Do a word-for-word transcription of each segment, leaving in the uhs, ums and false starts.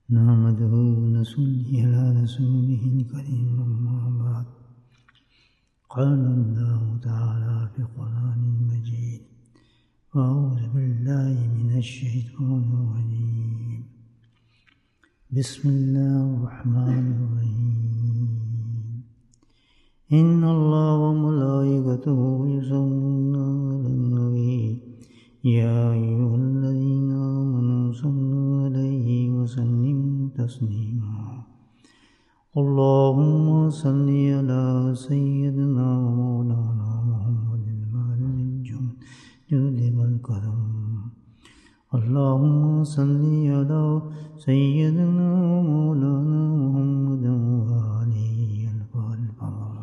نحمده ونصلي على رسوله الكريم أما بعد قال الله تعالى في القرآن المجيد أعوذ بالله من الشيطان الرجيم بسم الله الرحمن الرحيم إن الله وملائكته يصلون على النبي يا أيها الذين آمنوا صلوا عليه وسلموا تسليما اللهم صل على سيدنا ومولانا محمد المعلم الجود والكرم اللهم صل على سيدنا ومولانا محمد وآله الفاتح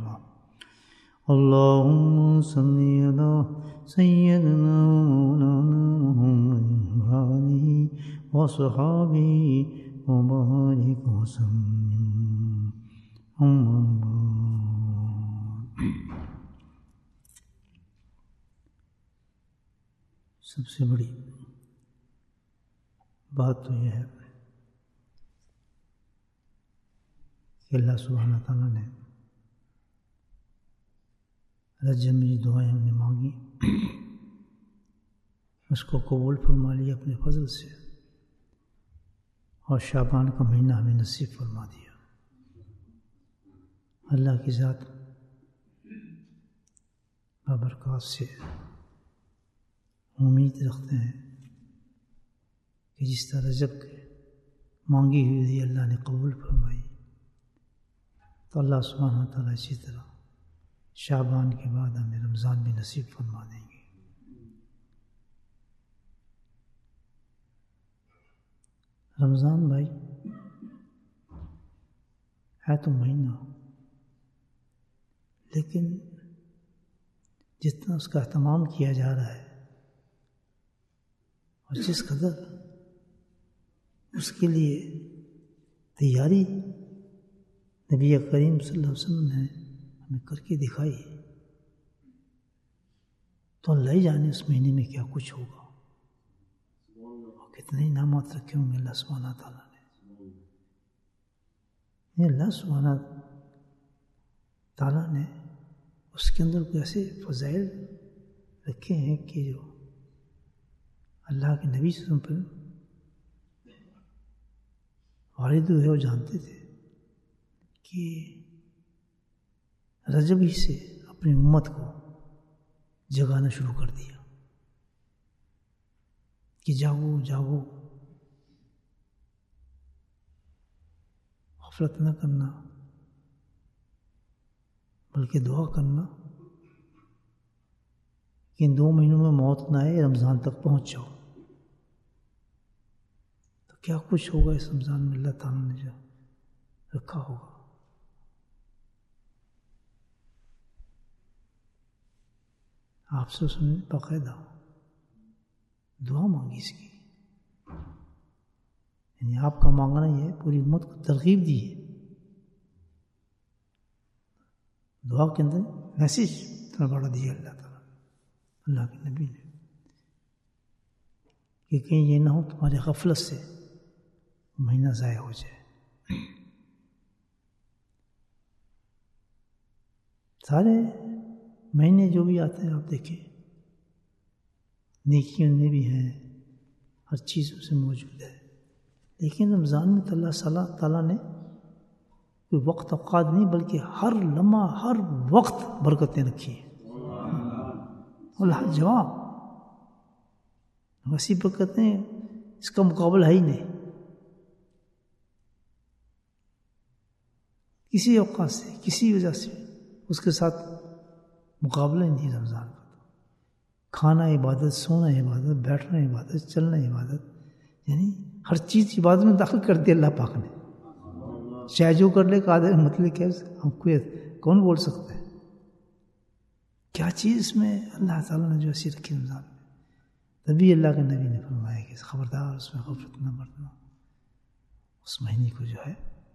اللهم صل على سيدنا ومولانا محمد وآله وصحابه وبارك وسلم أما بعد سب سے بڑی بات تو یہ ہے کہ اللہ سبحانہ تعالیٰ نے رجب میں جو دعائیں ہم نے مانگی اس کو قبول فرما لیا اپنے فضل سے اور شعبان کا مہینہ ہمیں نصیب فرما دیا. اللہ کی ذات بابرکات سے امید رکھتے ہیں کہ جس طرح رجب کے مانگی ہوئی تھی اللہ نے قبول فرمائی تو اللہ سبحانہ تعالیٰ اسی طرح شعبان کے بعد ہمیں رمضان بھی نصیب فرما دیں گے. رمضان بھائی ہے تو مہینہ لیکن جتنا اس کا اہتمام کیا جا رہا ہے اور جس قدر اس کے لیے تیاری نبی کریم صلی اللہ علیہ وسلم نے ہمیں کر کے دکھائی تو اللہ ہی جانے اس مہینے میں کیا کچھ ہوگا اور کتنے انعامات رکھے ہوں گے اللہ سبحانہ تعالیٰ نے. اللہ سبحانہ تعالیٰ نے اس کے اندر کوئی ایسے فضائل رکھے ہیں کہ جو اللہ کے نبی صلی اللہ علیہ وسلم پر وارد ہوئے اور جانتے تھے کہ رجب ہی سے اپنی امت کو جگانا شروع کر دیا کہ جاگو جاگو غفلت نہ کرنا بلکہ دعا کرنا کہ ان دو مہینوں میں موت نہ آئے رمضان تک پہنچ جاؤ. تو کیا کچھ ہوگا اس رمضان میں اللہ تعالیٰ نے جو رکھا ہوگا. آپ سے اس نے باقاعدہ دعا مانگی اس کی یعنی آپ کا مانگنا یہ ہے پوری امت کو ترغیب دی ہے. دعا کے اندر میسیج اتنا بڑا دیا اللہ تعالیٰ اللہ کے نبی نے کہ کہیں یہ نہ ہو تمہاری غفلت سے مہینہ ضائع ہو جائے. سارے مہینے جو بھی آتے ہیں آپ دیکھیں نیکیوں میں بھی ہیں ہر چیز اس میں موجود ہے لیکن رمضان میں تو اللہ تعالیٰ نے کوئی وقت اوقات نہیں بلکہ ہر لمحہ ہر وقت برکتیں رکھی ہیں اور جواب ویسی برکتیں اس کا مقابلہ ہے ہی نہیں کسی اوقات سے کسی وجہ سے اس کے ساتھ مقابلہ ہی نہیں. رمضان کا تو کھانا عبادت سونا عبادت بیٹھنا عبادت چلنا عبادت یعنی ہر چیز عبادت میں داخل کر دیا اللہ پاک نے. چاہے جو کر لے کا مطلب کیا ہم کو کون بول سکتا ہے کیا چیز اس میں اللہ تعالیٰ نے جو ایسی رکھی رمضان میں. تبھی اللہ کے نبی نے فرمایا کہ خبردار اس میں غفلت نہ برتنا اس مہینے کو جو ہے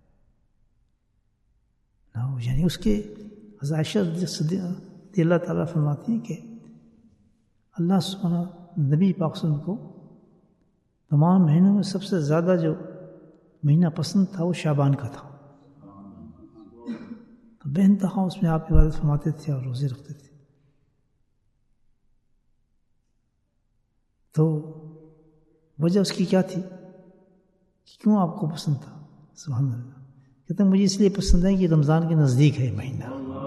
نہ ہو. یعنی اس کے عائشہ رضی اللہ تعالیٰ فرماتی ہیں کہ اللہ سبحانہ نبی پاک صلی اللہ علیہ وسلم کو تمام مہینوں میں سب سے زیادہ جو مہینہ پسند تھا وہ شعبان کا تھا، تو بے انتہا اس میں آپ عبادت فرماتے تھے اور روزے رکھتے تھے. تو وجہ اس کی کیا تھی کہ کیوں آپ کو پسند تھا؟ سبحان اللہ. کہتے ہیں مجھے اس لیے پسند ہے کہ رمضان کے نزدیک ہے مہینہ،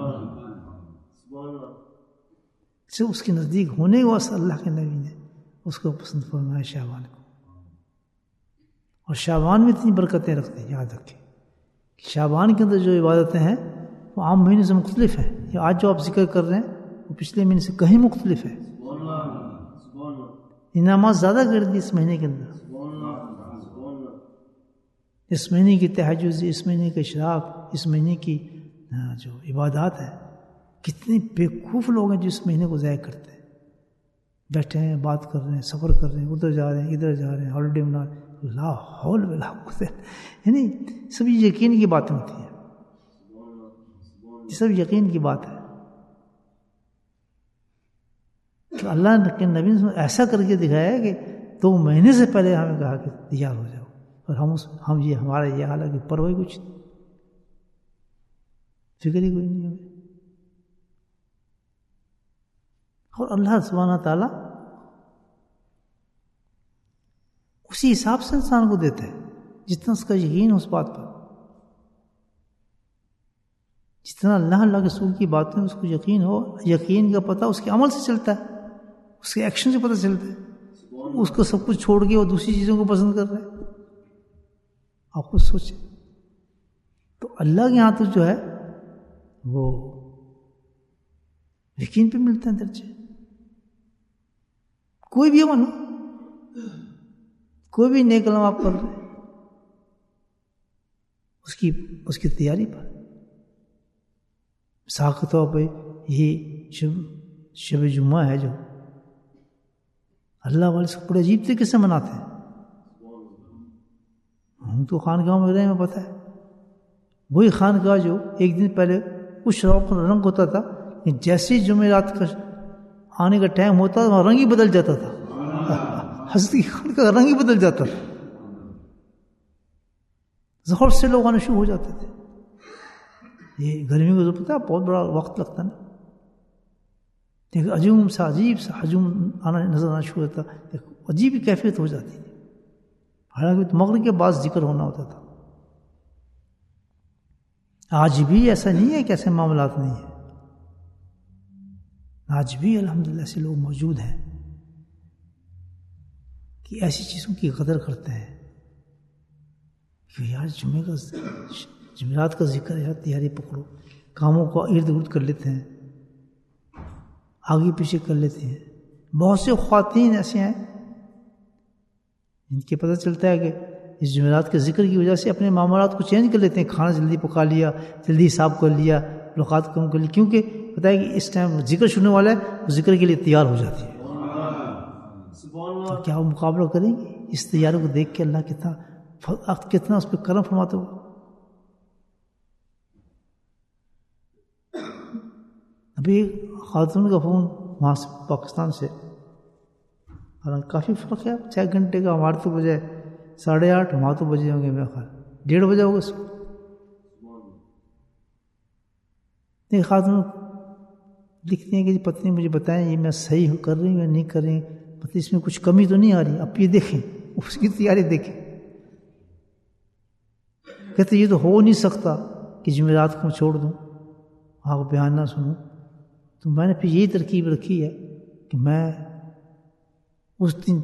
جو اس کے نزدیک ہونے کے واسطے اللہ کے نبی نے اس کو پسند فرمایا شعبان کو. اور شعبان میں اتنی برکتیں رکھتے ہیں، یاد رکھیں کہ شعبان کے اندر جو عبادتیں ہیں وہ عام مہینے سے مختلف ہیں. یہ آج جو آپ ذکر کر رہے ہیں وہ پچھلے مہینے سے کہیں مختلف ہے. انعامات زیادہ کر دی اس مہینے کے اندر. اس مہینے کی تہجد، اس مہینے کا اشراق، اس مہینے کی جو عبادات ہے، کتنے بیوقوف لوگ ہیں جو اس مہینے کو ضائع کرتے ہیں. بیٹھے ہیں، بات کر رہے ہیں، سفر کر رہے ہیں، ادھر جا رہے ہیں، ادھر جا رہے ہیں، ہالیڈے منا رہے ہیں. لا حول ولا قوت، یعنی سب یقین کی باتیں ہوتی ہیں، یہ سب یقین کی بات ہے کہ اللہ کے نبی نے ایسا کر کے دکھایا ہے کہ دو مہینے سے پہلے ہمیں کہا کہ تیار ہو جاؤ، اور ہم اس ہم یہ ہمارا یہ حال ہے کہ پرواہ کچھ نہیں، فکر ہی کوئی نہیں ہمیں. اور اللہ سبحانہ تعالیٰ اسی حساب سے انسان کو دیتا ہے جتنا اس کا یقین ہو اس بات پر. جتنا اللہ اللہ کے رسول کی باتیں اس کو یقین ہو، یقین کا پتہ اس کے عمل سے چلتا ہے، اس کے ایکشن سے پتہ چلتا ہے. اس کو سب کچھ چھوڑ کے وہ دوسری چیزوں کو پسند کر رہا ہے. آپ خود سوچیں. تو اللہ کے یہاں تو جو ہے وہ یقین پہ ملتے ہیں درجے. کوئی بھی عمل ہو، کوئی بھی نیک عمل آپ کر رہے ہیں، اس کی اس کی تیاری پر. مثال کے طور پہ یہ شب شب جمعہ ہے جو اللہ والے سے بڑے عجیب طریقے سے مناتے ہیں. ہم تو خانقاہوں میں رہے ہیں، پتہ ہے وہی خانقاہ جو ایک دن پہلے کچھ روق رنگ ہوتا تھا، جیسے جمعرات کا آنے کا ٹائم ہوتا تھا وہاں رنگ ہی بدل جاتا تھا. حضرت کی خانقاہ کا رنگ ہی بدل جاتا تھا. ظہر سے لوگ آنے شروع ہو جاتے تھے. یہ گرمی کو تو پتہ ہے بہت بڑا وقت لگتا نا، ایک عجوب سا عجیب سا ہجوم آنا نظر آنا شروع ہوتا، ایک عجیب کیفیت ہو جاتی تھی. حالانکہ مغرب کے بعد ذکر ہونا ہوتا تھا. آج بھی ایسا نہیں ہے کہ ایسے معاملات نہیں ہیں. آج بھی الحمدللہ ایسے لوگ موجود ہیں کہ ایسی چیزوں کی قدر کرتے ہیں کہ یار جمعے کا جمعرات کا ذکر ہے، تیاری پکڑو. کاموں کو ارد گرد کر لیتے ہیں، آگے پیچھے کر لیتے ہیں. بہت سے خواتین ایسے ہیں جن کے پتہ چلتا ہے کہ اس جمعرات کے ذکر کی وجہ سے اپنے معاملات کو چینج کر لیتے ہیں. کھانا جلدی پکا لیا، جلدی صاف کر لیا، لوقات کم کر لی، کیونکہ پتہ ہے کہ اس ٹائم ذکر شروع والا ہے، وہ ذکر کے لیے تیار ہو جاتی ہے. تو کیا وہ مقابلہ کریں گے اس تیاری کو دیکھ کے؟ اللہ کتنا کتنا اس پہ کرم فرماتے ہو. ابھی خاتون کا فون وہاں سے پاکستان سے، کافی فرق ہے، چھ گھنٹے کا. ہمارے تو بجے ساڑھے آٹھ، وہاں تو بجے ہوں گے میرے خیال ڈیڑھ بجے ہوگا. ایک خاتون لکھتی ہیں کہ پتنی مجھے بتائیں یہ میں صحیح کر رہی ہوں یا نہیں کر رہی ہوں، پتہ اس میں کچھ کمی تو نہیں آ رہی. اب یہ دیکھیں، اس کی تیاری دیکھیں. کہتے یہ تو ہو نہیں سکتا کہ جمعرات کو چھوڑ دوں، وہاں کو بیان نہ سنوں. تو میں نے پھر یہی ترکیب رکھی ہے کہ میں اس دن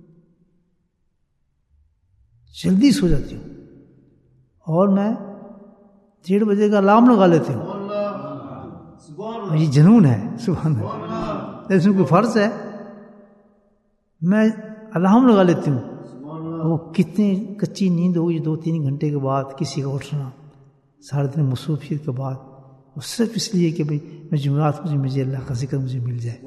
جلدی سو جاتی ہوں اور میں ڈیڑھ بجے کا الارم لگا لیتی ہوں. یہ جنون ہے، سبحان اللہ. اس میں کوئی فرض ہے، میں الارم لگا لیتی ہوں. وہ کتنی کچی نیند ہوگی دو تین گھنٹے کے بعد کسی کا اٹھنا، سارے دن مصروفیت کے بعد، اور صرف اس لیے کہ بھئی میں جمعرات مجھے مجھے اللہ کا ذکر مجھے مل جائے.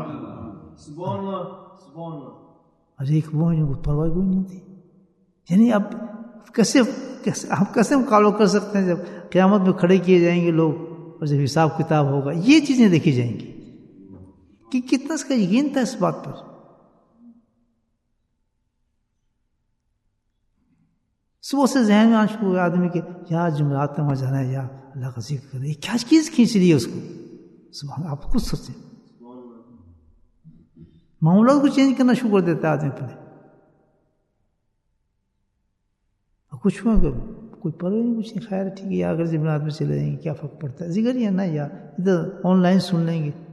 اور ایک وہ جو پرواہ کوئی نہیں ہوتی. یعنی اب کیسے کیسے آپ کیسے مقابلہ کر سکتے ہیں جب قیامت میں کھڑے کیے جائیں گے لوگ اور جب حساب کتاب ہوگا یہ چیزیں دیکھی جائیں گی کہ کتنا اس کا یقین تھا اس بات پر. صبح سے ذہن میں آنا شروع ہو گیا آدمی کے یا جمعرات میں وہاں جانا ہے یا اللہ کا ذکر کرنا ہے، کیا چیز کھینچ رہی ہے اس کو؟ سبحان آپ خود سوچیں، معاملات کو چینج کرنا شروع کر دیتا ہے آدمی اپنے. کچھ ہوا کہ کوئی پرواہ نہیں، کچھ نہیں، خیر ٹھیک ہے، یا اگر جمعرات میں چلے جائیں گے کیا فرق پڑتا ہے، ذکر ہی ہے نا، یا ادھر آن لائن سن لیں گے،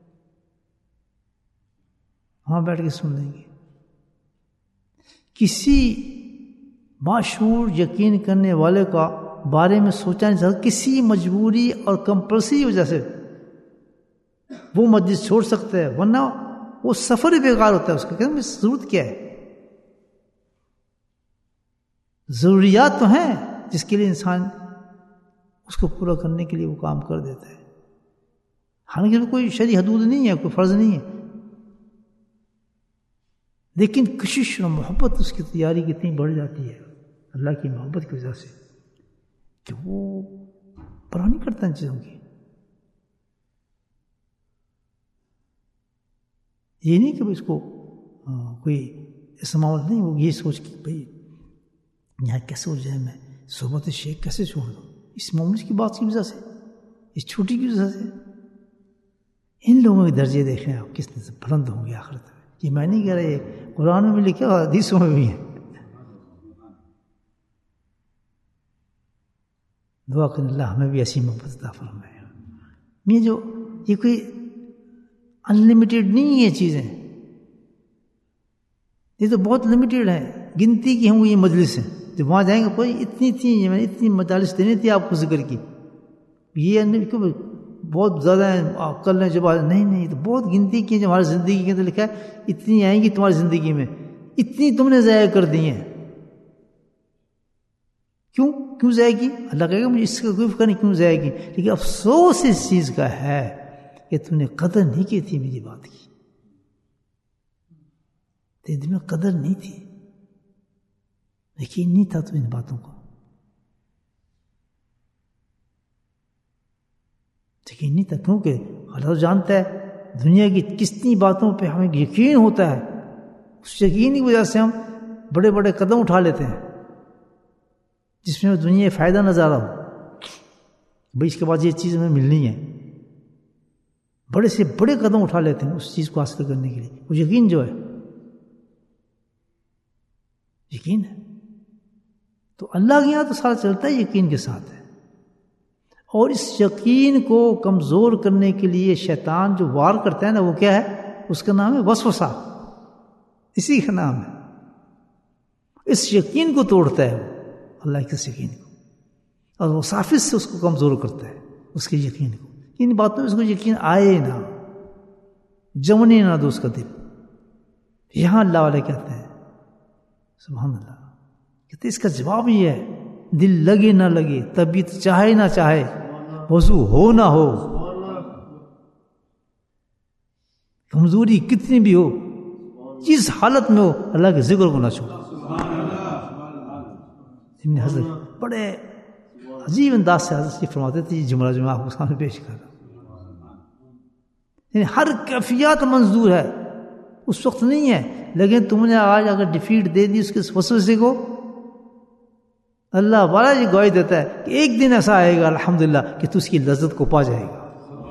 وہاں بیٹھ کے سن لیں گے. کسی باشعور یقین کرنے والے کا بارے میں سوچا نہیں سکتا کسی مجبوری اور کمپلسری وجہ سے وہ مسجد چھوڑ سکتا ہے، ورنہ وہ سفر ہی بیکار ہوتا ہے اس کا. کہ ضرورت کیا ہے؟ ضروریات تو ہیں جس کے لیے انسان اس کو پورا کرنے کے لیے وہ کام کر دیتا ہے، حالانکہ کوئی شرعی حدود نہیں ہے، کوئی فرض نہیں ہے، لیکن کشش اور محبت اس کی تیاری کتنی بڑھ جاتی ہے اللہ کی محبت کی وجہ سے کہ وہ پرواہ نہیں کرتا ان چیزوں کی. یہ نہیں کہ اس کو کوئی ایسا معاملہ نہیں، وہ یہ سوچ کہ بھائی یہاں کیسے ہو جائے، میں صحبت شیخ کیسے چھوڑ دوں، اس معاملے کی بات کی وجہ سے، اس چھوٹی کی وجہ سے. ان لوگوں کے درجے دیکھیں آپ کس طرح سے بلند ہوں گے آخرت میں. یہ میں نہیں کہہ رہا، یہ قرآن میں بھی لکھا اور حدیثوں میں بھی ہے. دعا کریں اللہ ہمیں بھی ایسی محبت عطا فرمائے. یہ جو یہ کوئی انلمیٹیڈ نہیں ہے چیزیں، یہ تو بہت لمیٹیڈ ہے، گنتی کی ہوں یہ مجلس ہیں. جب وہاں جائیں گے کوئی اتنی تھی، میں نے اتنی مجالس دینی تھی آپ کو ذکر کی، یہ کیوں بہت زیادہ ہیں کر لیں جب نہیں نہیں تو بہت گنتی کی جو ہماری زندگی کے اندر لکھا ہے اتنی آئیں گی تمہاری زندگی میں، اتنی تم نے ضائع کر دی ہیں. کیوں کیوں ضائع کی؟ اللہ کہے گا مجھے اس کا کوئی فکر نہیں کیوں ضائع کی، لیکن افسوس اس چیز کا ہے کہ تم نے قدر نہیں کی تھی میری بات کی، تیرے دل میں قدر نہیں تھی، یقین نہیں تھا تو ان باتوں کو، یقین نہیں تھا. کیونکہ اللہ جانتا ہے دنیا کی کتنی باتوں پہ ہمیں یقین ہوتا ہے، اس یقین کی وجہ سے ہم بڑے بڑے قدم اٹھا لیتے ہیں جس میں دنیا فائدہ نظر آ ہو، بھائی اس کے بعد یہ چیز ہمیں ملنی ہے، بڑے سے بڑے قدم اٹھا لیتے ہیں اس چیز کو حاصل کرنے کے لیے. وہ یقین جو ہے یقین ہے، تو اللہ کے یہاں تو سارا چلتا ہے یقین کے ساتھ ہے. اور اس یقین کو کمزور کرنے کے لیے شیطان جو وار کرتا ہے نا، وہ کیا ہے؟ اس کا نام ہے وسوسہ، اسی کا نام ہے. اس یقین کو توڑتا ہے وہ، اللہ کے اس یقین کو، اور وہ صافی سے اس کو کمزور کرتا ہے، اس کے یقین کو. ان باتوں میں اس کو یقین آئے نہ، جمنے نہ دو اس کا دل. یہاں اللہ والے کہتے ہیں سبحان اللہ، کہتے اس کا جواب یہ ہے دل لگے نہ لگے، طبیعت چاہے نہ چاہے، وضو ہو نہ ہو، کمزوری کتنی بھی ہو، جس حالت میں ہو، اللہ کے ذکر کو نہ چھوڑو. ابن حضرت بڑے عجیب انداز سے حضرت فرماتے تھے، یہ جملہ جو میں آپ کو سامنے پیش کر رہا ہوں، یعنی ہر کیفیات منظور ہے، اس وقت نہیں ہے، لیکن تم نے آج اگر ڈیفیٹ دے دی اس کے وسوسے کو، اللہ والا یہ گواہی دیتا ہے کہ ایک دن ایسا آئے گا الحمدللہ کہ تو اس کی لذت کو پا جائے گا.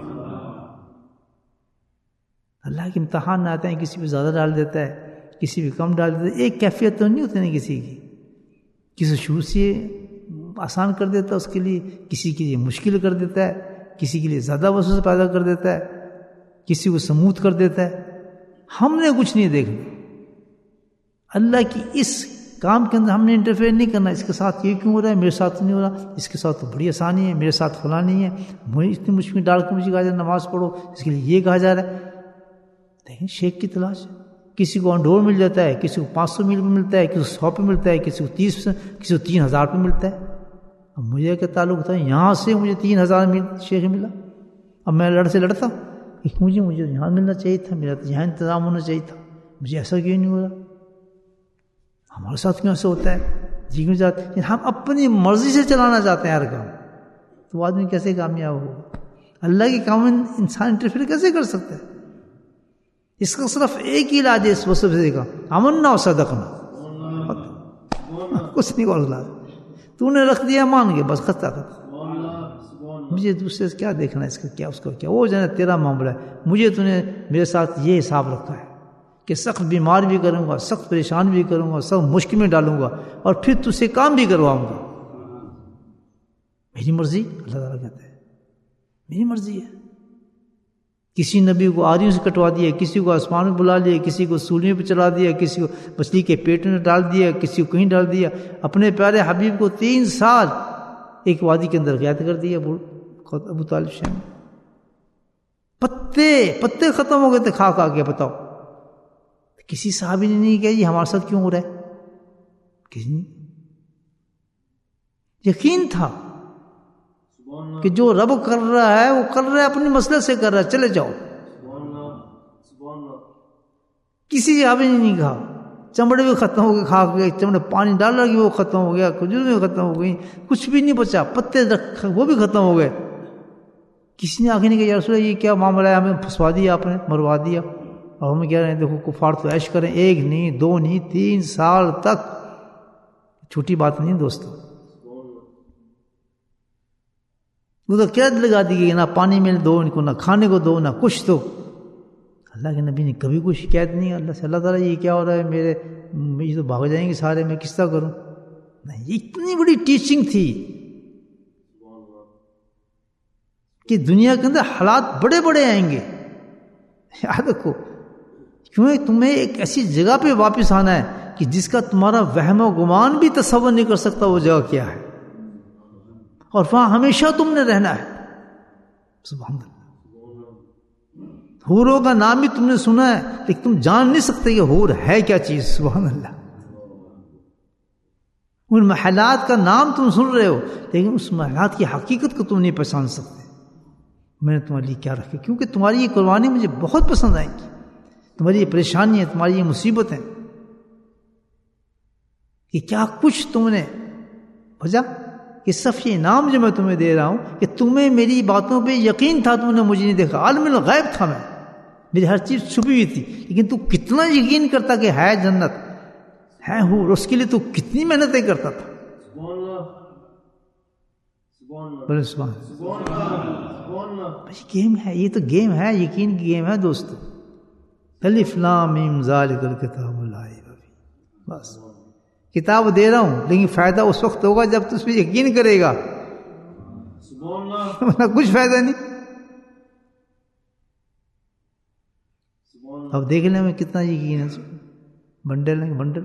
اللہ کے امتحان نہ آتے ہیں، کسی پہ زیادہ ڈال دیتا ہے، کسی پہ کم ڈال دیتا ہے. ایک کیفیت تو نہیں ہوتی نا کسی کی، کسی شروع سے آسان کر دیتا ہے اس کے لیے، کسی کے لیے مشکل کر دیتا ہے، کسی کے لیے زیادہ وسوسہ پیدا کر دیتا ہے، کسی کو سموتھ کر دیتا ہے. ہم نے کچھ نہیں دیکھنا، اللہ کی اس کام کے اندر ہم نے انٹرفیئر نہیں کرنا. اس کے ساتھ یہ کیوں ہو رہا ہے، میرے ساتھ نہیں ہو رہا، اس کے ساتھ تو بڑی آسانی ہے، میرے ساتھ فلاں نہیں ہے، مجھے اتنی مشکل ڈال کے مجھے کہا جائے نماز پڑھو، اس کے لیے یہ کہا جا رہا ہے. دیکھیں شیخ کی تلاش، کسی کو انڈور مل جاتا ہے، کسی کو پانچ سو میل پہ ملتا ہے، کسی کو سو پہ ملتا ہے، کسی کو تیس کسی کو تین ہزار پہ ملتا ہے. اب مجھے کیا تعلق تھا یہاں سے مجھے تین ہزار میل شیخ ملا، اب میں لڑ سے لڑتا مجھے مجھے یہاں ملنا چاہیے تھا، میرا یہاں انتظام ہونا چاہیے تھا، مجھے ایسا کیوں نہیں ہو رہا؟ ہمارے ساتھ کیوں ایسا ہوتا ہے؟ جی کیوں جاتے ہم اپنی مرضی سے چلانا چاہتے ہیں ہر کام، تو آدمی کیسے کامیاب ہوگا؟ اللہ کے کام میں انسان انٹرفیئر کیسے کر سکتا ہے؟ اس کا صرف ایک ہی علاج ہے اس وسوسے کا، امنا و صدقنا، کچھ نہیں اور علاج. تو نے رکھ دیا مان کے بس خطا خطا، مجھے دوسرے سے کیا دیکھنا ہے، اس کا کیا اس کا کیا، وہ جو ہے تیرا معاملہ ہے، مجھے تو نے میرے ساتھ یہ حساب رکھا ہے کہ سخت بیمار بھی کروں گا، سخت پریشان بھی کروں گا، سخت مشکل میں ڈالوں گا، اور پھر تجھ سے کام بھی کرواؤں گا، میری مرضی۔ اللہ تعالیٰ کہتے ہیں میری مرضی ہے۔ کسی نبی کو آریوں سے کٹوا دیا، کسی کو آسمان میں بلا لیا، کسی کو سولیوں پہ چلا دیا، کسی کو مچھلی کے پیٹ میں ڈال دیا، کسی کو کہیں ڈال دیا، اپنے پیارے حبیب کو تین سال ایک وادی کے اندر قید کر دیا ابو طالب شام، پتے پتے ختم ہو گئے تھے کھا کھا کے، بتاؤ کسی صحابی نے نہیں کہا یہ ہمارے ساتھ کیوں ہو رہا ہے، کسی نے یقین تھا کہ جو رب کر رہا ہے وہ کر رہا ہے، اپنی مسئلے سے کر رہا ہے، چلے جاؤ۔ کسی صحابی نے نہیں کہا چمڑے بھی ختم ہو گئے کھا گئے، چمڑے پانی ڈال رہا کہ وہ ختم ہو گیا، کھجور بھی ختم ہو گئی، کچھ بھی نہیں بچا، پتے رکھ وہ بھی ختم ہو گئے۔ کسی نے آگے نہیں کہا یا رسول اللہ یہ کیا معاملہ ہے، ہمیں پھنسوا دیا آپ نے، مروا دیا، اور ہم کہہ رہے ہیں دیکھو کفار تو عیش کریں، ایک نہیں دو نہیں تین سال تک، چھوٹی بات نہیں دوستو۔ وہ تو قید لگا دی گئی، نہ پانی میں دو ان کو، نہ کھانے کو دو، نہ کچھ دو۔ اللہ کے نبی نے کبھی کوئی شکایت نہیں اللہ سے، اللہ تعالیٰ یہ کیا ہو رہا ہے، میرے یہ تو بھاگ جائیں گے سارے، میں کس طرح کروں؟ نہیں، اتنی بڑی ٹیچنگ تھی کہ دنیا کے اندر حالات بڑے بڑے آئیں گے، یاد رکھو، کیوں تمہیں ایک ایسی جگہ پہ واپس آنا ہے کہ جس کا تمہارا وہم و گمان بھی تصور نہیں کر سکتا وہ جگہ کیا ہے، اور وہاں ہمیشہ تم نے رہنا ہے۔ سبحان اللہ، حوروں کا نام بھی تم نے سنا ہے لیکن تم جان نہیں سکتے کہ حور ہے کیا چیز۔ سبحان اللہ، ان محلات کا نام تم سن رہے ہو لیکن اس محلات کی حقیقت کو تم نہیں پہچان سکتے۔ میں نے تمہارے لیے کیا رکھا، کیونکہ تمہاری یہ قربانی مجھے بہت پسند آئیں گی، تمہاری یہ پریشانیاں، تمہاری یہ مصیبتیں، کہ کیا کچھ تم نے بھجا، کہ صرف یہ انعام جو میں تمہیں دے رہا ہوں کہ تمہیں میری باتوں پہ یقین تھا، تم نے مجھے نہیں دیکھا، عالم الغیب تھا، میں میری ہر چیز چھپی ہوئی تھی، لیکن تو کتنا یقین کرتا کہ ہے جنت ہے حور، اس کے لیے تو کتنی محنتیں کرتا تھا۔ بولے سبحان اللہ، یہ گیم ہے، یہ تو گیم ہے، یقین کی گیم ہے دوستو۔ الف لام میم ذالک الکتاب لا ریب فیہ، بس کتاب دے رہا ہوں لیکن فائدہ اس وقت ہوگا جب تو اس پہ یقین کرے گا، ورنہ کچھ فائدہ نہیں۔ اب دیکھ لیں میں کتنا یقین ہے، بنڈل ہے بنڈل۔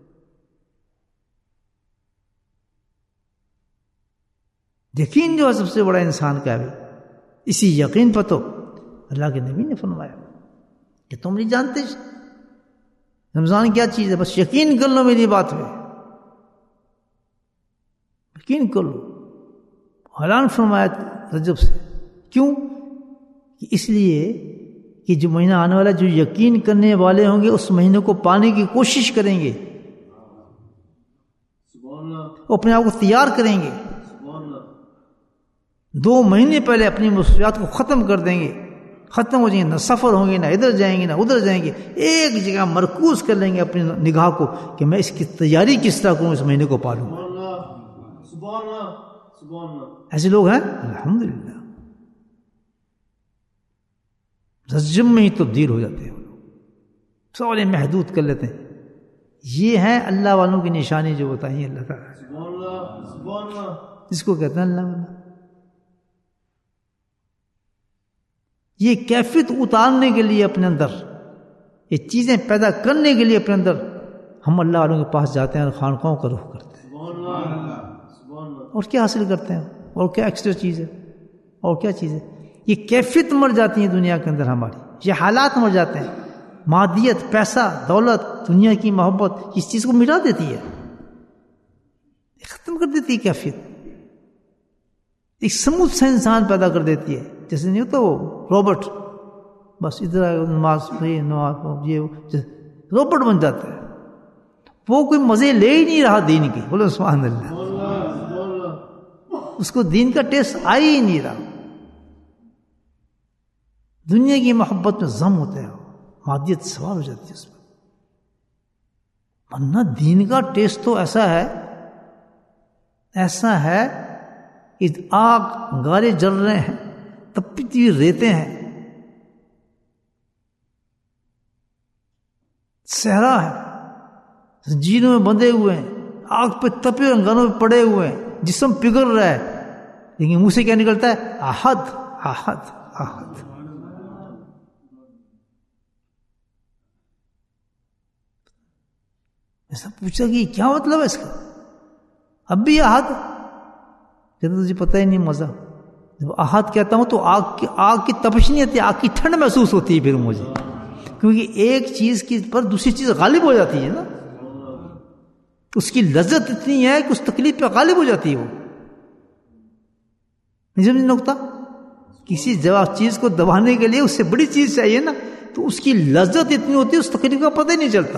یقین جو ہے سب سے بڑا انسان کا ہے، اسی یقین پر تو اللہ کے نبی نے فرمایا کہ تم نہیں جانتے رمضان کیا چیز ہے، بس یقین کر لو میری بات میں، یقین کر لو۔ اعلان فرمایا رجب سے، کیوں؟ کہ اس لیے کہ جو مہینہ آنے والا، جو یقین کرنے والے ہوں گے اس مہینے کو پانے کی کوشش کریں گے، وہ اپنے آپ کو تیار کریں گے، دو مہینے پہلے اپنی مصروفیات کو ختم کر دیں گے، ختم ہو جائیں گے، نہ سفر ہوں گے، نہ ادھر جائیں گے، نہ ادھر جائیں گے، ایک جگہ مرکوز کر لیں گے اپنی نگاہ کو کہ میں اس کی تیاری کس طرح کروں، اس مہینے کو پالوں۔ ایسے لوگ ہیں الحمدللہ، رجم میں ہی تبدیل ہو جاتے ہیں، سارے محدود کر لیتے ہیں۔ یہ ہیں اللہ والوں کی نشانی جو بتائیں اللہ تعالیٰ، جس کو کہتے ہیں اللہ والا۔ یہ کیفیت اتارنے کے لیے اپنے اندر، یہ چیزیں پیدا کرنے کے لیے اپنے اندر ہم اللہ والوں کے پاس جاتے ہیں اور خانقاہوں کا رخ کرتے ہیں، اور کیا حاصل کرتے ہیں، اور کیا ایکسٹرا چیز ہے، اور کیا چیز ہے؟ یہ کیفیت مر جاتی ہے دنیا کے اندر ہماری، یہ حالات مر جاتے ہیں، مادیت، پیسہ، دولت، دنیا کی محبت اس چیز کو مٹا دیتی ہے، ختم کر دیتی ہے کیفیت، ایک سموتھ سا انسان پیدا کر دیتی ہے، جیسے نہیں ہوتا وہ روبوٹ، بس ادھر نماز یہ نماز یہ روبوٹ بن جاتا ہے، وہ کوئی مزے لے ہی نہیں رہا دین کی، بولو سبحان اللہ، اس کو دین کا ٹیسٹ آ ہی نہیں رہا، دنیا کی محبت میں ضم ہوتا ہے، مادیت سوار ہو جاتی ہے اس میں، ورنہ دین کا ٹیسٹ تو ایسا ہے ایسا ہے کہ آگ گارے جل رہے ہیں، تپتی ہوئی ریتیں ہیں، صحرا ہے، زنجیروں میں بندھے ہوئے ہیں، آگ پہ تپے انگانوں پہ پڑے ہوئے ہیں، جسم پگھل رہا ہے، لیکن منہ سے کیا نکلتا ہے؟ احد احد احد۔ ایسا پوچھا کہ کیا مطلب ہے اس کا؟ اب بھی احد کہتے تجھے پتہ ہی نہیں مزہ۔ جب احد کہتا ہوں تو آگ کی آگ کی تپش نہیں آتی، آگ کی ٹھنڈ محسوس ہوتی ہے پھر مجھے، کیونکہ ایک چیز کی پر دوسری چیز غالب ہو جاتی ہے نا، اس کی لذت اتنی ہے کہ اس تکلیف پہ غالب ہو جاتی ہے وہ۔ نہیں سمجھ نقطہ؟ کسی جواب چیز کو دبانے کے لیے اس سے بڑی چیز چاہیے نا، تو اس کی لذت اتنی ہوتی ہے اس تکلیف کا پتہ ہی نہیں چلتا۔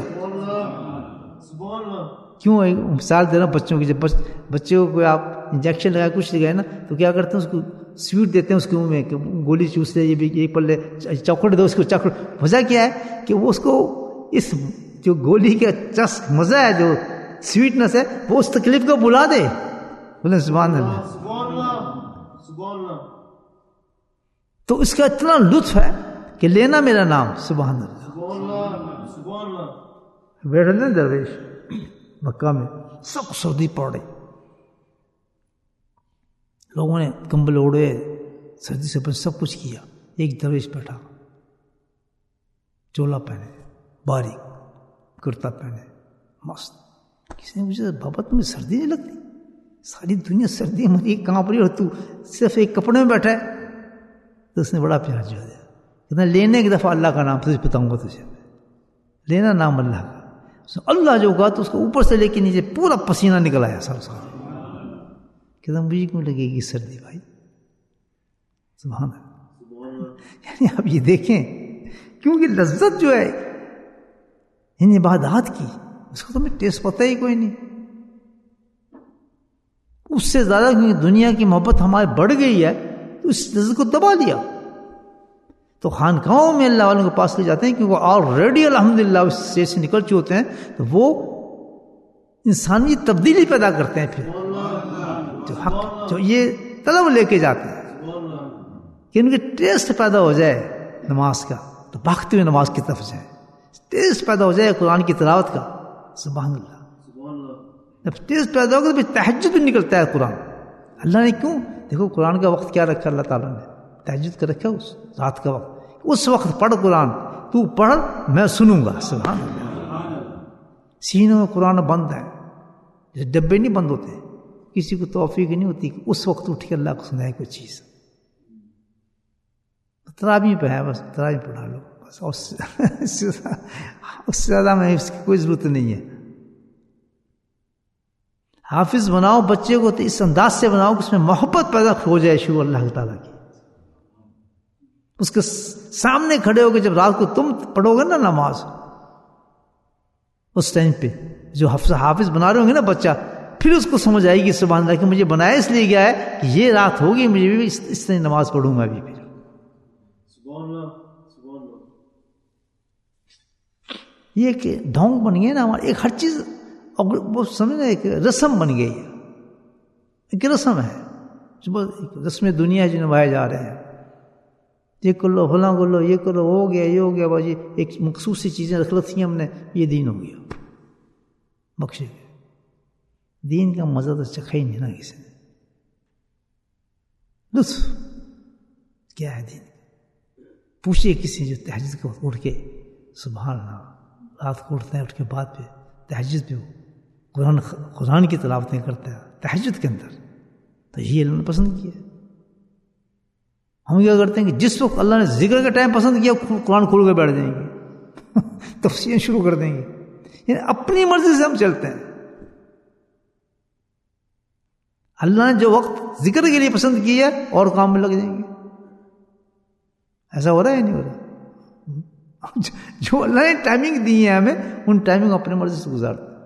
کیوں مثال دے رہا ہوں بچوں کی، جب بچے کو کوئی آپ انجیکشن لگائے کچھ لگائے نا تو کیا کرتے ہیں اس کو سویٹ دیتے ہیں اس کے منہ میں کہ گولی چوس لے، یہ بھی ایک پلے چاکلیٹ دو اس کو، چاکلیٹ وجہ کیا ہے کہ وہ اس کو اس جو گولی کا چسک مزہ ہے، جو سویٹنس ہے، وہ اس تکلیف کو بلا دے۔ بولیں سبحان اللہ۔ تو اس کا اتنا لطف ہے کہ لینا میرا نام، سبحان اللہ۔ بیٹھے نا درویش مکہ میں، سب سردی پڑ رہی، لوگوں نے کمبل اوڑے، سردی سے سب کچھ کیا، ایک درویش بیٹھا، چولا پہنے، باریک کرتا پہنے، مست۔ کسی نے پوچھا بابا تمہیں سردی نہیں لگتی؟ ساری دنیا سردی مری کانپ رہی اور تو صرف ایک کپڑے میں بیٹھا ہے۔ تو اس نے بڑا پیار جو دیا، کہتا لینے ایک دفعہ اللہ کا نام تجھے بتاؤں گا، تجھے لینا نام اللہ کا۔ اللہ جو کہا تو اس کو اوپر سے لے کے نیچے پورا پسینہ نکل آیا سر سر۔ کہتا مجھے کیوں لگے گی سردی بھائی؟ سبحان اللہ۔ یعنی آپ یہ دیکھیں، کیونکہ لذت جو ہے ان عبادات کی، اس کو تو ہمیں ٹیسٹ پتہ ہی کوئی نہیں، اس سے زیادہ کیونکہ دنیا کی محبت ہمارے بڑھ گئی ہے تو اس لذت کو دبا دیا۔ تو خانقاہوں میں اللہ والوں کے پاس لے جاتے ہیں کیونکہ آلریڈی الحمدللہ اس سے سے نکل چکے ہوتے ہیں، تو وہ انسانی تبدیلی پیدا کرتے ہیں۔ پھر جو حق جو یہ طلب لے کے جاتے ہیں کہ ان کے ٹیسٹ پیدا ہو جائے نماز کا، تو بھاگتے ہوئے نماز کی طرف جائیں، ٹیسٹ پیدا ہو جائے قرآن کی تلاوت کا، سبحان اللہ۔ جب ٹیسٹ پیدا ہوگا تو پھر تہجد بھی نکلتا ہے قرآن۔ اللہ نے کیوں؟ دیکھو قرآن کا وقت کیا رکھا اللہ تعالیٰ نے، تہجد کا رکھا، اس رات کا وقت، اس وقت پڑھ قرآن، تو پڑھ میں سنوں گا، سبحان اللہ۔ سینوں میں قرآن بند ہے، جیسے ڈبے نہیں بند ہوتے، کسی کو توفیق نہیں ہوتی کہ اس وقت اٹھ کے اللہ کو سنائے کوئی چیز۔ تراویح پہ ہے، بس تراویح پڑھا لو بس، اور اس سے زیادہ میں اس کی کوئی ضرورت نہیں ہے۔ حافظ بناؤ بچے کو تو اس انداز سے بناؤ کہ اس میں محبت پیدا ہو جائے شروع اللہ تعالیٰ کی۔ اس کے سامنے کھڑے ہو کے جب رات کو تم پڑھو گے نا نماز، اس ٹائم پہ جو حافظ حافظ بنا رہے ہوں گے نا بچہ، پھر اس کو سمجھ آئے گی سبحان اللہ کہ مجھے بنایا اس لیے گیا ہے کہ یہ رات ہوگی، مجھے بھی اس, اس طرح نماز پڑھوں گا بھی۔ پھر یہ کہ ڈھونگ بن گیا نا ہمارا، ایک ہر چیز وہ سمجھنا ایک رسم بن گئی ہے، ایک رسم ہے، رسم دنیا جو نبھائے جا رہے ہیں، یہ کر لو فلاں کر لو، یہ کرو، ہو گیا یہ ہو گیا، بس یہ ایک مخصوص سی چیزیں رکھ رکھی ہم نے، یہ دین ہو گیا، بخشے گئے۔ دین کا مزہ تو چکھا ہی نہیں نا کسی نے، لطف کیا ہے دین؟ پوچھئے کسی جو تہجد کو اٹھ کے سبحان اللہ رات کو اٹھتے ہیں، اٹھ کے بعد پہ تہجد پہ قرآن قرآن کی تلاوتیں کرتا ہے تہجد کے اندر، تو یہ اللہ نے پسند کیا۔ ہم کیا کرتے ہیں کہ جس وقت اللہ نے ذکر کا ٹائم پسند کیا قرآن کھول کے بیٹھ جائیں گے، تفسیر شروع کر دیں گے، یعنی اپنی مرضی سے ہم چلتے ہیں۔ اللہ نے جو وقت ذکر کے لیے پسند کیا اور کام میں لگ جائیں گے۔ ایسا ہو رہا ہے یا نہیں ہو رہا؟ جو اللہ نے ٹائمنگ دی ہے ہمیں، ان ٹائمنگ اپنی مرضی سے گزارتے ہیں،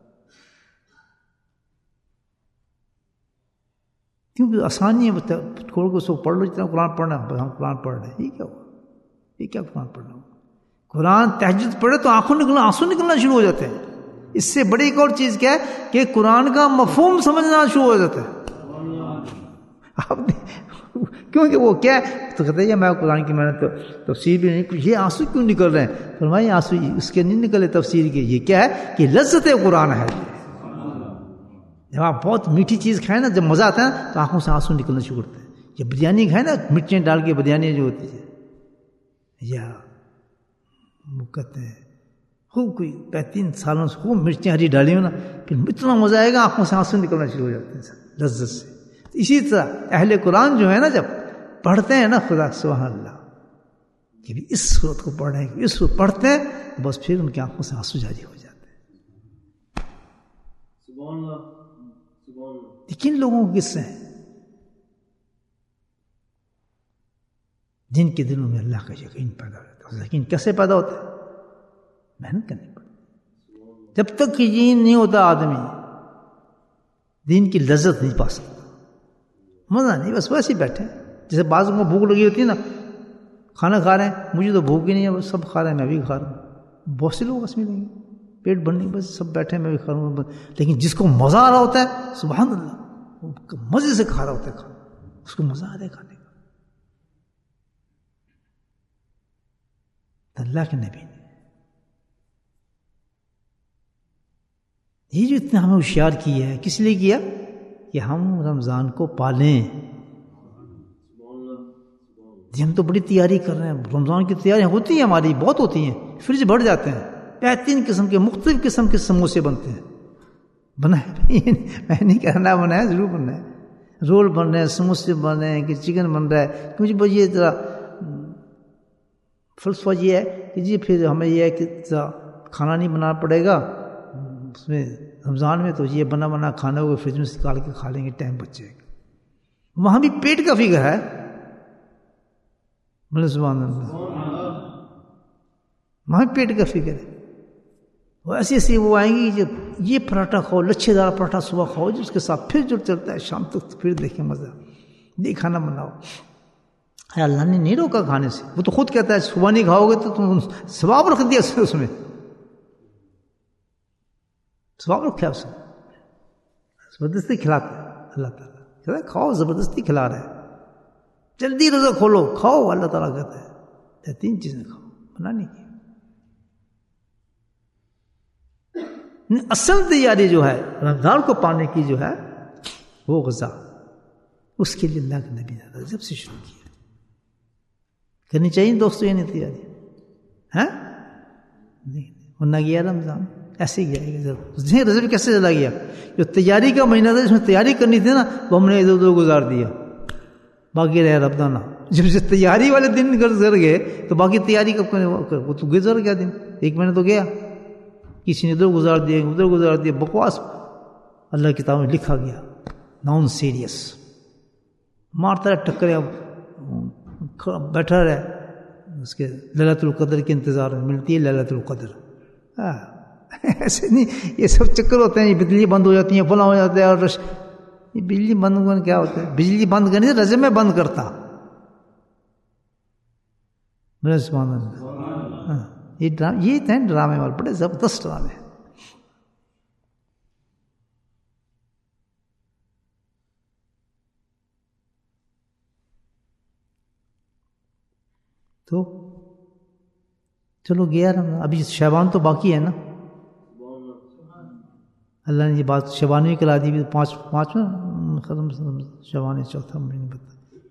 کیونکہ آسانی ہے، کھول کے اس کو پڑھ لو جتنا قرآن پڑھنا ہے، ہم قرآن پڑھ رہے ہیں، یہ کیا ہوا؟ یہ کیا قرآن پڑھنا ہوا؟ قرآن تہجد پڑھے تو آنکھوں نکلنا آنسو نکلنا شروع ہو جاتے ہیں، اس سے بڑی ایک اور چیز کیا ہے کہ قرآن کا مفہوم سمجھنا شروع ہو جاتا ہے. آپ کیونکہ وہ کیا ہے تو کہتے ہیں میں قرآن کی میں نے تو تفسیر بھی نہیں, یہ آنسو کیوں نکل رہے ہیں؟ فرمایا آنسو اس کے نہیں نکلے تفسیر کے, یہ کیا ہے کہ لذت قرآن ہے. جب آپ بہت میٹھی چیز کھائیں نا, جب مزہ آتا ہے نا تو آنکھوں سے آنسو نکلنا شروع کرتے ہیں. جب بریانی کھائیں نا مرچیں ڈال کے بریانی جو ہوتی ہے, یا وہ کہتے ہیں خوب کوئی تین سالوں سے خوب مرچیں ہری ڈالی ہو نا, پھر اتنا مزہ آئے گا آنکھوں سے آنسو نکلنا شروع ہو جاتے ہیں لذت سے. اسی طرح اہل قرآن جو ہے نا جب پڑھتے ہیں نا خدا سبحان اللہ کہ بھی اس صورت کو پڑھ رہے ہیں, اس کو پڑھتے ہیں بس پھر ان کی آنکھوں سے آنسو جاری ہو جاتے ہیں. سبحان اللہ سبحان اللہ. لیکن لوگوں کے قصے ہیں جن کے دلوں میں اللہ کا یقین پیدا ہوتا ہے. یقین کیسے پیدا ہوتا ہے؟ محنت کرنی پڑتی. جب تک یقین نہیں ہوتا آدمی دین کی لذت نہیں پا سکتا, مزہ نہیں, بس ویسے ہی بیٹھے. جیسے بعض کو بھوک لگی ہوتی ہے نا, کھانا کھا رہے ہیں, مجھے تو بھوک ہی نہیں ہے, بس سب کھا رہے ہیں میں بھی کھا رہا ہوں. بہت سے لوگ اس میں نہیں, پیٹ بھرنے بس سب بیٹھے ہیں میں بھی کھا رہا ہوں. لیکن جس کو مزہ آ رہا ہوتا ہے سبحان اللہ مزے سے کھا رہا ہوتا ہے کھانا, اس کو مزہ آ رہا ہے کھانے کا. اللہ کے نبی نے یہ جو اتنا ہمیں ہوشیار کیا ہے, کس لیے کیا کہ ہم رمضان کو پالیں. جی ہم تو بڑی تیاری کر رہے ہیں, رمضان کی تیاریاں ہوتی ہیں ہماری بہت ہوتی ہیں, فریج بھر جاتے ہیں, بہترین قسم کے مختلف قسم کے سموسے بنتے ہیں. بنا ہے میں نہیں کہنا بنا ہے, ضرور بننا ہے. رول بن رہے ہیں, سموسے بن رہے ہیں, کہ چکن بن رہا ہے. کیونکہ یہ ذرا فلسفہ یہ ہے کہ جی پھر ہمیں یہ ہے کہ کھانا نہیں بنانا پڑے گا اس میں رمضان میں, تو یہ بنا بنا کھانا ہوگا فریج میں سے نکال کے کھا لیں گے, ٹائم بچ جائے گا. وہاں بھی پیٹ کا فکر ہے. بولے سبحان اللہ. وہاں پیٹ کا فکر ہے. وہ ایسی ایسی وہ آئیں گی جب یہ پراٹھا کھاؤ, لچھے دار پراٹھا صبح کھاؤ, جس کے ساتھ پھر جو چلتا ہے شام تک, پھر دیکھیں مزہ, یہ کھانا بناؤ. اللہ نے نہیں روکا کھانے سے, وہ تو خود کہتا ہے صبح نہیں کھاؤ گے تو تم ثواب رکھ دیا اس میں, ثواب رکھا اس میں, زبردستی کھلاتا ہے اللہ تعالیٰ. کہتا ہے کھاؤ, زبردستی کھلا رہا ہے, جلدی روزہ کھولو کھاؤ. اللہ تعالیٰ کہتا ہے تین چیزیں کھاؤ, منع نہیں کی. اصل تیاری جو ہے رمضان کو پانے کی جو ہے وہ غذا, اس کے لیے اللہ کے نبی نے جب سے شروع کیا. کرنی چاہیے دوستوں یہ نہیں تیاری ہے, نہیں ورنہ گیا رمضان ایسے ہی گیا. رجب کیسے چلا گیا؟ جو تیاری کا مہینہ تھا, اس میں تیاری کرنی تھی نا, وہ ہم نے ادھر ادھر گزار دیا, باقی رہے رمضان. جب سے تیاری والے دن گزر گئے تو باقی تیاری کب کرنے, وہ تو گزر گیا دن, ایک مہینہ تو گیا. کسی نے ادھر گزار دیا, ادھر گزار دیا, بکواس. اللہ کی کتاب میں لکھا گیا نان سیریس, مارتا رہے ٹکرے, بیٹھا رہے, اس کے لیلۃ القدر کے انتظار میں ملتی ہے لیلۃ القدر. ایسے نہیں, یہ سب چکر ہوتے ہیں, یہ بجلی بند ہو جاتی ہیں, فلاں ہو جاتے ہیں, اور رش یہ بجلی بند ہونے کیا ہوتا ہے؟ بجلی بند کرنے سے رجب میں بند کرتا. میرے سبحان اللہ, یہ ڈرامے یہ تھے ڈرامے والے, بڑے زبردست ڈرامے. تو چلو گیا رمضان, ابھی شعبان تو باقی ہے نا. اللہ نے یہ بات شعبان میں کرا دی, پانچ پانچ میں ختم شعبان چوتھا مہینہ بتا.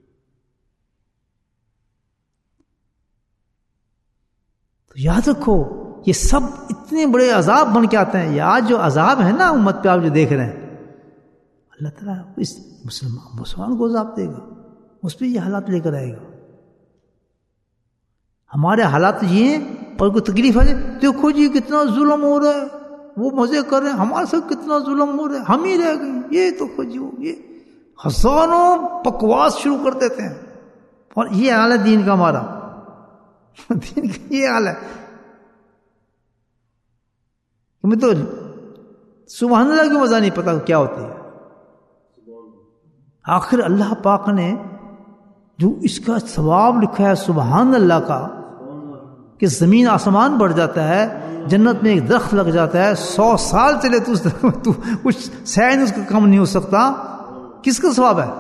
تو یاد رکھو یہ سب اتنے بڑے عذاب بن کے آتے ہیں. یہ آج جو عذاب ہے نا امت پہ آپ جو دیکھ رہے ہیں, اللہ تعالیٰ اس مسلمان مسلمان کو عذاب دے گا, اس پہ یہ حالات لے کر آئے گا. ہمارے حالات یہ ہیں, اور کوئی تکلیف ہے دیکھو جی کتنا ظلم ہو رہا ہے, وہ مزے کر رہے ہیں, ہمارے ساتھ کتنا ظلم ہو رہا ہے, ہم ہی رہ گئے, یہ تو خوجی ہو, یہ ہزاروں بکواس شروع کر دیتے ہیں. اور یہ حال ہے دین کا ہمارا, دین کا یہ حال ہے. ہمیں تو سبحان اللہ کی مزہ نہیں پتا کیا ہوتی ہے. آخر اللہ پاک نے جو اس کا ثواب لکھا ہے سبحان اللہ کا, کہ زمین آسمان بڑھ جاتا ہے، جنت میں ایک درخت لگ جاتا ہے، سو سال چلے تو اس درخت میں تو کچھ سین اس کا کم نہیں ہو سکتا، کس کا ثواب ہے؟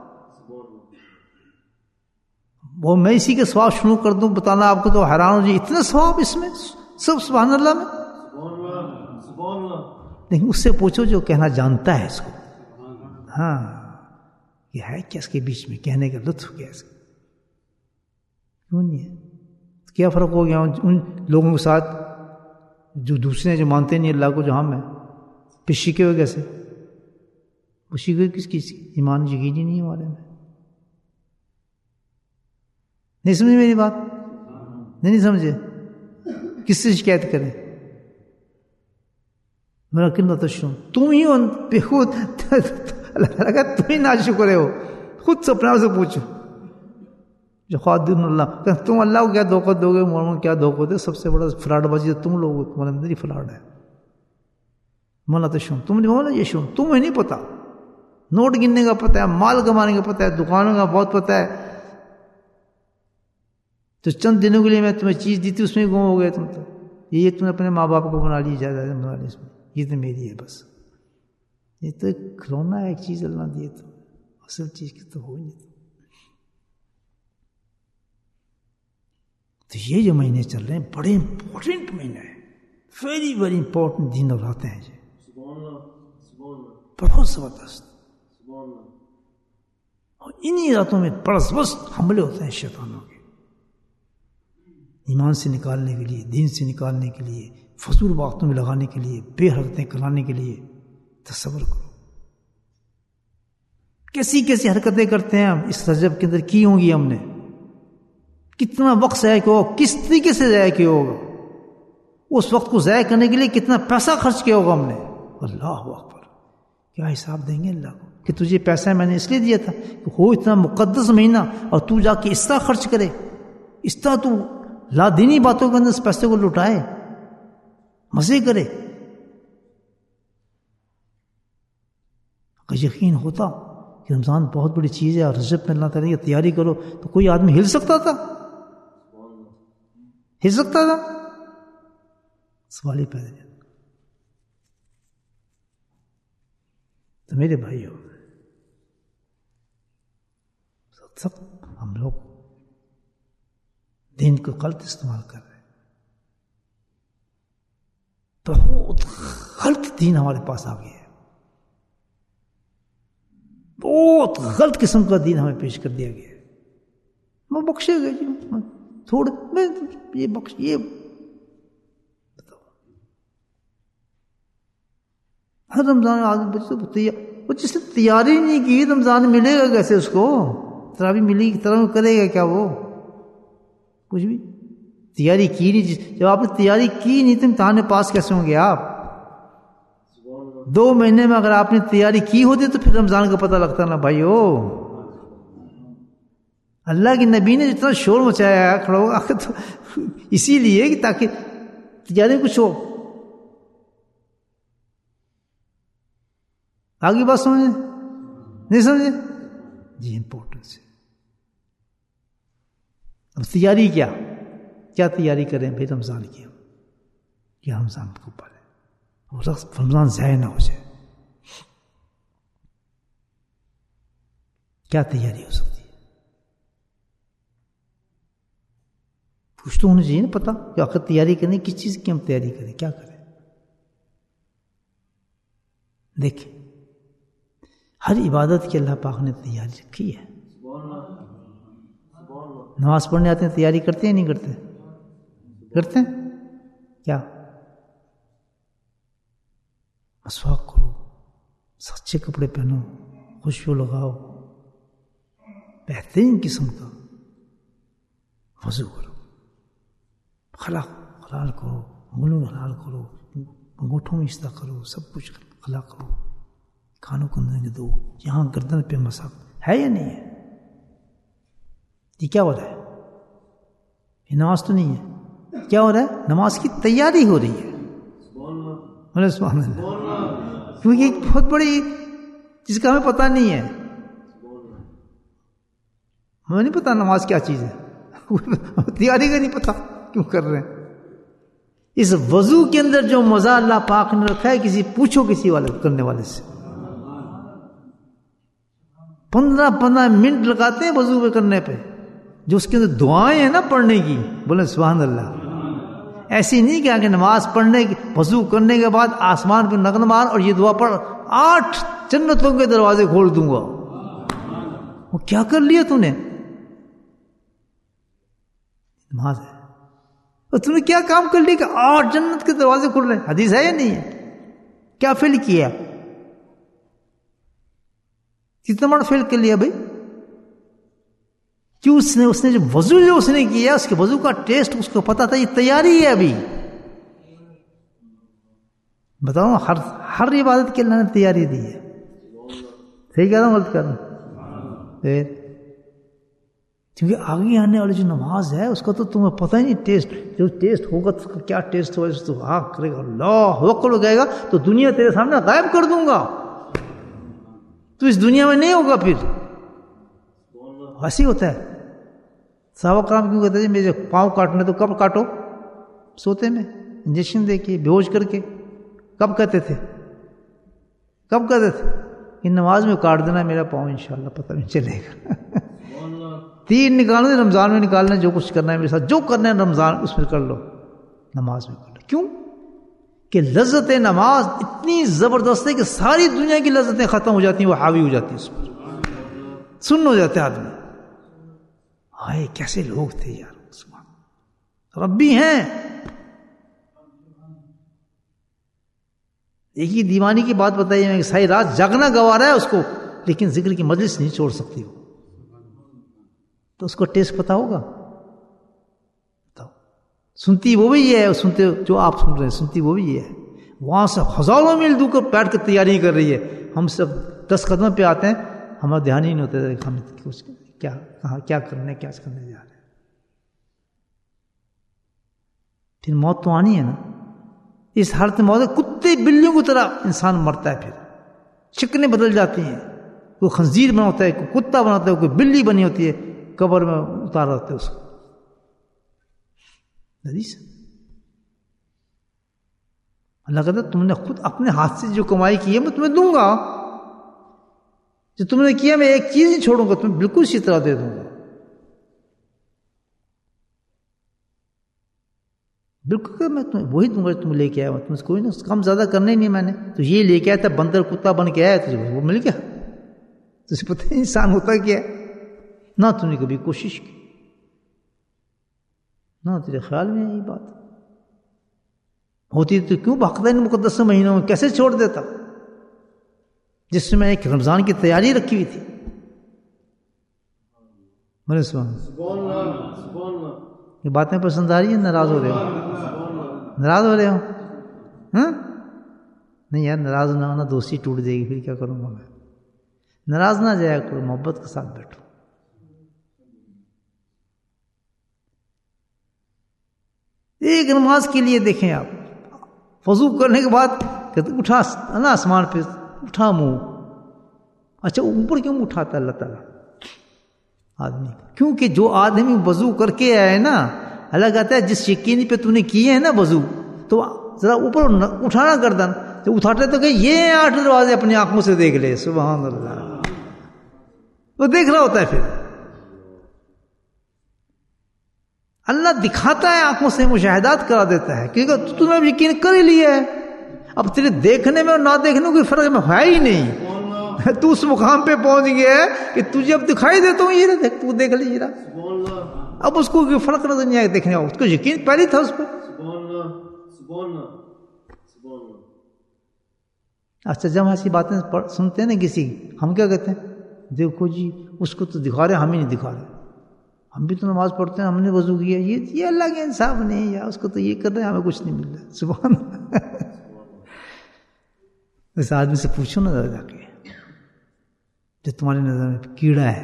وہ میں اسی کے ثواب شروع کر دوں بتانا آپ کو تو حیران ہو جائے، اتنا ثواب اس میں سب سبحان اللہ میں. لیکن اس سے پوچھو جو کہنا جانتا ہے اس کو، ہاں یہ ہے کیا اس کے بیچ میں کہنے کا لطف کیا اس کا؟ کیوں نہیں ہے؟ کیا فرق ہو گیا ان لوگوں کے ساتھ جو دوسرے جو مانتے نہیں اللہ کو، جو ہم ہیں پھر شیکے ہوئے کیسے؟ وہ شیکے کس کی؟ ایمان یقینی نہیں ہمارے میں. نہیں سمجھے میری بات؟ نہیں نہیں سمجھے؟ کس سے شکایت کریں؟ میرا کن تشرم تم ہی بے خود اللہ تعالیٰ کا تم ہی ناشکر ہو. خود سے اپنے آپ سے پوچھو جو خادم اللہ، تم اللہ کو کیا دھوکہ دو گے؟ مولانا کیا دھوکہ دے؟ سب سے بڑا فراڈ بازی تم لوگ، تمہارے اندر ہی فراڈ ہے. مولانا تشرم تم نے مولانا یہ شرم تمہیں نہیں پتا، نوٹ گننے کا پتہ ہے، مال کمانے کا پتہ ہے، دکانوں کا بہت پتہ ہے، تو چند دنوں کے لیے میں تمہیں چیز دی تھی اس میں گم ہو گئے تم. تو یہ تم نے اپنے ماں باپ کو بنا لی جائے بنا لی، اس میں یہ تو میری ہے بس. یہ تو کھلونا ہے ایک چیز اللہ دیے، تو اصل چیز کی تو ہو نہیں. تو یہ جو مہینے چل رہے ہیں بڑے امپورٹنٹ مہینے ہیں، ویری ویری امپورٹنٹ دن اور راتیں ہیں جی، بہت زبردست. اور انہی راتوں میں بڑا زبردست حملے ہوتے ہیں شیطانوں کے، ایمان سے نکالنے کے لیے، دین سے نکالنے کے لیے، فضول باتوں میں لگانے کے لیے، بے حرکتیں کرانے کے لیے. تصور کرو کیسی کیسی حرکتیں کرتے ہیں ہم اس رجب کے اندر کی ہوں گی ہم نے، کتنا وقت ضائع کیا ہوگا، کس طریقے سے ضائع کیا ہوگا، اس وقت کو ضائع کرنے کے لیے کتنا پیسہ خرچ کیا ہوگا ہم نے. اللہ اکبر، کیا حساب دیں گے اللہ کو کہ تجھے پیسہ میں نے اس لیے دیا تھا کہ ہو اتنا مقدس مہینہ اور تو جا کے اس طرح خرچ کرے، اس طرح تو لادینی باتوں کے اندر اس پیسے کو لٹائے، مزے کرے. اگر یقین ہوتا کہ رمضان بہت بڑی چیز ہے اور رجب میں اللہ تعالیٰ کی تیاری کرو، تو کوئی آدمی ہل سکتا تھا؟ ہل سکتا تھا؟ سوال ہی پیدا نہیں. تو میرے بھائیو، سب ہم لوگ دین کو غلط استعمال کر رہے ہیں، بہت غلط دین ہمارے پاس آ گیا ہے، بہت غلط قسم کا دین ہمیں پیش کر دیا گیا ہے. میں بخشے گا جی تھوڑے، میں یہ بخش یہ بتاؤ ہر رمضان آدمی بچے وہ جس نے تیاری نہیں کی رمضان ملے گا کیسے اس کو؟ تراویح ملی طرح کرے گا کیا وہ؟ کچھ بھی تیاری کی نہیں. جب آپ نے تیاری کی نہیں تو امتحان میں پاس کیسے ہوں گے آپ؟ دو مہینے میں اگر آپ نے تیاری کی ہوتی تو پھر رمضان کا پتہ لگتا نا بھائیو. اللہ کے نبی نے جتنا شور مچایا ہے کھڑا ہوگا تو اسی لیے کہ تاکہ تیاری کچھ ہو. آگے بات سمجھے نہیں سمجھے جی؟ امپورٹنس ہے. اب تیاری کیا کیا تیاری کریں بھائی رمضان کی، کیا رمضان کو پڑھیں، رمضان ضائع نہ ہو جائے. کیا تیاری ہو سکتی ہے؟ کچھ تو ہونا چاہیے نا پتا کہ آخر تیاری کریں کس چیز کی ہم تیاری کریں، کیا کریں. دیکھیں ہر عبادت کی اللہ پاک نے تیاری رکھی ہے. نماز پڑھنے آتے ہیں تیاری کرتے ہیں نہیں کرتے؟ کرتے ہیں. کیا مسواک کرو، سچے کپڑے پہنو، خوشبو لگاؤ، بہترین قسم کا وضو کرو، خلا حلال کرو، انگلوں حلال کرو، انگوٹھوں میں استہ کرو، سب کچھ خلا کرو، کھانوں کو اندر دو، یہاں گردن پہ مسا ہے یا نہیں ہے؟ یہ کیا ہو رہا ہے؟ یہ نماز تو نہیں ہے. کیا ہو رہا ہے؟ نماز کی تیاری ہو رہی ہے. سبحان اللہ. کیونکہ ایک بہت بڑی جس کا ہمیں پتہ نہیں ہے، ہمیں نہیں پتا نماز کیا چیز ہے، تیاری کا نہیں پتا کیوں کر رہے ہیں؟ اس وضو کے اندر جو مزہ اللہ پاک نے رکھا ہے کسی پوچھو کسی والے کرنے والے سے. پندرہ پندرہ منٹ لگاتے ہیں وضو پہ کرنے پہ، جو اس کے اندر دعائیں ہیں نا پڑھنے کی، بولے سبحان اللہ. ایسی نہیں کہ آگے نماز پڑھنے کی وضو کرنے کے بعد آسمان پہ نظر مار اور یہ دعا پڑھ آٹھ جنتوں کے دروازے کھول دوں گا. وہ کیا کر لیا تو نے؟ نماز ہے اور تم نے کیا کام کر لیا کہ آٹھ جنت کے دروازے کھل رہے ہیں؟ حدیث ہے یا نہیں ہے؟ کیا فیل کیا؟ کتنا بڑا فیل کر لیا بھائی؟ کیوں؟ اس نے اس نے جو وضو جو اس نے کیا اس کے وضو کا ٹیسٹ اس کو پتا تھا یہ تیاری ہے. ابھی بتاؤ ہر ہر عبادت کے اللہ نے تیاری دی ہے. صحیح کہہ رہا ہوں غلط کر رہا ہوں؟ کیونکہ آگے آنے والی جو نماز ہے اس کا تو تمہیں پتہ ہی نہیں ٹیسٹ. جو ٹیسٹ ہوگا تو کیا ٹیسٹ ہوگا، تو ہاں کرے گا اللہ اکبر کہے گا تو دنیا تیرے سامنے غائب کر دوں گا، تو اس دنیا میں نہیں ہوگا. پھر ایسے ہی ہوتا ہے. صحابہ کرام کیوں کہتے ہیں میرے پاؤں کاٹنے تو کب کاٹو؟ سوتے میں انجیکشن دے کے بے ہوش کر کے. کب کہتے تھے؟ کب کہتے تھے کہ نماز میں کاٹ دینا میرا پاؤں انشاءاللہ پتہ نہیں چلے گا. تین نکالنا ہے رمضان میں نکالنا ہے، جو کچھ کرنا ہے میرے ساتھ جو کرنا ہے رمضان اس میں کر لو، نماز میں کر لو. کیوں کہ لذت نماز اتنی زبردست ہے کہ ساری دنیا کی لذتیں ختم ہو جاتی ہیں، وہ حاوی ہو جاتی ہیں اس پر، سن ہو جاتے آدمی. ہائے کیسے لوگ تھے یار، ربی ہیں. ایک ہی دیوانی کی بات بتائی میں کہ ساری رات جاگنا گوارا ہے اس کو، لیکن ذکر کی مجلس نہیں چھوڑ سکتی وہ. تو اس کو ٹیسٹ پتا ہوگا؟ بتاؤ. سنتی وہ بھی یہ ہے، سنتے جو آپ سن رہے ہیں سنتی وہ بھی یہ ہے. وہاں سے ہزاروں میل دور کر بیٹھ کے تیاری کر رہی ہے. ہم سب دس قدم پہ آتے ہیں، ہمارا دھیان ہی نہیں ہوتا ہم کیا کہاں کیا کرنے کیا کرنے جا رہے ہیں. پھر موت تو آنی ہے نا. اس حالت میں موت کتے بلیوں کی طرح انسان مرتا ہے، پھر شکلیں بدل جاتی ہیں. کوئی خنزیر بنا ہوتا ہے، کوئی کتا بنا ہوتا ہے، کوئی بلی بنی ہوتی ہے، قبر میں اتارا ہوتا ہے اس کو. حدیث اللہ کہتا ہے تم نے خود اپنے ہاتھ سے جو کمائی کی ہے میں تمہیں دوں گا. جو تم نے کیا میں ایک چیز ہی چھوڑوں گا، تمہیں بالکل اسی طرح دے دوں گا. بالکل میں تمہیں وہی دوں گا جو تم لے کے آیا ہوں. تم کوئی نہ کم زیادہ کرنا ہی نہیں میں نے. تو یہ لے کے آیا تھا بندر کتا بن کے آیا تجھے وہ مل گیا. تجھے پتہ ہے انسان ہوتا کیا ہے؟ نہ تم نے کبھی کوشش کی، نہ تیرے خیال میں یہی بات ہوتی تو کیوں بھاگتا ان مقدس مہینوں میں کیسے چھوڑ دیتا جس میں ایک رمضان کی تیاری رکھی ہوئی تھی. میرے سبحان اللہ. یہ باتیں پسند آ رہی ہیں؟ ناراض ہو رہے ہو؟ ناراض ہو رہے ہو؟ ہاں نہیں یار ناراض نہ ہونا، دوستی ٹوٹ جائے گی. پھر کیا کروں گا میں؟ ناراض نہ جایا کرو، محبت کے ساتھ بیٹھو. ایک نماز کے لیے دیکھیں آپ، وضو کرنے کے بعد کہتے اٹھا نا آسمان پہ اٹھا منہ. اچھا اوپر کیوں اٹھاتا اللہ تعالیٰ آدمی؟ کیونکہ جو آدمی وضو کر کے آئے نا، اللہ کہتا ہے جس یقینی پہ تو نے کیے ہیں نا وضو، تو ذرا اوپر اٹھانا گردن. تو اٹھاتے تو کہ یہ آٹھ دروازے اپنی آنکھوں سے دیکھ لے. سبحان اللہ. وہ دیکھ رہا ہوتا ہے، پھر اللہ دکھاتا ہے آنکھوں سے، مشاہدات کرا دیتا ہے کیونکہ تو نے یقین کر ہی لیا ہے. اب تیرے دیکھنے میں اور نہ دیکھنے میں کوئی فرق میں ہے ہی نہیں. تو اس مقام پہ پہنچ گیا ہے کہ تجھے اب دکھائی دیتا ہوں یہ دیکھ تو دیکھ لیجیے. اب اس کو کوئی فرق نظر نہیں آیا دیکھنے کا، اس کو یقین پہلے تھا اس پہ. اچھا جب ایسی باتیں سنتے ہیں نا کسی، ہم کیا کہتے ہیں؟ دیکھو جی اس کو تو دکھا رہے، ہم ہی نہیں دکھا رہے. ہم بھی تو نماز پڑھتے ہیں، ہم نے وضو کیا، یہ یہ اللہ کے انصاف نہیں ہے، اس کو تو یہ کر رہے ہیں، ہمیں کچھ نہیں مل رہا. سبحان اللہ. اس آدمی سے پوچھو نا جا کے جو تمہاری نظر میں کیڑا ہے،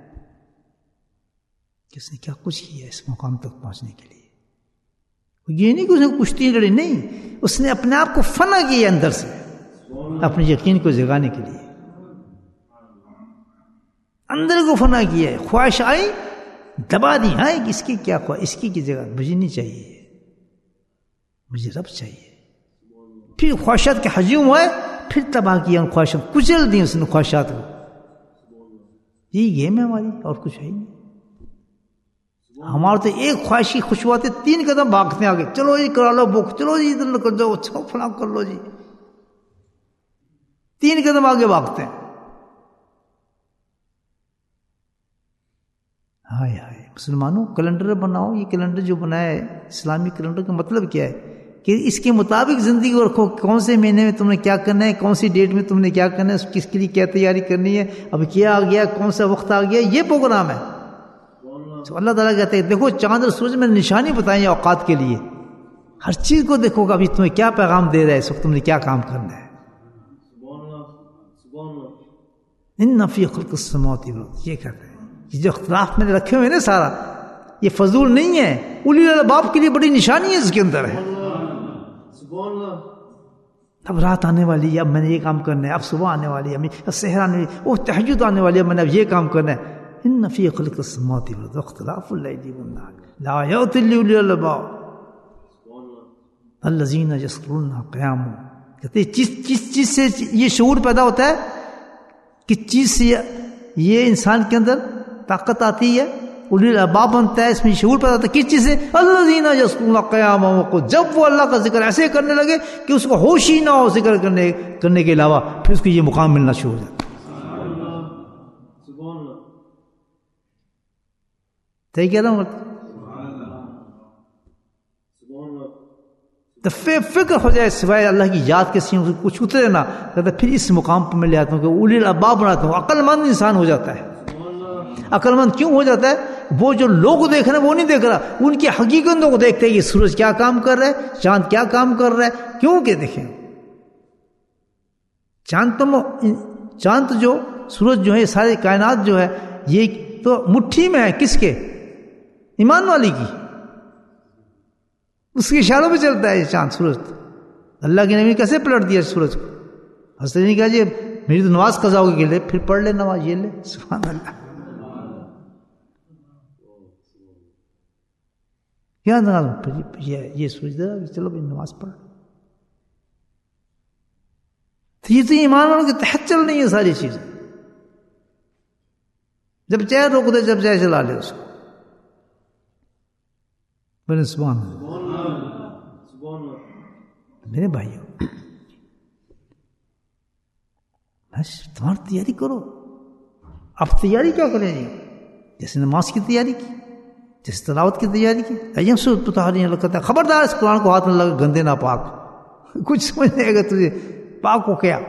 کہ اس نے کیا کچھ کیا اس مقام تک پہنچنے کے لیے. یہ نہیں کہ اس نے کشتی لڑی، نہیں، اس نے اپنے آپ کو فنا کیا اندر سے اپنے یقین کو جگانے کے لیے. اندر کو فنا کیا ہے، خواہش آئی دبا دی. ہاں اس کی کیا خواہ، اس کی کی جگہ مجھے نہیں چاہیے، مجھے رب چاہیے. پھر خواہشات کے ہجوم ہوئے، پھر تباہ کیا ان خواہشات، کچل دی اس نے خواہشات کو. یہی گیم ہے ہماری، اور کچھ ہے نہیں. ہمارا تو ایک خواہش کی خوشبوات ہے، تین قدم بھاگتے ہیں آگے، چلو جی کرا لو بک، چلو جی ادھر کر جاؤ، اچھا فلاں کر لو جی، تین قدم آگے بھاگتے ہیں. ہائے ہائے مسلمانوں، کیلنڈر بناؤ. یہ کیلنڈر جو بنایا ہے اسلامی کیلنڈر کا مطلب کیا ہے کہ اس کے مطابق زندگی کو رکھو. کون سے مہینے میں تم نے کیا کرنا ہے، کون سی ڈیٹ میں تم نے کیا کرنا ہے، کس کے لیے کیا تیاری کرنی ہے، اب کیا آ گیا، کون سا وقت آ گیا، یہ پروگرام ہے. تو اللہ تعالیٰ کہتے ہیں دیکھو چاند اور سورج میں نشانی بتائی ہے اوقات کے لیے. ہر چیز کو دیکھو گا ابھی تمہیں کیا پیغام دے رہا ہے، اس وقت تم نے کیا کام کرنا ہے. ان فی خلق السماوات والارض، یہ کہتے ہیں یہ جو اختلاف میں نے رکھے ہوئے نا سارا، یہ فضول نہیں ہے، اولی الالباب کے لیے بڑی نشانی ہے اس کے اندر ہے. اب رات آنے والی ہے، اب میں نے یہ کام کرنا ہے، اب صبح آنے والی ہے، اب سحر آنے والی ہے، وہ تہجد آنے والی ہے، میں نے اب یہ کام کرنا ہے. ان فی خلق السماوات والارض واختلاف الليل والنهار لآیات لأولی الالباب الذین یذکرون قیاما. کہتے ہیں جس جس چیز سے یہ شعور پیدا ہوتا ہے، کس چیز سے یہ انسان کے اندر طاقت آتی ہے، اولی الالباب بنتا ہے، اس میں شعور پیدا ہوتا ہے. کس چیز سے؟ الذین یذکرون قیاما وقعودا. جب وہ اللہ کا ذکر ایسے کرنے لگے کہ اس کو ہوش ہی نہ ہو ذکر کرنے کرنے کے علاوہ، پھر اس کو یہ مقام ملنا شروع ہو جاتا ہے. صحیح کہہ رہا ہوں؟ دفعہ فکر ہو جائے سوائے اللہ کی یاد کے سیوں سے کچھ اترے نہ، کہتا پھر اس مقام پر میں لے آتا ہوں کہ اولی الالباب بناتا ہوں. عقل مند انسان ہو جاتا ہے. عقل مند کیوں ہو جاتا ہے؟ وہ جو لوگ دیکھ رہے ہیں وہ نہیں دیکھ رہا، ان کی حقیقتوں کو دیکھتے ہیں. یہ سورج کیا کام کر رہا ہے، چاند کیا کام کر رہا ہے. کیوں کہ دیکھیں چاند تو چاند جو سورج جو ہے، ساری کائنات جو ہے، یہ تو مٹھی میں ہے. کس کے؟ ایمان والی کی. اس کے اشاروں پہ چلتا ہے یہ چاند سورج. اللہ کے نبی کیسے پلٹ دیا سورج کو؟ حضرت نے کہا جی میری تو نماز قضا ہوگی کہ لے پھر پڑھ لے نماز، یہ لے. سبحان اللہ. کیا یہ سوچ دے رہا چلو بھائی نماز پڑھ. تو یہ تو ایمان والوں کے تحت چل رہی ہے ساری چیزیں. جب چاہے روک دے، جب چاہے چلا لے اس کو. بولے سبحان اللہ. میرے بھائیو، تمہاری تیاری کرو. اب تیاری کیا کریں جی؟ جیسے نماز کی تیاری کی، جیسے تلاوت کی تیاری کی. ایم سے تطہرین لگتا ہے، خبردار اس قرآن کو ہاتھ میں لگا گندے نہ پاک. کچھ سمجھ نہیں آئے گا تجھے پاک ہو کیا.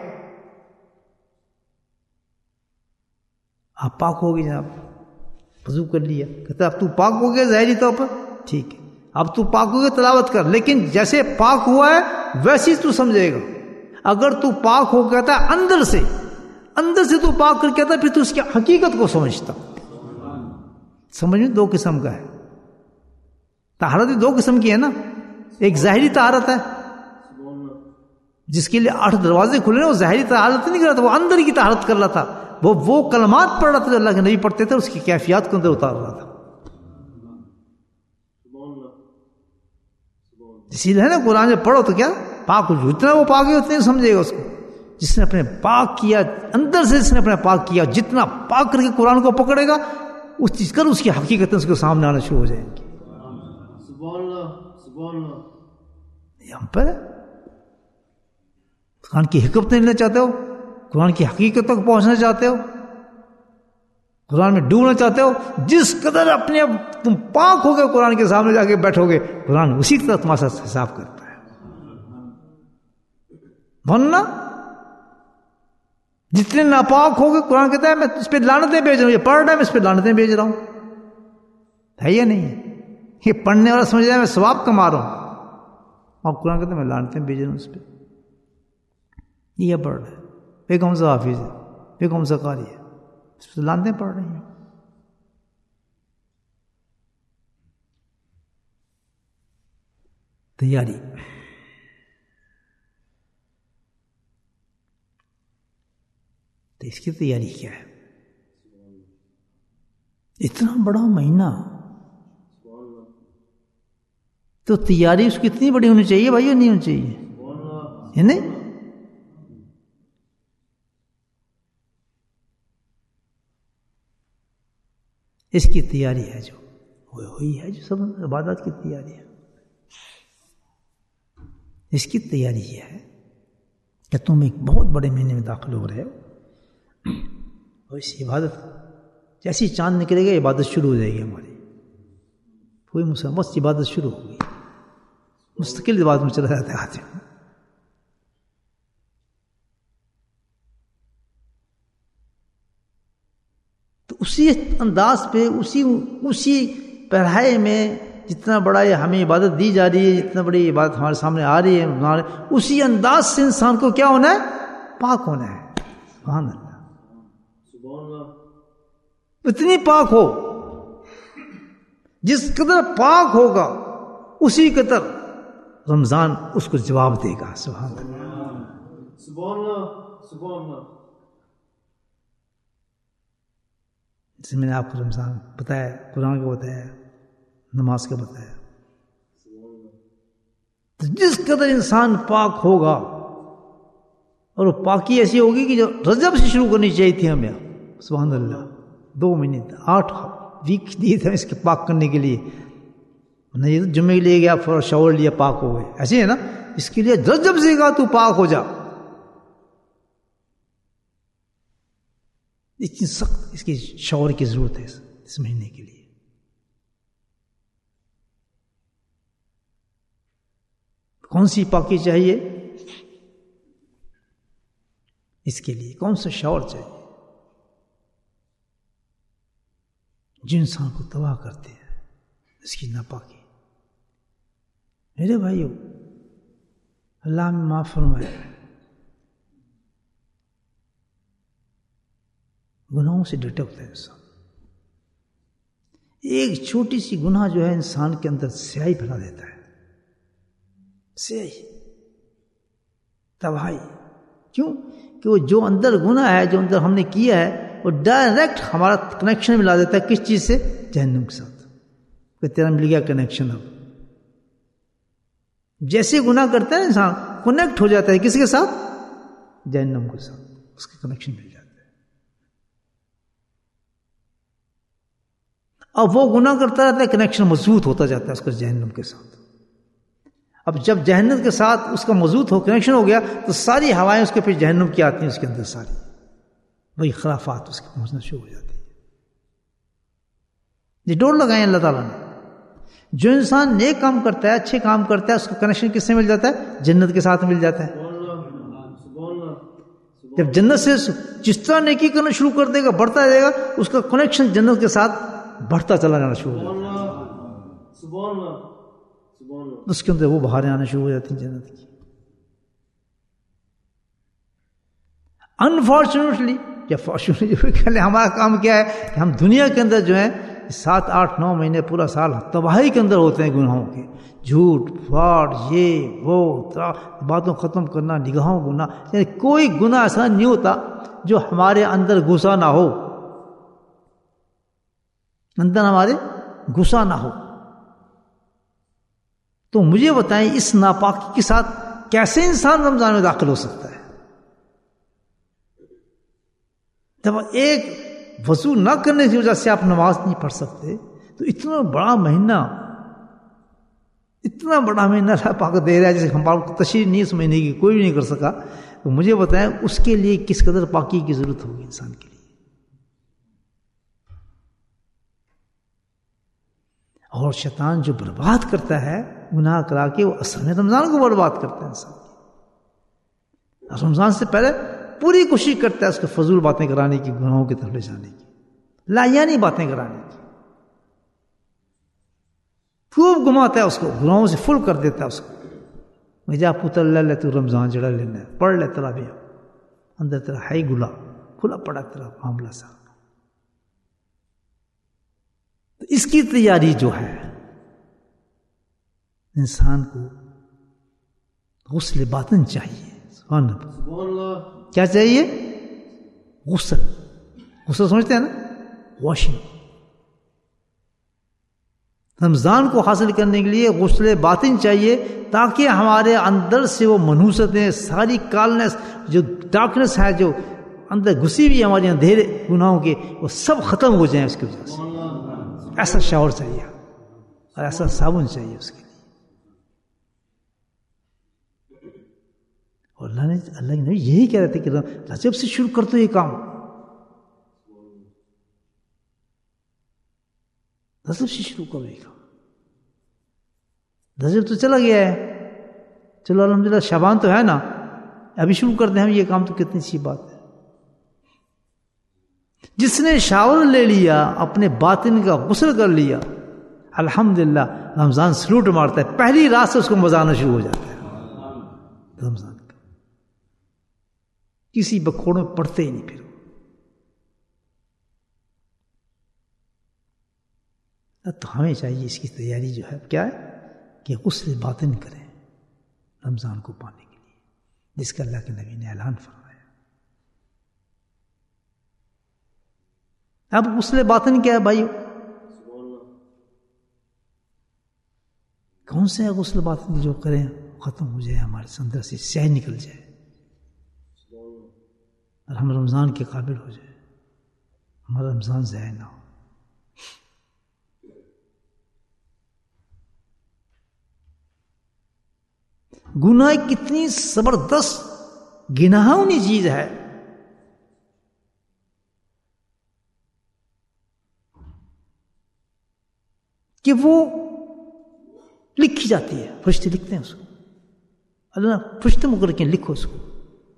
آپ پاک ہو گئے جناب، وضو کر لیا، کہتا اب تو پاک ہو گیا ظاہری طور پر، ٹھیک ہے اب تو پاک ہو گیا تلاوت کر. لیکن جیسے پاک ہوا ہے ویسے ہی تو سمجھے گا. اگر تو پاک ہو گیا تھا اندر سے، اندر سے تو پاک کر کے تھا، پھر تو اس کی حقیقت کو سمجھتا. سمجھ میں دو قسم کا ہے. طہارت دو قسم کی ہے نا. ایک ظاہری طہارت ہے جس کے لیے آٹھ دروازے کھلے نا، وہ ظاہری طہارت نہیں کر رہا تھا، وہ اندر کی طہارت کر رہا تھا. وہ وہ کلمات پڑھ رہا تھا جو اللہ کے نبی پڑھتے تھے، اس کی کیفیات کو اندر اتار رہا تھا. اسی لیے نا قرآن جب پڑھو تو کیا پاک ہو، جتنا وہ پاک ہے اتنے سمجھے گا اس کو. جس نے اپنے پاک کیا اندر سے، جس نے اپنے پاک کیا، جتنا پاک کر کے قرآن کو پکڑے گا اس چیز کر اس کی حقیقتیں اس کے سامنے آنا شروع ہو جائیں گی. سبحان اللہ سبحان اللہ. یہ ہم پر ہے. قرآن کی حکمتیں لینا چاہتے ہو، قرآن کی حقیقت تک پہنچنا چاہتے ہو، قرآن میں ڈوبنا چاہتے ہو، جس قدر اپنے تم پاک ہو گئے قرآن کے سامنے جا کے بیٹھو گے، قرآن اسی طرح تمہارا حساب کرتا ہے. ورنہ جتنے ناپاک ہو گئے قرآن کہتا ہے میں اس پہ لعنتیں بھیج رہا ہوں. یہ پڑھ رہا ہے میں اس پہ لعنتیں بھیج رہا ہوں. ہے یا نہیں ہے؟ یہ پڑھنے والا سمجھ رہا ہے میں ثواب کما رہا ہوں، اور قرآن کہتا ہے میں لعنتیں بھیج رہا ہوں اس پہ. یہ پڑھ رہا ہے بے کون سا حافظ ہے، بے کون سا قاری ہے، اس پہ لعنتیں پڑھ رہی ہیں. تیاری تو اس کی تیاری کیا ہے؟ اتنا بڑا مہینہ تو تیاری اس کی اتنی بڑی ہونی چاہیے بھائی، نہیں ہونی چاہیے، ہے نہیں؟ اس کی تیاری ہے جو ہوئی ہے، جو سب عبادت کی تیاری ہے، اس کی تیاری یہ ہے کہ تم ایک بہت بڑے مہینے میں داخل ہو رہے ہو، اور اس عبادت جیسی چاند نکلے گا عبادت شروع ہو جائے گی ہماری، کوئی مسلمان بس عبادت شروع ہو گئی، مستقل عبادت میں چلا جاتا ہے آدمی۔ تو اسی انداز پہ اسی اسی پڑھائی میں جتنا بڑا یہ ہمیں عبادت دی جا رہی ہے، جتنا بڑی عبادت ہمارے سامنے آ رہی ہے، اسی انداز سے انسان کو کیا ہونا ہے؟ پاک ہونا ہے۔ سبحان اللہ، اتنی پاک ہو، جس قدر پاک ہوگا اسی قدر رمضان اس کو جواب دے گا۔ سبحان اللہ، سبحان اللہ، سبحان اللہ۔ جیسے میں نے آپ کو رمضان بتایا، قرآن کا بتایا، نماز کا بتایا، تو جس قدر انسان پاک ہوگا، اور وہ پاکی ایسی ہوگی کہ جو رجب سے شروع کرنی چاہیے تھی ہمیں، سبحان اللہ، دو مہینے آٹھ ویک دیے تھے اس کے پاک کرنے کے لیے، نہیں تو جمعے کے لیے گیا پھر شاور لیا پاک ہو گئے، ایسے ہے نا؟ اس کے لیے رجب سے کہا تو پاک ہو جا، اتنی سخت اس کی شاور کی ضرورت ہے اس مہینے کے لیے۔ کون سی پاکی چاہیے اس کے لیے؟ کون سا شاور چاہیے جو انسان کو تباہ کرتے ہیں؟ اس کی ناپاکی۔ میرے بھائیو، اللہ میں معاف فرمائے، گناہوں سے ڈٹا ہوتا ہے انسان، ایک چھوٹی سی گناہ جو ہے انسان کے اندر سیاہی پھیلا دیتا ہے، سیاہی، تباہی۔ کیوں؟ کہ وہ جو اندر گناہ ہے، جو اندر ہم نے کیا ہے، وہ ڈائریکٹ ہمارا کنیکشن ملا دیتا ہے، کس چیز سے؟ جہنم کے ساتھ، کہ تیرا مل گیا کنیکشن۔ اب جیسے گناہ کرتا ہے انسان کنیکٹ ہو جاتا ہے کس کے ساتھ؟ جہنم کے ساتھ، اس کا کنیکشن مل جاتا ہے۔ اب وہ گناہ کرتا رہتا ہے، کنیکشن مضبوط ہوتا جاتا ہے اس کا جہنم کے ساتھ۔ اب جب جہنم کے ساتھ اس کا مضبوط ہو کنیکشن ہو گیا، تو ساری ہوائیں اس کے پھر جہنم کی آتی ہیں، اس کے اندر ساری وہی خرافات اس کے پہنچنا شروع ہو جاتی ہے۔ یہ ڈور لگائیں اللہ تعالیٰ نے۔ جو انسان نیک کام کرتا ہے، اچھے کام کرتا ہے، اس کا کنیکشن کس سے مل جاتا ہے؟ جنت کے ساتھ مل جاتا ہے۔ جب جنت سے جس طرح نیکی کرنا شروع کر دے گا، بڑھتا جائے گا، اس کا کنیکشن جنت کے ساتھ بڑھتا چلا جانا شروع ہو جاتا ہے، اس کے اندر وہ بہاریں آنا شروع ہو جاتی ہیں جنت کی۔ انفارچونیٹلی یا فارچونیٹلی جو کہہ لیں، ہمارا کام کیا ہے کہ ہم دنیا کے اندر جو ہے سات آٹھ نو مہینے پورا سال تباہی کے اندر ہوتے ہیں گناہوں کے، جھوٹ فاٹ، یہ وہ باتوں ختم کرنا، نگاہوں گناہ، یعنی کوئی گناہ ایسا نہیں ہوتا جو ہمارے اندر گھسا نہ ہو، اندر ہمارے گھسا نہ ہو۔ تو مجھے بتائیں اس ناپاکی کے ساتھ کیسے انسان رمضان میں داخل ہو سکتا ہے؟ جب ایک وضو نہ کرنے کی وجہ سے آپ نماز نہیں پڑھ سکتے، تو اتنا بڑا مہینہ، اتنا بڑا مہینہ اللہ پاک دے رہا ہے، جیسے ہم آپ کو تشریح نہیں اس مہینے کی کوئی بھی نہیں کر سکا، تو مجھے بتائیں اس کے لیے کس قدر پاکی کی ضرورت ہوگی انسان کے لیے۔ اور شیطان جو برباد کرتا ہے گناہ کرا کے، وہ اصل میں رمضان کو برباد کرتا ہے انسان کی۔ رمضان سے پہلے پوری کوشش کرتا ہے اس کو فضول باتیں کرانے کی، گناہوں کی طرف لے جانے کی، لایانی باتیں کرانے کی، خوب گھماتا ہے اس کو، گناہوں سے فل کر دیتا ہے اس کو۔ جا پتر لے لے تو رمضان جڑا لینا ہے، پڑھ لے تیرا بھی اندر تیرا ہے گلا کھلا پڑا تیرا معاملہ سا۔ تو اس کی تیاری جو ہے انسان کو غسل باطن چاہیے۔ سبحان اللہ، کیا چاہیے؟ غسل۔ غسل سمجھتے ہیں نا؟ واشنگ، رمضان کو حاصل کرنے کے لیے غسل باطن چاہیے تاکہ ہمارے اندر سے وہ منحوستیں، ساری کالنس، جو ڈارکنس ہے جو اندر گھسی ہوئی ہمارے اندھیرے گناہوں کے، وہ سب ختم ہو جائیں اس کی وجہ سے۔ ایسا شاور چاہیے اور ایسا صابن چاہیے اس کے لیے۔ اور اللہ نے اللہ کے نبی یہی کہہ رہے تھے کہ رجب سے شروع کر دو یہ کام، رجب سے شروع کرو یہ کام۔ رجب تو چلا گیا ہے، چلو الحمدللہ شعبان تو ہے نا، ابھی شروع کر دیں ہم یہ کام، تو کتنی اچھی بات ہے۔ جس نے شاور لے لیا، اپنے باطن کا غسل کر لیا، الحمدللہ رمضان سلوٹ مارتا ہے، پہلی رات سے اس کو مزہ آنا شروع ہو جاتا ہے رمضان کا، کسی بکھوڑ میں پڑتے ہی نہیں پھر۔ تو ہمیں چاہیے اس کی تیاری جو ہے کیا ہے کہ غسل باطن کریں رمضان کو پانے کے لیے، جس کا اللہ کے نبی نے اعلان فرمایا۔ اب غسل باطن کیا ہے بھائیو؟ کون سے غسل باطن جو کریں ختم ہو جائے، ہمارے اندر سے سیاہ نکل جائے اور ہم رمضان کے قابل ہو جائے، ہمارا رمضان ضائع نہ ہو۔ گناہ کتنی زبردست گناہونی چیز ہے، کہ وہ لکھی جاتی ہے، فرشتے لکھتے ہیں اس کو، اللہ فرشتے مقرر کے لکھو اس کو۔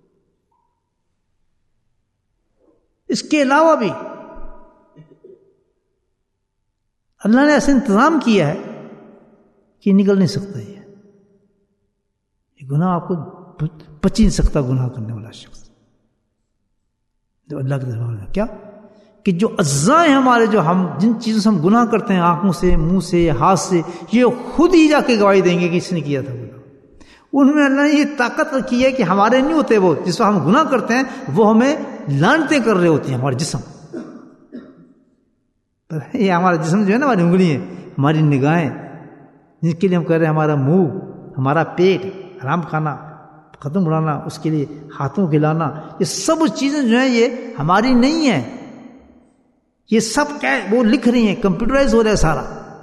اس کے علاوہ بھی اللہ نے ایسا انتظام کیا ہے کہ نکل نہیں سکتا، یہ یہ گناہ آپ کو بچ نہیں سکتا، گناہ کرنے والا شخص جو اللہ کے دربار میں کیا کہ جو اجزاء ہیں ہمارے، جو ہم جن چیزوں سے ہم گناہ کرتے ہیں، آنکھوں سے، منہ سے، ہاتھ سے، یہ خود ہی جا کے گواہی دیں گے کہ اس نے کیا تھا گناہ۔ انہوں نے اللہ نے یہ طاقت رکھی ہے کہ ہمارے نہیں ہوتے، وہ جس وقت ہم گناہ کرتے ہیں وہ ہمیں لعنتیں کر رہے ہوتے ہیں، ہمارے جسم، یہ ہمارا جسم جو ہے نا، ہماری انگلیاں، ہماری نگاہیں، جن کے لیے ہم کہہ رہے ہیں، ہمارا منہ، ہمارا پیٹ، حرام کھانا، قدم اڑانا، اس کے لیے ہاتھوں کھلانا، یہ سب چیزیں جو ہیں یہ ہماری نہیں ہیں، یہ سب کیا وہ لکھ رہی ہیں، کمپیوٹرائز ہو رہا ہے سارا۔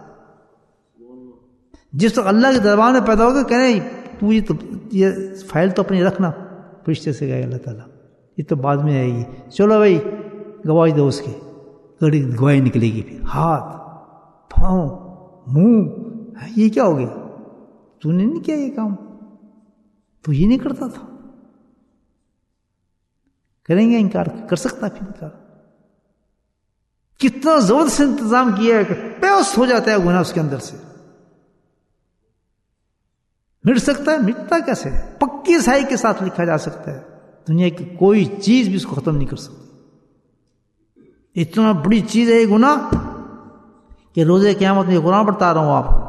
جس وقت اللہ کے دربار میں پیدا ہوگا کہہ رہے تو یہ تو یہ فائل تو اپنی رکھنا، فرشتے سے کہے اللہ تعالیٰ یہ تو بعد میں آئے گی، چلو بھائی گواہی دو، اس کی گڑی گواہی نکلے گی، پھر ہاتھ، پاؤں، منہ، یہ کیا ہو گیا؟ تو نے نہیں کیا یہ کام، تو یہ نہیں کرتا تھا، کریں گے انکار، کر سکتا پھر انکار؟ کتنا زبردست انتظام کیا ہے کہ پیوس ہو جاتا ہے گناہ اس کے اندر سے، مٹ سکتا ہے؟ مٹتا کیسے؟ پکی سائی کے ساتھ لکھا جا سکتا ہے، دنیا کی کوئی چیز بھی اس کو ختم نہیں کر سکتی۔ اتنا بڑی چیز ہے یہ گناہ کہ روزے قیامت میں قرآن بتا رہا ہوں آپ کو،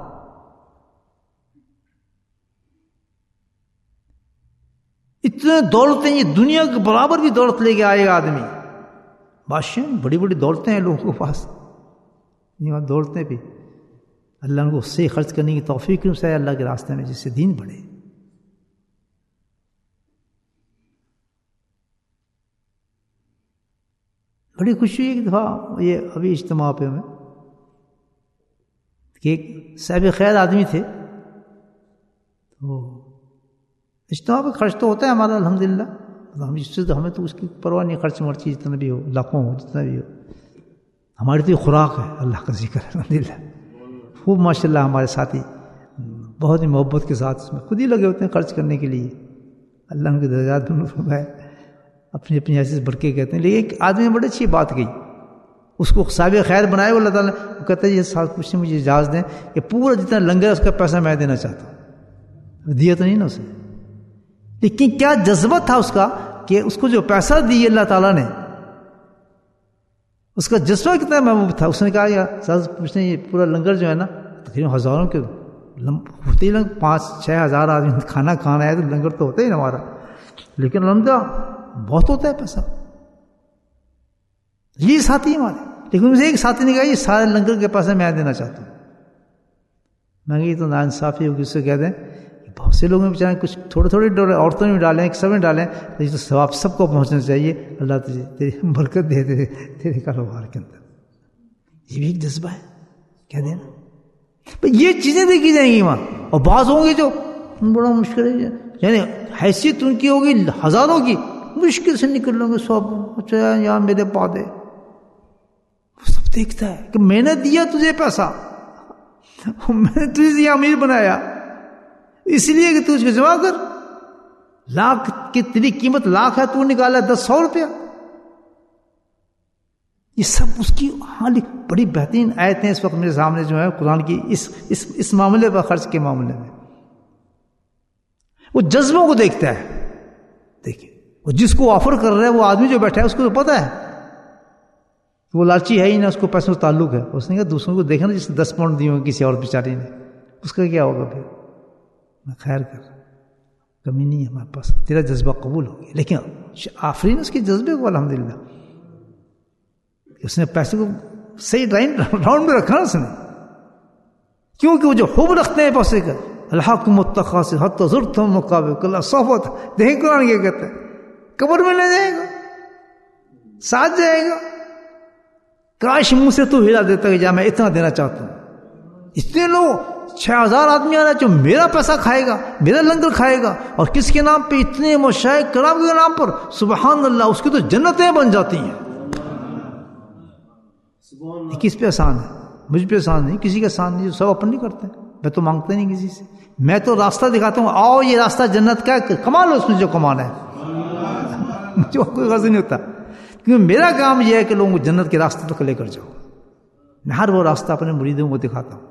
اتنے دولتیں، یہ دنیا کے برابر بھی دولت لے کے آئے گا آدمی، بادشاہ بڑی بڑی دولتیں ہیں لوگوں کے پاس، یہ دولتیں بھی اللہ ان کو اس سے خرچ کرنے کی توفیق کیوں سے اللہ کے راستے میں، جس سے دین بڑھے۔ بڑی خوشی ایک دفعہ یہ ابھی اجتماع پہ میں کہ ایک صاحب خیر آدمی تھے، تو اجتماع پہ خرچ تو ہوتا ہے ہمارا الحمدللہ، ہم اس سے ہمیں تو اس کی پرواہ نہیں، خرچ مرچی جتنا بھی ہو، لاکھوں ہو، جتنا بھی ہو، ہماری تو یہ خوراک ہے اللہ کا ذکر ہے الحمدللہ۔ خوب ماشاء اللہ ہمارے ساتھی بہت ہی محبت کے ساتھ اس میں خود ہی لگے ہوتے ہیں خرچ کرنے کے لیے، اللہ ان کے درجات میں فرمائے، اپنی اپنی حیثیت بڑھ کے کہتے ہیں۔ لیکن ایک آدمی نے بڑی اچھی بات کہی، اس کو صاحب خیر بنائے وہ اللہ تعالیٰ، وہ کہتے ہیں یہ ساتھ کچھ نہیں، مجھے اجازت دیں کہ پورا جتنا لنگر ہے اس کا پیسہ میں دینا چاہتا ہوں۔ دیا تو نہیں نا اسے، لیکن کیا جذبہ تھا اس کا کہ اس کو جو پیسہ دی اللہ تعالیٰ نے، اس کا جذبہ کتنا محبوب تھا۔ اس نے کہا یار سر پوچھتے ہیں یہ پورا لنگر جو ہے نا تقریباً ہزاروں کے ہوتے ہی، لنگ پانچ چھ ہزار آدمی کھانا کھانا ہے تو لنگر تو ہوتا ہی نا ہمارا، لیکن الحمدللہ بہت ہوتا ہے پیسہ۔ یہ ساتھی ہمارے، لیکن مجھے ایک ساتھی نے کہا یہ سارے لنگر کے پیسے میں دینا چاہتا ہوں، مہنگی تو ناانصافی ہوگی. اس سے کہتے ہیں بہت سے لوگوں میں بیچارے کچھ تھوڑے تھوڑے ڈالے, عورتوں میں ڈالیں, سب میں ڈالیں, تو یہ تو ثواب سب کو پہنچنا چاہیے. اللہ تجھے تیری برکت دے دے تیرے کاروبار کے اندر. یہ بھی ایک جذبہ ہے, کہہ دیں نا یہ چیزیں دیکھی جائیں گی وہاں. اور بعض ہوں گے جو بڑا مشکل ہے, یعنی حیثیت ان کی ہوگی ہزاروں کی, مشکل سے نکل لیں گے سب. اچھا یہاں میرے پودے, وہ سب دیکھتا ہے کہ میں نے دیا تجھے پیسہ, میں نے تجھے امیر بنایا اس لیے کہ تو اس کو جمع کر. لاکھ کی تیری قیمت لاکھ ہے, تو نکالا دس سو روپیہ. یہ سب اس کی حال. بڑی بہترین آیتیں اس وقت میرے سامنے جو ہے قرآن کی اس اس اس معاملے پر, خرچ کے معاملے میں. وہ جذبوں کو دیکھتا ہے. دیکھیں وہ جس کو آفر کر رہا ہے, وہ آدمی جو بیٹھا ہے اس کو تو پتا ہے وہ لالچی ہے ہی نہ, اس کو پیسوں سے تعلق ہے. اس نے کہا دوسروں کو دیکھا نا جس نے دس پاؤنڈ دیے ہوں کسی اور بیچارے نے, اس کا کیا ہوگا پھر. میں خیر کر, کمی نہیں ہے ہمارے پاس, تیرا جذبہ قبول ہو گیا. لیکن آفرین اس کے جذبے کو الحمدللہ, اس نے پیسے کو صحیح راؤنڈ میں رکھا نا اس نے, کیونکہ وہ جو حب رکھتے ہیں پیسے کا, الحاکم التکاثر حتی زرتم المقابر کلا سوف. دیکھیں قرآن کیا کہتا ہے, قبر میں لے جائے گا, ساتھ جائے گا. کاش منہ سے تو ہلا دیتا کہ جا میں اتنا دینا چاہتا ہوں. اتنے لوگ چھ ہزار آدمی آ رہا ہے جو میرا پیسہ کھائے گا, میرا لنگر کھائے گا, اور کس کے نام پہ, اتنے مشائخ کرام کے نام پر, سبحان اللہ, اس کی تو جنتیں بن جاتی ہیں. یہ کس پہ آسان ہے؟ مجھ پہ آسان نہیں, کسی کا آسان نہیں. سب اپن نہیں کرتے, میں تو مانگتا نہیں کسی سے. میں تو راستہ دکھاتا ہوں, آؤ یہ راستہ جنت کا ہے, کما لو اس میں جو کمانا ہے. مجھے کوئی غرض نہیں ہوتا, کیونکہ میرا کام یہ ہے کہ لوگوں کو جنت کے راستے تک لے کر جاؤ. میں ہر وہ راستہ اپنے مریدوں کو دکھاتا ہوں.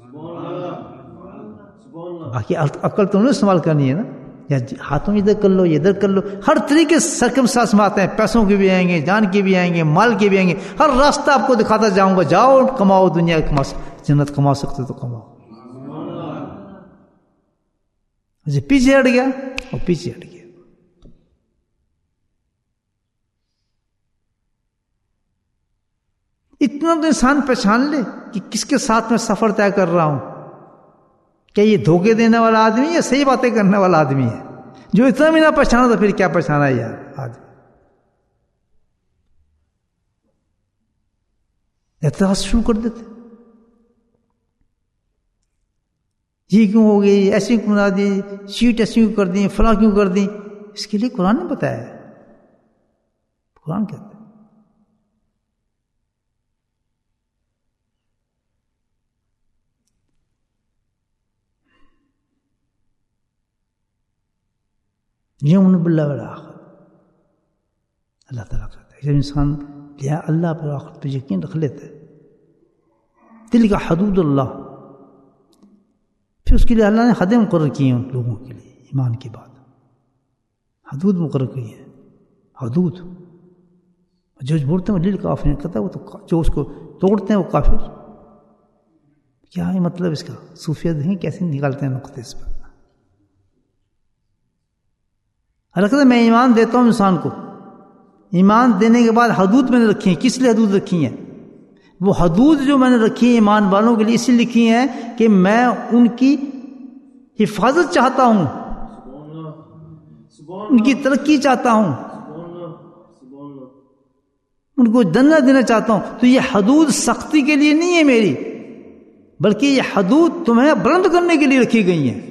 باقی عقل تو نہیں استعمال کرنی ہے نا, یا ہاتھوں ادھر کر لو, ادھر کر لو. ہر طریقے سے سرکمسٹانس میں آتے ہیں, پیسوں کے بھی آئیں گے, جان کے بھی آئیں گے, مال کے بھی آئیں گے. ہر راستہ آپ کو دکھاتا جاؤں گا, جاؤ کماؤ, دنیا کما, جنت کما سکتے تو کماؤ. اچھا پیچھے ہٹ گیا, اور پیچھے ہٹ گیا. اتنا تو انسان پہچان لے کہ کس کے ساتھ میں سفر طے کر رہا ہوں. کیا یہ دھوکے دینے والا آدمی یا صحیح باتیں کرنے والا آدمی ہے؟ جو اتنا بھی نہ پہچانا تو پھر کیا پہچانا ہے یار آدمی. اعتراض شروع کر دیتے, یہ کیوں ہو گئی, ایسی کیوں بنا دی, سیٹ ایسی کیوں کر دی, فلاں کیوں کر دی. اس کے لیے قرآن نے بتایا ہے. قرآن کہتا ہے یؤمن باللہ والآخر. اللہ تعالیٰ کہتا ہے جب انسان لیا اللہ پر آخرت پہ یقین رکھ لیتا ہے, دل کا حدود اللہ, پھر اس کے لیے اللہ نے حدیں مقرر کی ہیں ان لوگوں کے لیے. ایمان کی بات, حدود مقرر کی ہیں. حدود جو بولتے ہیں وہ دل کافر ہے, کہتا ہے وہ تو جو اس کو توڑتے ہیں وہ کافر. کیا ہے مطلب اس کا؟ صوفیہ دیکھیں کیسے نکالتے ہیں نقطے اس پر. اللہ کہتا ہے میں ایمان دیتا ہوں انسان کو, ایمان دینے کے بعد حدود میں نے رکھی ہیں. کس لیے حدود رکھی ہیں؟ وہ حدود جو میں نے رکھی ہیں ایمان والوں کے لیے اس لیے لکھی ہیں کہ میں ان کی حفاظت چاہتا ہوں, ان کی ترقی چاہتا ہوں, ان کو جنت دینا چاہتا ہوں. تو یہ حدود سختی کے لیے نہیں ہے میری, بلکہ یہ حدود تمہیں بلند کرنے کے لیے رکھی گئی ہیں.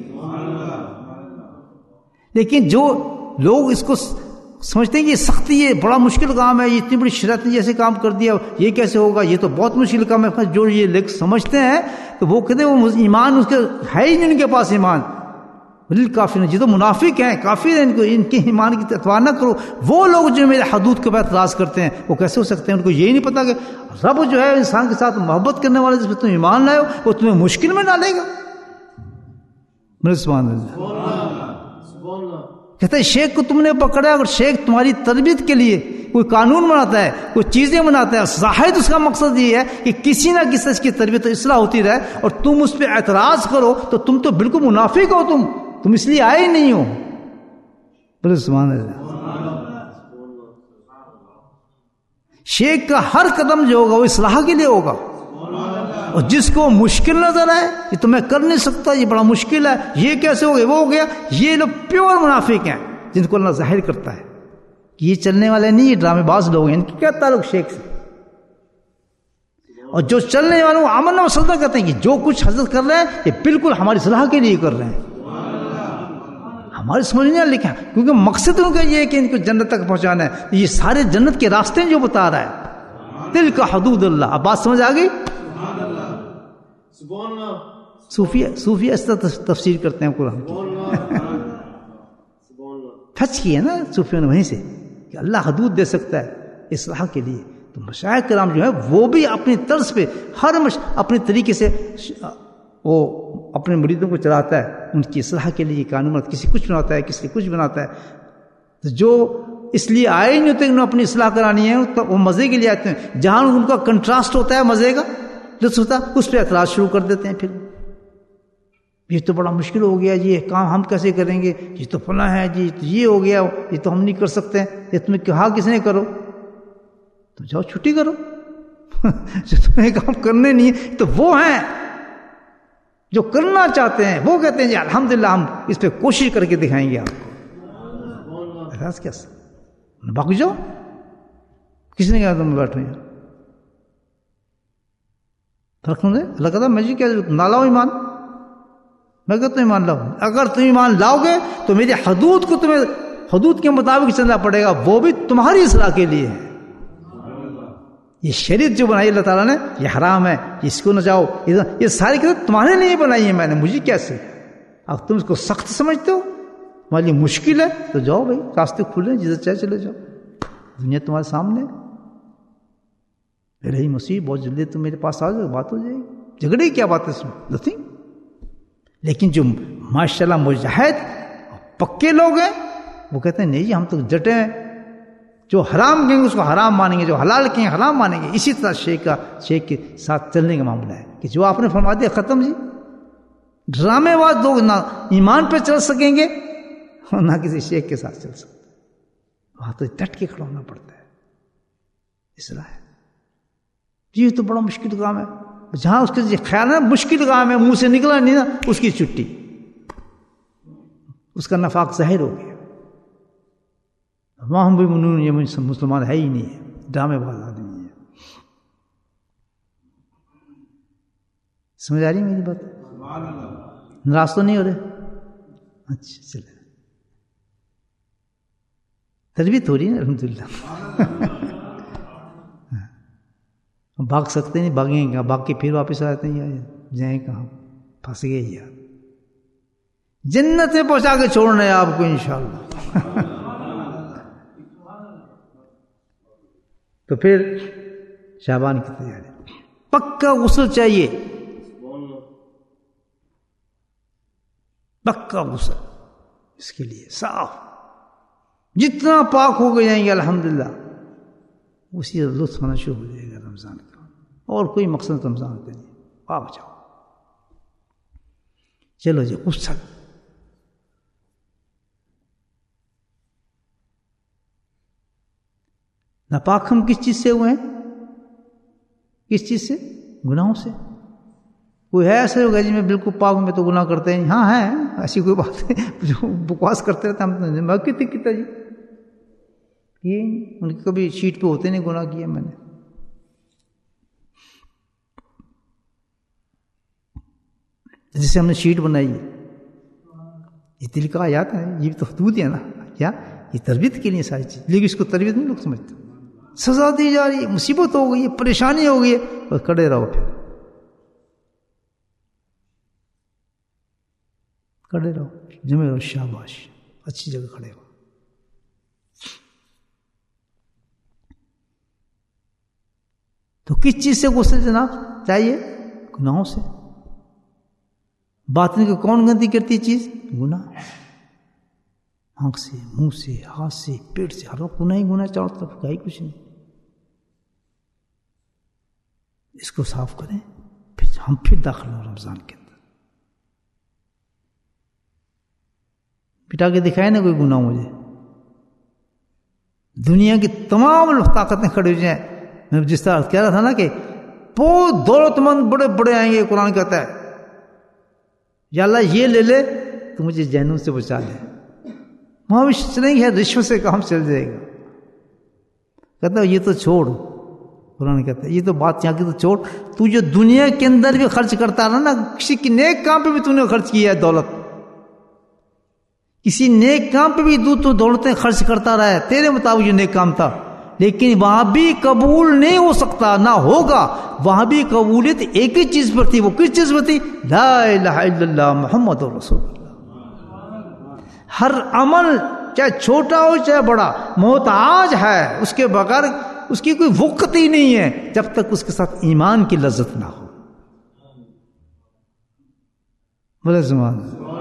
لیکن جو لوگ اس کو سمجھتے ہیں کہ یہ سختی ہے, بڑا مشکل کام ہے, یہ اتنی بڑی شریعت نے جیسے کام کر دیا, یہ کیسے ہوگا, یہ تو بہت مشکل کام ہے. جو یہ لوگ سمجھتے ہیں تو وہ کہتے ہیں وہ ایمان اس کے ہے ہی نہیں, ان کے پاس ایمان. بل کافر ہیں, یہ تو منافق ہیں, کافر ہیں, ان کو ان کے ایمان کی اتباع نہ کرو. وہ لوگ جو میرے حدود کے بعد اعتراض کرتے ہیں وہ کیسے ہو سکتے ہیں؟ ان کو یہی نہیں پتا کہ رب جو ہے انسان کے ساتھ محبت کرنے والے جس پہ تم ایمان لائے ہو وہ تمہیں مشکل میں ڈالے گا. میرے سبحان اللہ. کہتا ہے شیخ کو تم نے پکڑا, اگر شیخ تمہاری تربیت کے لیے کوئی قانون بناتا ہے, کوئی چیزیں بناتا ہے, ظاہر اس کا مقصد یہ ہے کہ کسی نہ کسی اس کی تربیت اصلاح ہوتی رہے, اور تم اس پہ اعتراض کرو تو تم تو بالکل منافق ہو, تم تم اس لیے آئے ہی نہیں ہو. بولے سبحان اللہ. شیخ کا ہر قدم جو ہوگا وہ اصلاح کے لیے ہوگا. اور جس کو مشکل نظر آئے یہ تو میں کر نہیں سکتا، یہ بڑا مشکل ہے، یہ کیسے ہو گیا، وہ ہو گیا، یہ لوگ پیور منافق ہیں جن کو اللہ ظاہر کرتا ہے کہ یہ چلنے والے نہیں، یہ ڈرامے باز لوگ ہیں، ان کی کیا تعلق شیخ سے؟ اور جو چلنے والوں کو عمل و سجدہ کرتے ہیں کہ جو کچھ حضرت کر رہے ہیں یہ بالکل ہماری صلاح کے لیے کر رہے ہیں، ہماری سمجھ نہیں لکھا، کیونکہ مقصد ان کا یہ ہے کہ ان کو جنت تک پہنچانا ہے، یہ سارے جنت کے راستے ہیں جو بتا رہا ہے، دل کا حدود اللہ۔ اب بات سمجھ آ گئی؟ صوفیہ صوفیہ اس طرح تفسیر کرتے ہیں قرآن کی، ٹچ کی ہے نا صوفیوں نے وہیں سے کہ اللہ حدود دے سکتا ہے اصلاح کے لیے، تو مشائخ کرام جو ہے وہ بھی اپنی طرز پہ ہر مش... اپنے طریقے سے وہ اپنے مریدوں کو چلاتا ہے ان کی اصلاح کے لیے قانون، کسی کچھ بناتا ہے کسی کچھ بناتا ہے، تو جو اس لیے آئے نہیں ہوتے انہوں اپنی اصلاح کرانی ہے تو وہ مزے کے لیے آتے ہیں، جہاں ان کا کنٹراسٹ ہوتا ہے مزے کا لطف ہوتا ہے اس پہ اعتراض شروع کر دیتے ہیں، پھر یہ تو بڑا مشکل ہو گیا جی، یہ کام ہم کیسے کریں گے، یہ تو فلاں ہے جی، تو یہ ہو گیا، یہ تو ہم نہیں کر سکتے، یہ تمہیں کہا کس نے کرو، تو جاؤ چھٹی کرو جو تمہیں کام کرنے نہیں ہے تو وہ ہیں جو کرنا چاہتے ہیں، وہ کہتے ہیں جی الحمدللہ ہم اس پہ کوشش کر کے دکھائیں گے آپ کو، احساس کیا باقی جاؤ، کس نے کہا تم بیٹھو یہاں، فرق سمجھے؟ اللہ کہتا میں جی کیا نہ لاؤ ایمان، میں کہتا ہوں ایمان لاؤ، اگر تم ایمان لاؤ گے تو میری حدود کو تمہیں حدود کے مطابق چلنا پڑے گا، وہ بھی تمہاری اصلاح کے لیے ہے، یہ شریعت جو بنائی اللہ تعالیٰ نے یہ حرام ہے، اس کو نہ جاؤ، یہ ساری کتاب تمہارے لیے بنائی ہے میں نے، مجھے کیسے، اب تم اس کو سخت سمجھتے ہو، تمہارے لیے مشکل ہے تو جاؤ بھائی، راستے کھلے جدھر چاہے چلے جاؤ، دنیا تمہارے سامنے، رہی مسیح بہت جلدی تم میرے پاس آ جاؤ، بات ہو جائے گی، جھگڑے کی کیا بات ہے اس میں نتھنگ۔ لیکن جو ماشاء اللہ مجاہد پکے لوگ ہیں وہ کہتے ہیں نہیں جی ہم تو ڈٹے ہیں، جو حرام کہیں گے اس کو حرام مانیں گے، جو حلال کہیں گے حرام مانیں گے، اسی طرح شیخ کا شیخ کے ساتھ چلنے کا معاملہ ہے کہ جو آپ نے فرما دیا ختم جی، ڈرامے باز لوگ نہ ایمان پہ چل سکیں گے اور نہ کسی شیخ کے ساتھ چل سکتے، وہاں تو ڈٹ کے کھڑا ہونا پڑتا ہے، اس طرح ہے جی، یہ تو بڑا مشکل کام ہے، جہاں اس کے خیال ہے مشکل کام ہے منہ سے نکلا نہیں نا اس کی چھٹی، اس کا نفاق ظاہر ہو گیا، وہاں بھی منون یہ مسلمان ہے ہی نہیں ہے، ڈرامے باز آدمی ہے، سمجھ آ رہی میری بات؟ ناراض تو نہیں ہو رہے؟ اچھا چلے، تربیت ہو رہی ہے الحمدللہ، بھاگ سکتے نہیں، بھاگیں گے بھاگ کے پھر واپس آ جاتے ہیں، یا جائیں کہاں، پھنس گئے یار، جنت میں پہنچا کے چھوڑنا ہے آپ کو انشاءاللہ۔ تو پھر شعبان کی تیاری، پکا غسل چاہیے، پکا غسل اس کے لیے صاف، جتنا پاک ہو گئے جائیں گے الحمدللہ اسی لطف ہونا شروع ہو جائے گا رمضان کا، اور کوئی مقصد رمضان کا نہیں، پاک جاؤ، چلو جی غسل، ناپاک ہم کس چیز سے ہوئے ہیں؟ کس چیز سے؟ گناہوں سے۔ کوئی ہے ایسے ہوگا جی میں بالکل پاک میں تو گناہ کرتے ہیں؟ ہاں ہے، ایسی کوئی بات ہے جو بکواس کرتے رہتے ہم، میں کتنے کتا جی یہ ان کے کبھی شیٹ پہ ہوتے نہیں گناہ کیا میں نے، جسے ہم نے شیٹ بنائی ہے، یہ دل کا آیات ہے، یہ تو حدود ہے نا، کیا یہ تربیت کے لیے ساری چیز، لیکن اس کو تربیت نہیں لوگ سمجھتے، سزا دی جا رہی ہے، مصیبت ہو گئی ہے، پریشانی ہو گئی ہے، اور کھڑے رہو، پھر کھڑے رہو، جمع رہو، شاباش، اچھی جگہ کھڑے ہو۔ تو کس چیز سے غسل جناب چاہیے؟ گناہوں سے۔ باطن کو کون گندی کرتی چیز؟ گناہ، آنکھ سے، منہ سے، ہاتھ سے، پیٹ سے، ہر وقت گناہ ہی گناہ، چاروں طرف کا ہی کچھ نہیں، اس کو صاف کریں، پھر ہم پھر داخل ہوں رمضان کے اندر، پٹا کے دکھائے نا کوئی گناہ مجھے، دنیا کی تمام طاقتیں کھڑی ہو جائیں، میں جس طرح کہہ رہا تھا نا کہ بہت دولت مند بڑے بڑے آئیں گے. قرآن کہتا ہے یا اللہ یہ لے لے تو مجھے جہنم سے بچا لے. وہاں بھی چلیں گے رشوت سے کام چل جائے گا. کہتا ہے یہ تو چھوڑ. قرآن کہتا ہے یہ تو بات یہاں کی تو چھوڑ, تو جو دنیا کے اندر بھی خرچ کرتا رہا نا, کسی کی نیک کام پہ بھی تو نے خرچ کیا ہے دولت, کسی نیک کام پہ بھی تو دولتیں خرچ کرتا رہا ہے, تیرے مطابق یہ نیک کام تھا, لیکن وہاں بھی قبول نہیں ہو سکتا, نہ ہوگا. وہاں بھی قبولیت ایک ہی چیز پر تھی. وہ کس چیز پر تھی؟ لا الہ الا اللہ محمد رسول اللہ. ہر عمل چاہے چھوٹا ہو چاہے بڑا محتاج ہے, اس کے بغیر اس کی کوئی وقت ہی نہیں ہے جب تک اس کے ساتھ ایمان کی لذت نہ ہو. بولے زمان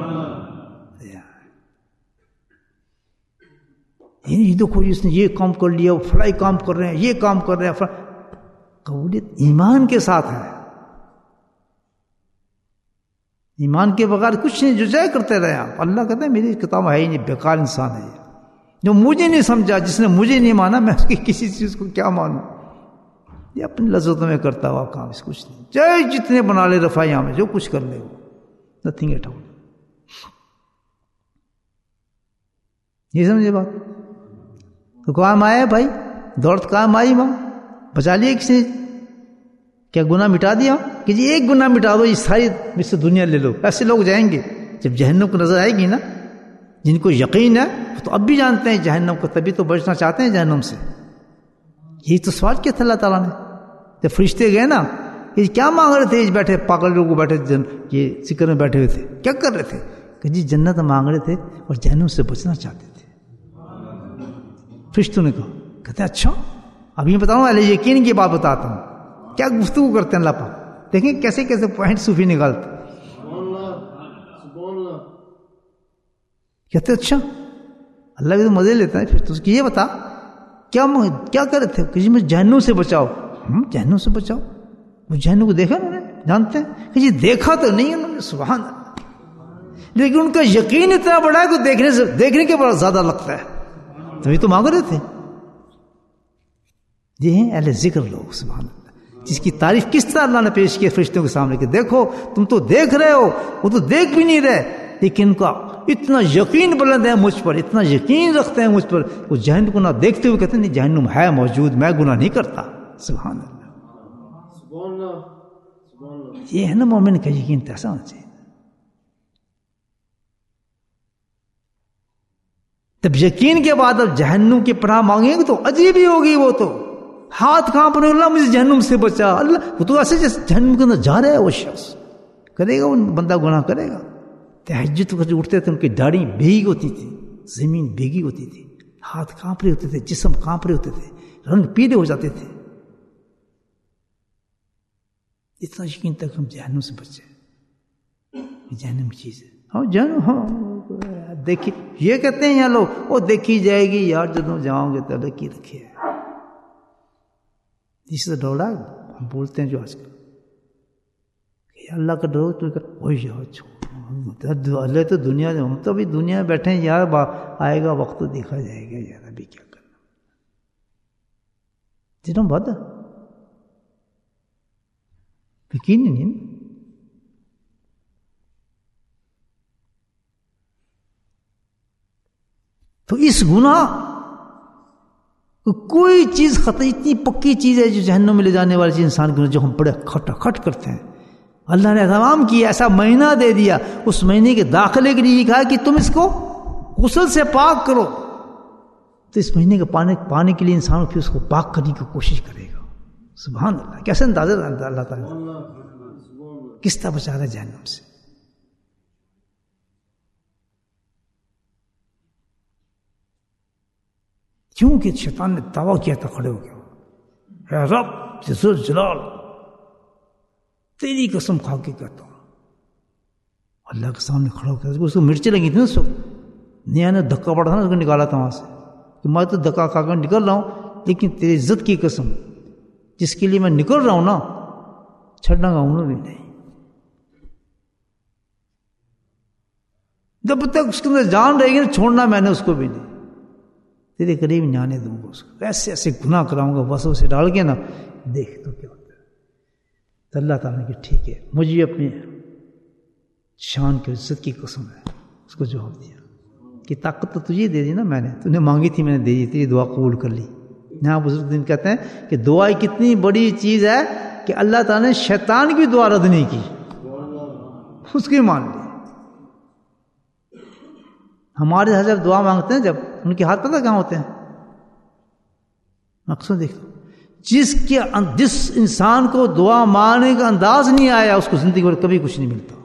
یہ دیکھو اس نے یہ کام کر لیا, وہ فلائی کام کر رہے ہیں, یہ کام کر رہے ہیں. قبولیت ایمان کے ساتھ ہے. ایمان کے بغیر کچھ نہیں, جو جائے کرتے رہے آپ. اللہ کہتا ہے میری کتاب ہے ہی نہیں, بیکار انسان ہے یہ, جو مجھے نہیں سمجھا, جس نے مجھے نہیں مانا, میں اس کی کسی چیز کو کیا مانوں. یہ اپنی لذتوں میں کرتا ہوا کام, اس کچھ نہیں. چاہے جتنے بنا لے رفا یہاں میں, جو کچھ کر لے وہ, نتھنگ ایٹ آل. یہ سمجھے بات؟ تو کام آیا بھائی, دولت کام آئی, وہاں بچا لیا کسی نے, کیا گناہ مٹا دیا کہ جی ایک گناہ مٹا دو, یہ ساری مجھ سے دنیا لے لو. ایسے لوگ جائیں گے جب جہنم کو نظر آئے گی نا, جن کو یقین ہے تو اب بھی جانتے ہیں جہنم کو, تبھی تو بچنا چاہتے ہیں جہنم سے. یہی تو سوال کیا تھا اللہ تعالیٰ نے جب فرشتے گئے نا, یہ کیا مانگ رہے تھے؟ بیٹھے پاگل لوگ بیٹھے یہ ذکر میں بیٹھے ہوئے تھے, کیا کر رہے تھے؟ کہ جی جنت مانگ رہے تھے اور جہنم سے بچنا چاہتے تھے. فرشتوں نے کہا, کہتے ہیں اچھا اب یہ بتاؤں, اللہ یقین کی بات بتاتا ہوں. کیا گفتگو کرتے ہیں اللہ پاک, دیکھیں کیسے کیسے پوائنٹ صوفی نکالتے. کہتے اچھا, اللہ بھی تو مزے لیتا ہے. پھر تو اس کی یہ بتا کیا کیا کر رہے تھے؟ کہ جی مجھے جہنم سے بچاؤ. ہم جہنم سے بچاؤ, وہ جہنم کو دیکھا انہوں نے, جانتے ہیں کہ جی دیکھا تو نہیں انہوں نے, سبحان اللہ, لیکن ان کا یقین اتنا بڑا ہے کہ دیکھنے سے دیکھنے کے بڑا زیادہ لگتا ہے. تبھی تو مانگ رہے تھے. یہ ہیں اہل ذکر لوگ, سبحان اللہ, جس کی تعریف کس طرح اللہ نے پیش کی فرشتوں کے سامنے کہ دیکھو تم تو دیکھ رہے ہو, وہ تو دیکھ بھی نہیں رہے, لیکن ان کا اتنا یقین بلند ہے مجھ پر, اتنا یقین رکھتے ہیں مجھ پر, وہ جہنم کو نہ دیکھتے ہوئے کہتے ہیں نہیں جہنم ہے موجود, میں گناہ نہیں کرتا. سبحان اللہ. یہ ہے نا مومن کا یقین, ایسا ہونا چاہیے. تب یقین کے بعد اب جہنم کی پناہ مانگیں گے تو عجیب ہی ہوگی. وہ تو ہاتھ کہاں پر, اللہ مجھے جہنم سے بچا. اللہ وہ تو ایسے جیسے جہنم کے اندر جا رہا ہے, وہ شخص کرے گا, وہ بندہ گناہ کرے گا. تہجد کو اٹھتے تھے ان کی داڑھی بھیگی ہوتی تھی, زمین بھیگی ہوتی تھی, ہاتھ کانپ رہے ہوتے تھے, جسم کانپ رہے ہوتے تھے, رنگ پیلے ہو جاتے تھے. اتنا یقین تک ہم جہنم سے بچے. جہنم چیز ہے, ہاں جہنم, ہاں دیکھی, یہ کہتے ہیں یہاں لوگ وہ دیکھی جائے گی یار, جب جاؤں گے تو لکی رکھے. اس سے ڈوڑا ہم بولتے ہیں جو آج کل, اللہ کا ڈرو تو وہی چھوڑ, اللہ تو دنیا, ہم تو بھی دنیا میں بیٹھے ہیں یار, آئے گا وقت تو دیکھا جائے گا یار, ابھی کیا کرنا. جنہوں بات یقین نہیں. تو اس گناہ کوئی چیز خطا, اتنی پکی چیز ہے جو جہنم میں لے جانے والی چیز انسان کے, جو ہم بڑے کھٹا کھٹ کرتے ہیں. اللہ نے اہتمام کیا, ایسا مہینہ دے دیا, اس مہینے کے داخلے کے لیے کہا کہ تم اس کو غسل سے پاک کرو. تو اس مہینے کے پانے پانے کے لیے انسان پھر اس کو پاک کرنے کی کوشش کرے گا. سبحان اللہ, کیسے اندازہ اللہ تعالیٰ کس طرح بچا رہا ہے جہنم سے. کیونکہ شیطان نے دعویٰ کیا تھا کھڑے ہو گیا, اے رب ذل جلال تیری قسم کھا کے کہتا ہوں. اللہ کے سامنے کھڑا ہو گیا, اس کو مرچیں لگی تھی نا, اس وقت نیا نے دھکا پڑا تھا نا, اس کو نکالا تھا وہاں سے کہ میں تو دھکا کھا کر نکل رہا ہوں, لیکن تیری عزت کی قسم جس کے لیے میں نکل رہا ہوں نا, چھڑنا گا انہوں بھی نہیں. جب تک اس کے اندر جان رہے گی نا, چھوڑنا میں نے اس کو بھی نہیں, تیرے قریب نہیں آنے دوں گا اس کو. ایسے ایسے گناہ کراؤں گا, بس اسے ڈال کے نا, دیکھ تو کیا ہوتا ہے. تو اللہ تعالیٰ نے کہ ٹھیک ہے، مجھے اپنی شان کی عزت کی قسم ہے، اس کو جواب دیا کہ طاقت تو تجھے دے دی نا، میں نے تو نے مانگی تھی، میں نے دے دی تھی، دعا قبول کر لی. یہاں بزرگ دین کہتے ہیں کہ دعا کتنی بڑی چیز ہے کہ اللہ تعالیٰ نے شیطان کی دعا رد نہیں کی، اس کی مان لی. ہمارے یہاں جب دعا مانگتے ہیں، جب ان کے ہاتھ پتہ کہاں ہوتے ہیں، اکثر دیکھتا ہوں جس کے جس انسان کو دعا مانگنے کا انداز نہیں آیا، اس کو زندگی میں کبھی کچھ نہیں ملتا.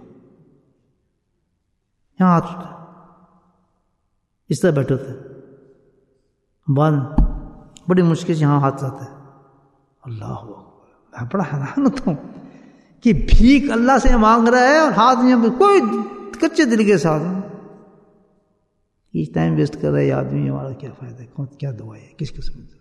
یہاں ہاتھ ہوتا ہے، اس طرح بیٹھے ہوتے ہیں، بعد بڑی مشکل سے یہاں ہاتھ آتا ہے. اللہ اکبر، میں بڑا حیران ہوتا ہوں کہ بھیک اللہ سے مانگ رہا ہے اور ہاتھ میں کوئی کچے دل کے ساتھ یہ ٹائم ویسٹ کر رہا ہے آدمی، ہمارا کیا فائدہ ہے، کیا دعا ہے، کس قسم کی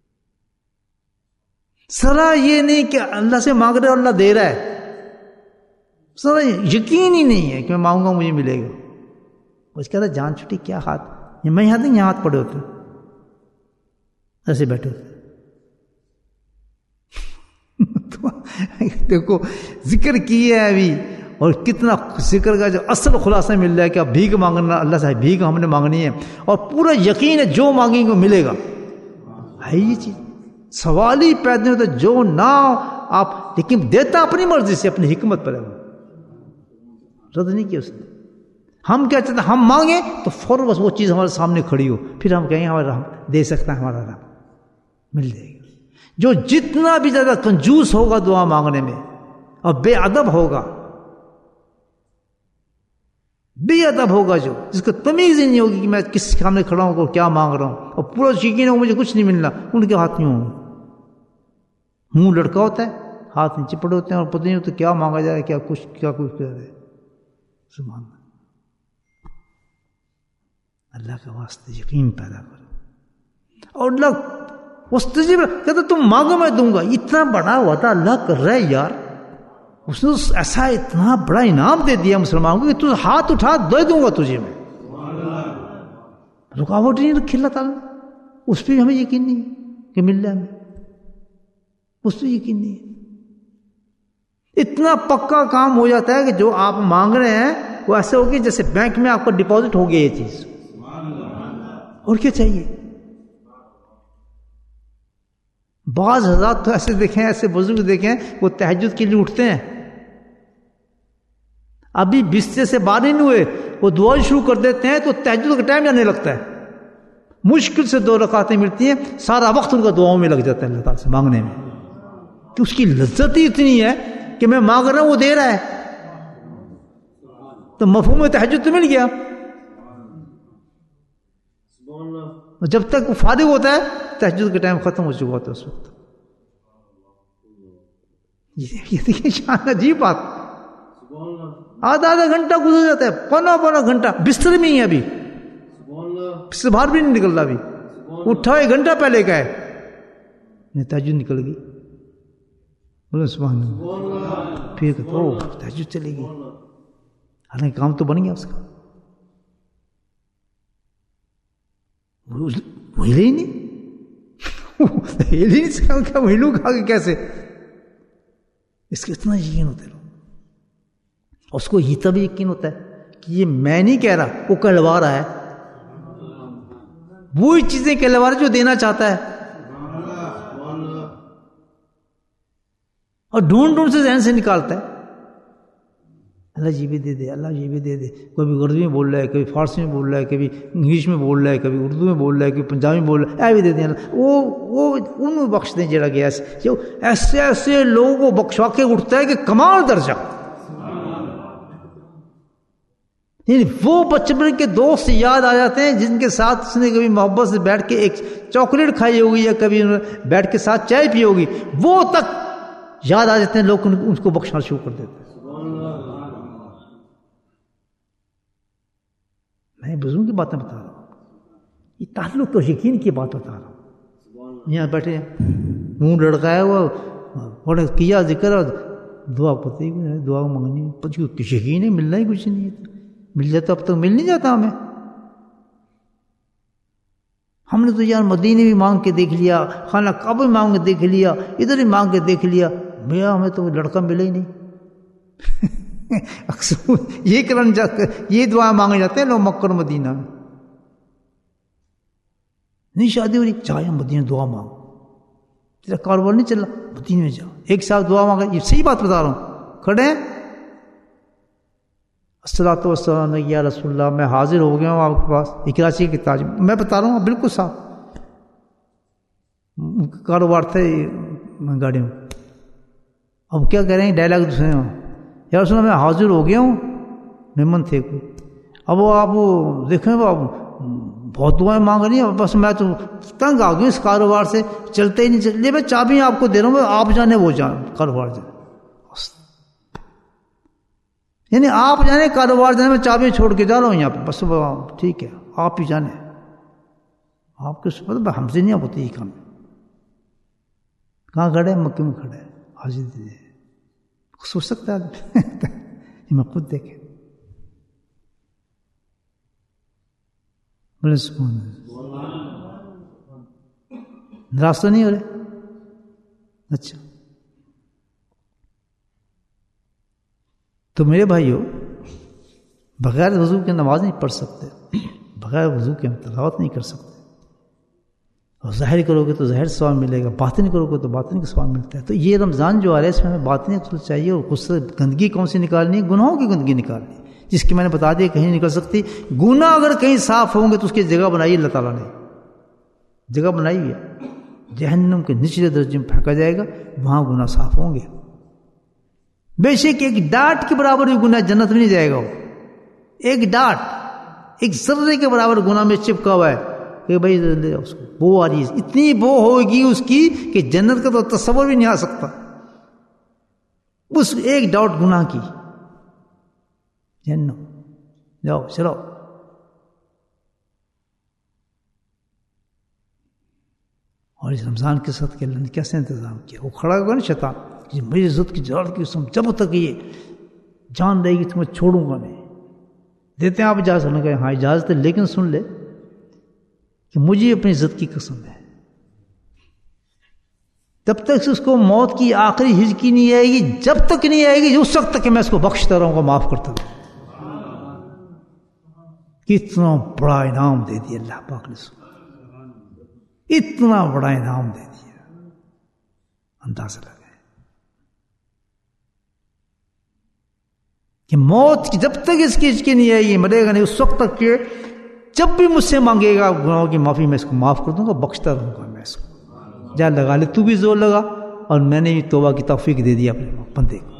سرا یہ نہیں کہ اللہ سے مانگ رہے اور اللہ دے رہا ہے، سرا یقین ہی نہیں ہے کہ میں مانگوں گا مجھے ملے گا. اس کہتا ہے جان چھٹی کیا ہاتھ، میں یہاں نہیں، یہاں ہاتھ پڑے ہوتے ایسے بیٹھے ہوتے. دیکھو ذکر کیا ہے ابھی، اور کتنا ذکر کا جو اصل خلاصہ مل رہا ہے کہ اب بھیک مانگنا، اللہ سے بھیک ہم نے مانگنی ہے، اور پورا یقین ہے جو مانگیں گے ملے گا. ہے یہ چیز سوال ہی پیدا نہیں ہوتا، جو نہ آپ، لیکن دیتا اپنی مرضی سے، اپنی حکمت پر ہے، وہ رد نہیں کیا اس نے. ہم کیا چاہتے ہیں، ہم مانگیں تو فوراً بس وہ چیز ہمارے سامنے کھڑی ہو، پھر ہم کہیں ہمارا رب دے سکتا ہے، ہمارا رب مل جائے گا. جو جتنا بھی زیادہ کنجوس ہوگا دعا مانگنے میں اور بے ادب ہوگا، بے ادب ہوگا، جو جس کو تمیز ہی نہیں ہوگی کہ میں کس سامنے کھڑا ہوں اور کیا مانگ رہا ہوں، اور پورا یقین ہے مجھے کچھ نہیں ملنا، ان کے ہاتھ نہیں ہوں، منہ لڑکا ہوتا ہے، ہاتھ نیچے پڑے ہوتے ہیں، اور پتہ نہیں ہوتا کیا مانگا جائے، کیا کچھ کیا کچھ کر رہے. سبحان اللہ. اللہ کے واسطے یقین پیدا کرو. اور اللہ مستجیب کہتا تم مانگو میں دوں گا. اتنا بڑا وعدہ اللہ کر رہا ہے یار، اس نے ایسا اتنا بڑا انعام دے دیا مسلمانوں کو کہ تو ہاتھ اٹھا دے دوں گا تجھے میں. رکاوٹ نہیں رکھی اللہ تعالیٰ نے، اس پہ ہمیں یقین نہیں کہ مل جائے، ہمیں اس پہ یقین نہیں ہے. اتنا پکا کام ہو جاتا ہے کہ جو آپ مانگ رہے ہیں وہ ایسے ہوگی جیسے بینک میں آپ کا ڈپازٹ ہو گیا یہ چیز. اور کیا چاہیے؟ بعض حضرات تو ایسے دیکھیں، ایسے بزرگ دیکھیں، وہ تہجد کے لیے اٹھتے ہیں، ابھی بستر سے باہر نہیں ہوئے وہ دعا شروع کر دیتے ہیں تو تہجد کا ٹائم جانے لگتا ہے. مشکل سے دو رکعتیں ملتی ہیں، سارا وقت ان کا دعاؤں میں لگ جاتا ہے اللہ تعالیٰ سے مانگنے میں، کہ اس کی لذت ہی اتنی ہے کہ میں مانگ رہا ہوں وہ دے رہا ہے. تو مفہوم تہجد تو مل گیا. جب تک وہ فارغ ہوتا ہے تہجد کا ٹائم ختم ہو چکا ہوتا ہے اس وقت. یہ دیکھیں شان عجیب بات، آدھا آدھا گھنٹہ گزر جاتا ہے، پونا پونا گھنٹہ بستر میں ہی ہے، ابھی سے باہر بھی نہیں نکلتا، ابھی اٹھا ایک گھنٹہ پہلے کا ہے، تہجد نکل گئی. بولے سبحان اللہ. پھر تو تہجد چلے گی، حالانکہ کام تو بن گیا اس کا، وہ ہلے ہی نہیں، ہل ہی نہیں سکا، وہ ہلو کھا کے کیسے. اس کا اتنا یقین ہوتا ہے، اس کو یہ تب یقین ہوتا ہے کہ یہ میں نہیں کہہ رہا، وہ کہلوا رہا ہے، وہی چیزیں کہلوا رہا ہے جو دینا چاہتا ہے. اور ڈھونڈ ڈھونڈ سے ذہن سے نکالتا ہے، اللہ یہ بھی دے دے، اللہ یہ بھی دے دے. کبھی اردو میں بول رہا ہے، کبھی فارسی میں بول رہا ہے، کبھی انگلش میں بول رہا ہے، کبھی اردو میں بول رہا ہے، کبھی پنجابی میں بول رہا ہے، اے بھی دے دیں اللہ. وہ وہ انہوں بخش دیں جڑا گیا جو ایسے ایسے لوگوں کو بخشوا کے اٹھتا ہے کہ کمال درجہ. یعنی وہ بچپن کے دوست یاد آ جاتے ہیں جن کے ساتھ اس نے کبھی محبت سے بیٹھ کے ایک چاکلیٹ کھائی ہوگی یا کبھی بیٹھ کے ساتھ چائے پی ہوگی، وہ تک یاد آ جاتے ہیں، لوگ ان کو بخشنا شروع کر دیتے ہیں. میں بزرگوں کی باتیں بتا رہا ہوں، یہ تعلق اور یقین کی بات بتا رہا ہوں. یہاں بیٹھے منہ لڑکایا ہوا کیا ذکر اور دعا پتہ ہی دعا مانگنی، یقین ہے ملنا ہی کچھ نہیں ہے. مل جاتا اب تک مل نہیں جاتا ہمیں. ہم نے تو یار مدینے بھی مانگ کے دیکھ لیا، خانہ کعبہ بھی مانگ کے دیکھ لیا، ادھر ہی مانگ کے دیکھ لیا، بھیا ہمیں تو لڑکا ملے ہی نہیں. اکثر یہ کرن جاتے یہ دعا مانگے جاتے ہیں لوگ مکہ اور مدینہ میں. نہیں شادی ہو رہی جائے مدینہ دعا مانگو, تیرا کاروبار نہیں چل رہا مدینہ میں جاؤ, ایک ساتھ دعا مانگے. یہ صحیح بات بتا رہا ہوں, کھڑے ہیں الصلوۃ والسلام یا رسول اللہ میں حاضر ہو گیا ہوں آپ کے پاس, یہ کراچی کے تاج, میں بتا رہا ہوں بالکل صاف کاروبار تھے گاڑی میں. اب کیا کہہ رہے ہیں ڈائلاگ دوسرے میں, یا رسول اللہ میں حاضر ہو گیا ہوں, مہمان تھے کوئی. اب وہ آپ دیکھیں وہ بہت دعائیں مانگ رہی ہیں, بس میں تو تنگ آ گئی اس کاروبار سے, چلتے ہی نہیں چلتے. میں چابی آپ کو دے رہا ہوں, آپ جانے وہ جان کاروبار جانے, یعنی آپ جانے کاروبار جانے, میں چابی چھوڑ کے جا رہا ہوں یہاں پہ, بس ٹھیک ہے آپ ہی جانے, آپ کے پتہ ہم سے نہیں ہوتی یہ کام. کہاں کھڑے؟ مکے میں کھڑے, حاضر دیجیے. سوچ سکتا ہے یہ میں خود دیکھے. بولے سکون ناراض تو نہیں ہو رہے؟ اچھا تو میرے بھائیو, بغیر وضو کے نماز نہیں پڑھ سکتے, بغیر وضو کے ہم تلاوت نہیں کر سکتے. اور ظاہر کرو گے تو ظاہر ثواب ملے گا, باطن کرو گے تو باطن کا ثواب ملتا ہے. تو یہ رمضان جو آ رہا ہے اس میں ہمیں باطن اصول چاہیے, اور خود سے گندگی کون سی نکالنی ہے؟ گناہوں کی گندگی نکالنی ہے, جس کی میں نے بتا دیا کہیں نہیں نکل سکتی. گناہ اگر کہیں صاف ہوں گے تو اس کی جگہ بنائی اللہ تعالیٰ نے, جگہ بنائی ہے جہنم کے نچلے درجے میں پھینکا جائے گا, وہاں گناہ صاف ہوں گے. بے شک ایک ڈاٹ کے برابر بھی گناہ جنت میں نہیں جائے گا, وہ ایک ڈاٹ ایک ذرے کے برابر گناہ میں چپکا ہوا ہے کہ بھائی اس کو بو آ رہی ہے, اتنی بو ہوگی اس کی کہ جنت کا تو تصور بھی نہیں آ سکتا اس ایک ڈاٹ گناہ کی. جنم جاؤ چلو. اور اس رمضان کے ساتھ کہ اللہ نے کیسے انتظام کیا, وہ کھڑا ہوگا نا شیطان, میری عزت کی جلال کی قسم, جب تک یہ جان رہے گی تمہیں چھوڑوں گا نہیں. دیتے ہیں آپ اجازت, نے کہا ہاں اجازت ہے, لیکن سن لے کہ مجھے اپنی عزت کی قسم ہے, جب تک اس کو موت کی آخری ہجکی نہیں آئے گی, جب تک نہیں آئے گی اس وقت تک کہ میں اس کو بخشتا رہوں گا, معاف کرتا رہوں. کتنا بڑا انعام دے دیا اللہ پاک نے, اتنا بڑا انعام دے دیا, اندازہ لگا کہ موت کی جب تک اس کی ہچکی نہیں آئے گی, مرے گا نہیں, اس وقت تک کہ جب بھی مجھ سے مانگے گا گناہوں کی معافی, میں اس کو معاف کر دوں گا, بخشتا رہوں گا میں اس کو. جا لگا لے, تو بھی زور لگا, اور میں نے بھی توبہ کی توفیق دے دی اپنے بندے کو.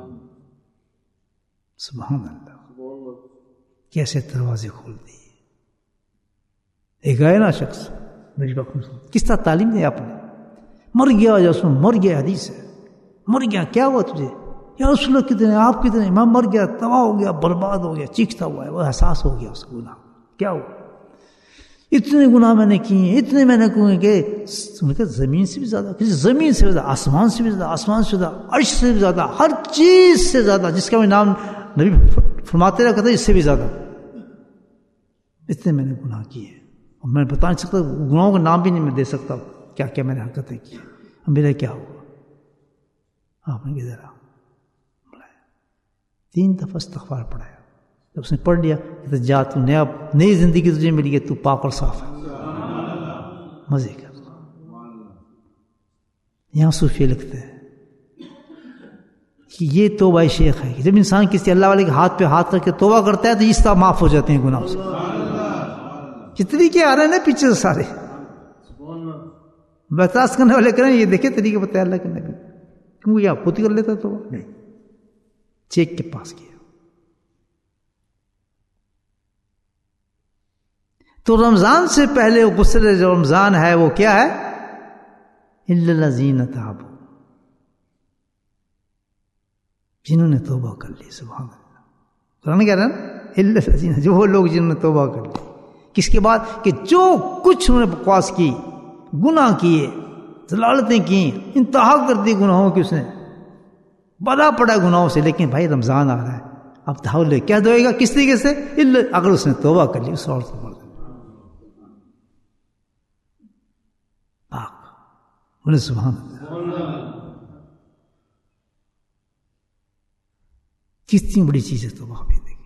سبحان اللہ, کیسے دروازے کھول دیے. ایک آئے نا شخص میری بات کس طرح تعلیم دیا آپ نے, مر گیا جسم, مر گیا, حدیث ہے, مر گیا, کیا ہوا تجھے؟ یا رسول اللہ کتنے, آپ کتنے, میں مر گیا, تباہ ہو گیا, برباد ہو گیا, چیختا ہوا ہے, وہ احساس ہو گیا اس کو گناہ. کیا ہوا؟ اتنے گناہ میں نے کیے, اتنے میں نے کیے کہ زمین سے بھی زیادہ, کسی زمین سے بھی زیادہ, آسمان سے بھی زیادہ, آسمان سے زیادہ, عرش سے بھی زیادہ, ہر چیز سے زیادہ, جس کا میں نام نبی فرماتے رہا کرتا ہے, اس سے بھی زیادہ اتنے میں نے گناہ کیے. اور میں بتا نہیں سکتا, گناہوں کا نام بھی نہیں میں دے سکتا کیا کیا میں نے حرکتیں کی. اب میرا کیا ہوا؟ آپ نے کدھر بلایا, تین دفعہ استغفار پڑھایا. جب اس نے پڑھ لیا کہ جا تو نیا نئی زندگی تجھے ملی ہے, تو پاک اور صاف ہے, مزے کر. یہاں صوفی لکھتے ہیں کہ یہ توبہ شیخ ہے کہ جب انسان کسی اللہ والے کے ہاتھ پہ ہاتھ رکھ کے توبہ کرتا ہے تو اس طرح معاف ہو جاتے ہیں گناہ سے. کتنی کے آ رہے ہیں نا پیچھے سے سارے برداشت کرنے والے کریں, یہ دیکھیں طریقے بتایا اللہ کے نبی, کیوں یہ آپ خود کر لیتا تو نہیں, چیک کے پاس کیا. تو رمضان سے سے غسل جو رمضان ہے وہ کیا ہے؟ الا الذین تابوا, جنہوں نے توبہ کر لی. سبحان اللہ, قرآن کہہ رہا ہے نا الا الذین, جو وہ لوگ جنہوں نے توبہ کر لی. کس کے بعد؟ کہ جو کچھ انہوں نے بکواس کی, گناہ کیے, ضلالتیں کی, انتہا کر دی گناہوں کی, اس نے بڑا پڑا گناہوں سے. لیکن بھائی رمضان آ رہا ہے, اب دھاؤ لے, کیا دھوئے گا, کس طریقے سے؟ اگر اس نے توبہ کر لی, اس اور سے پڑھ پاک. بولے سبحان اللہ. کتنی بڑی چیز ہے توبہ بھی دیکھیں.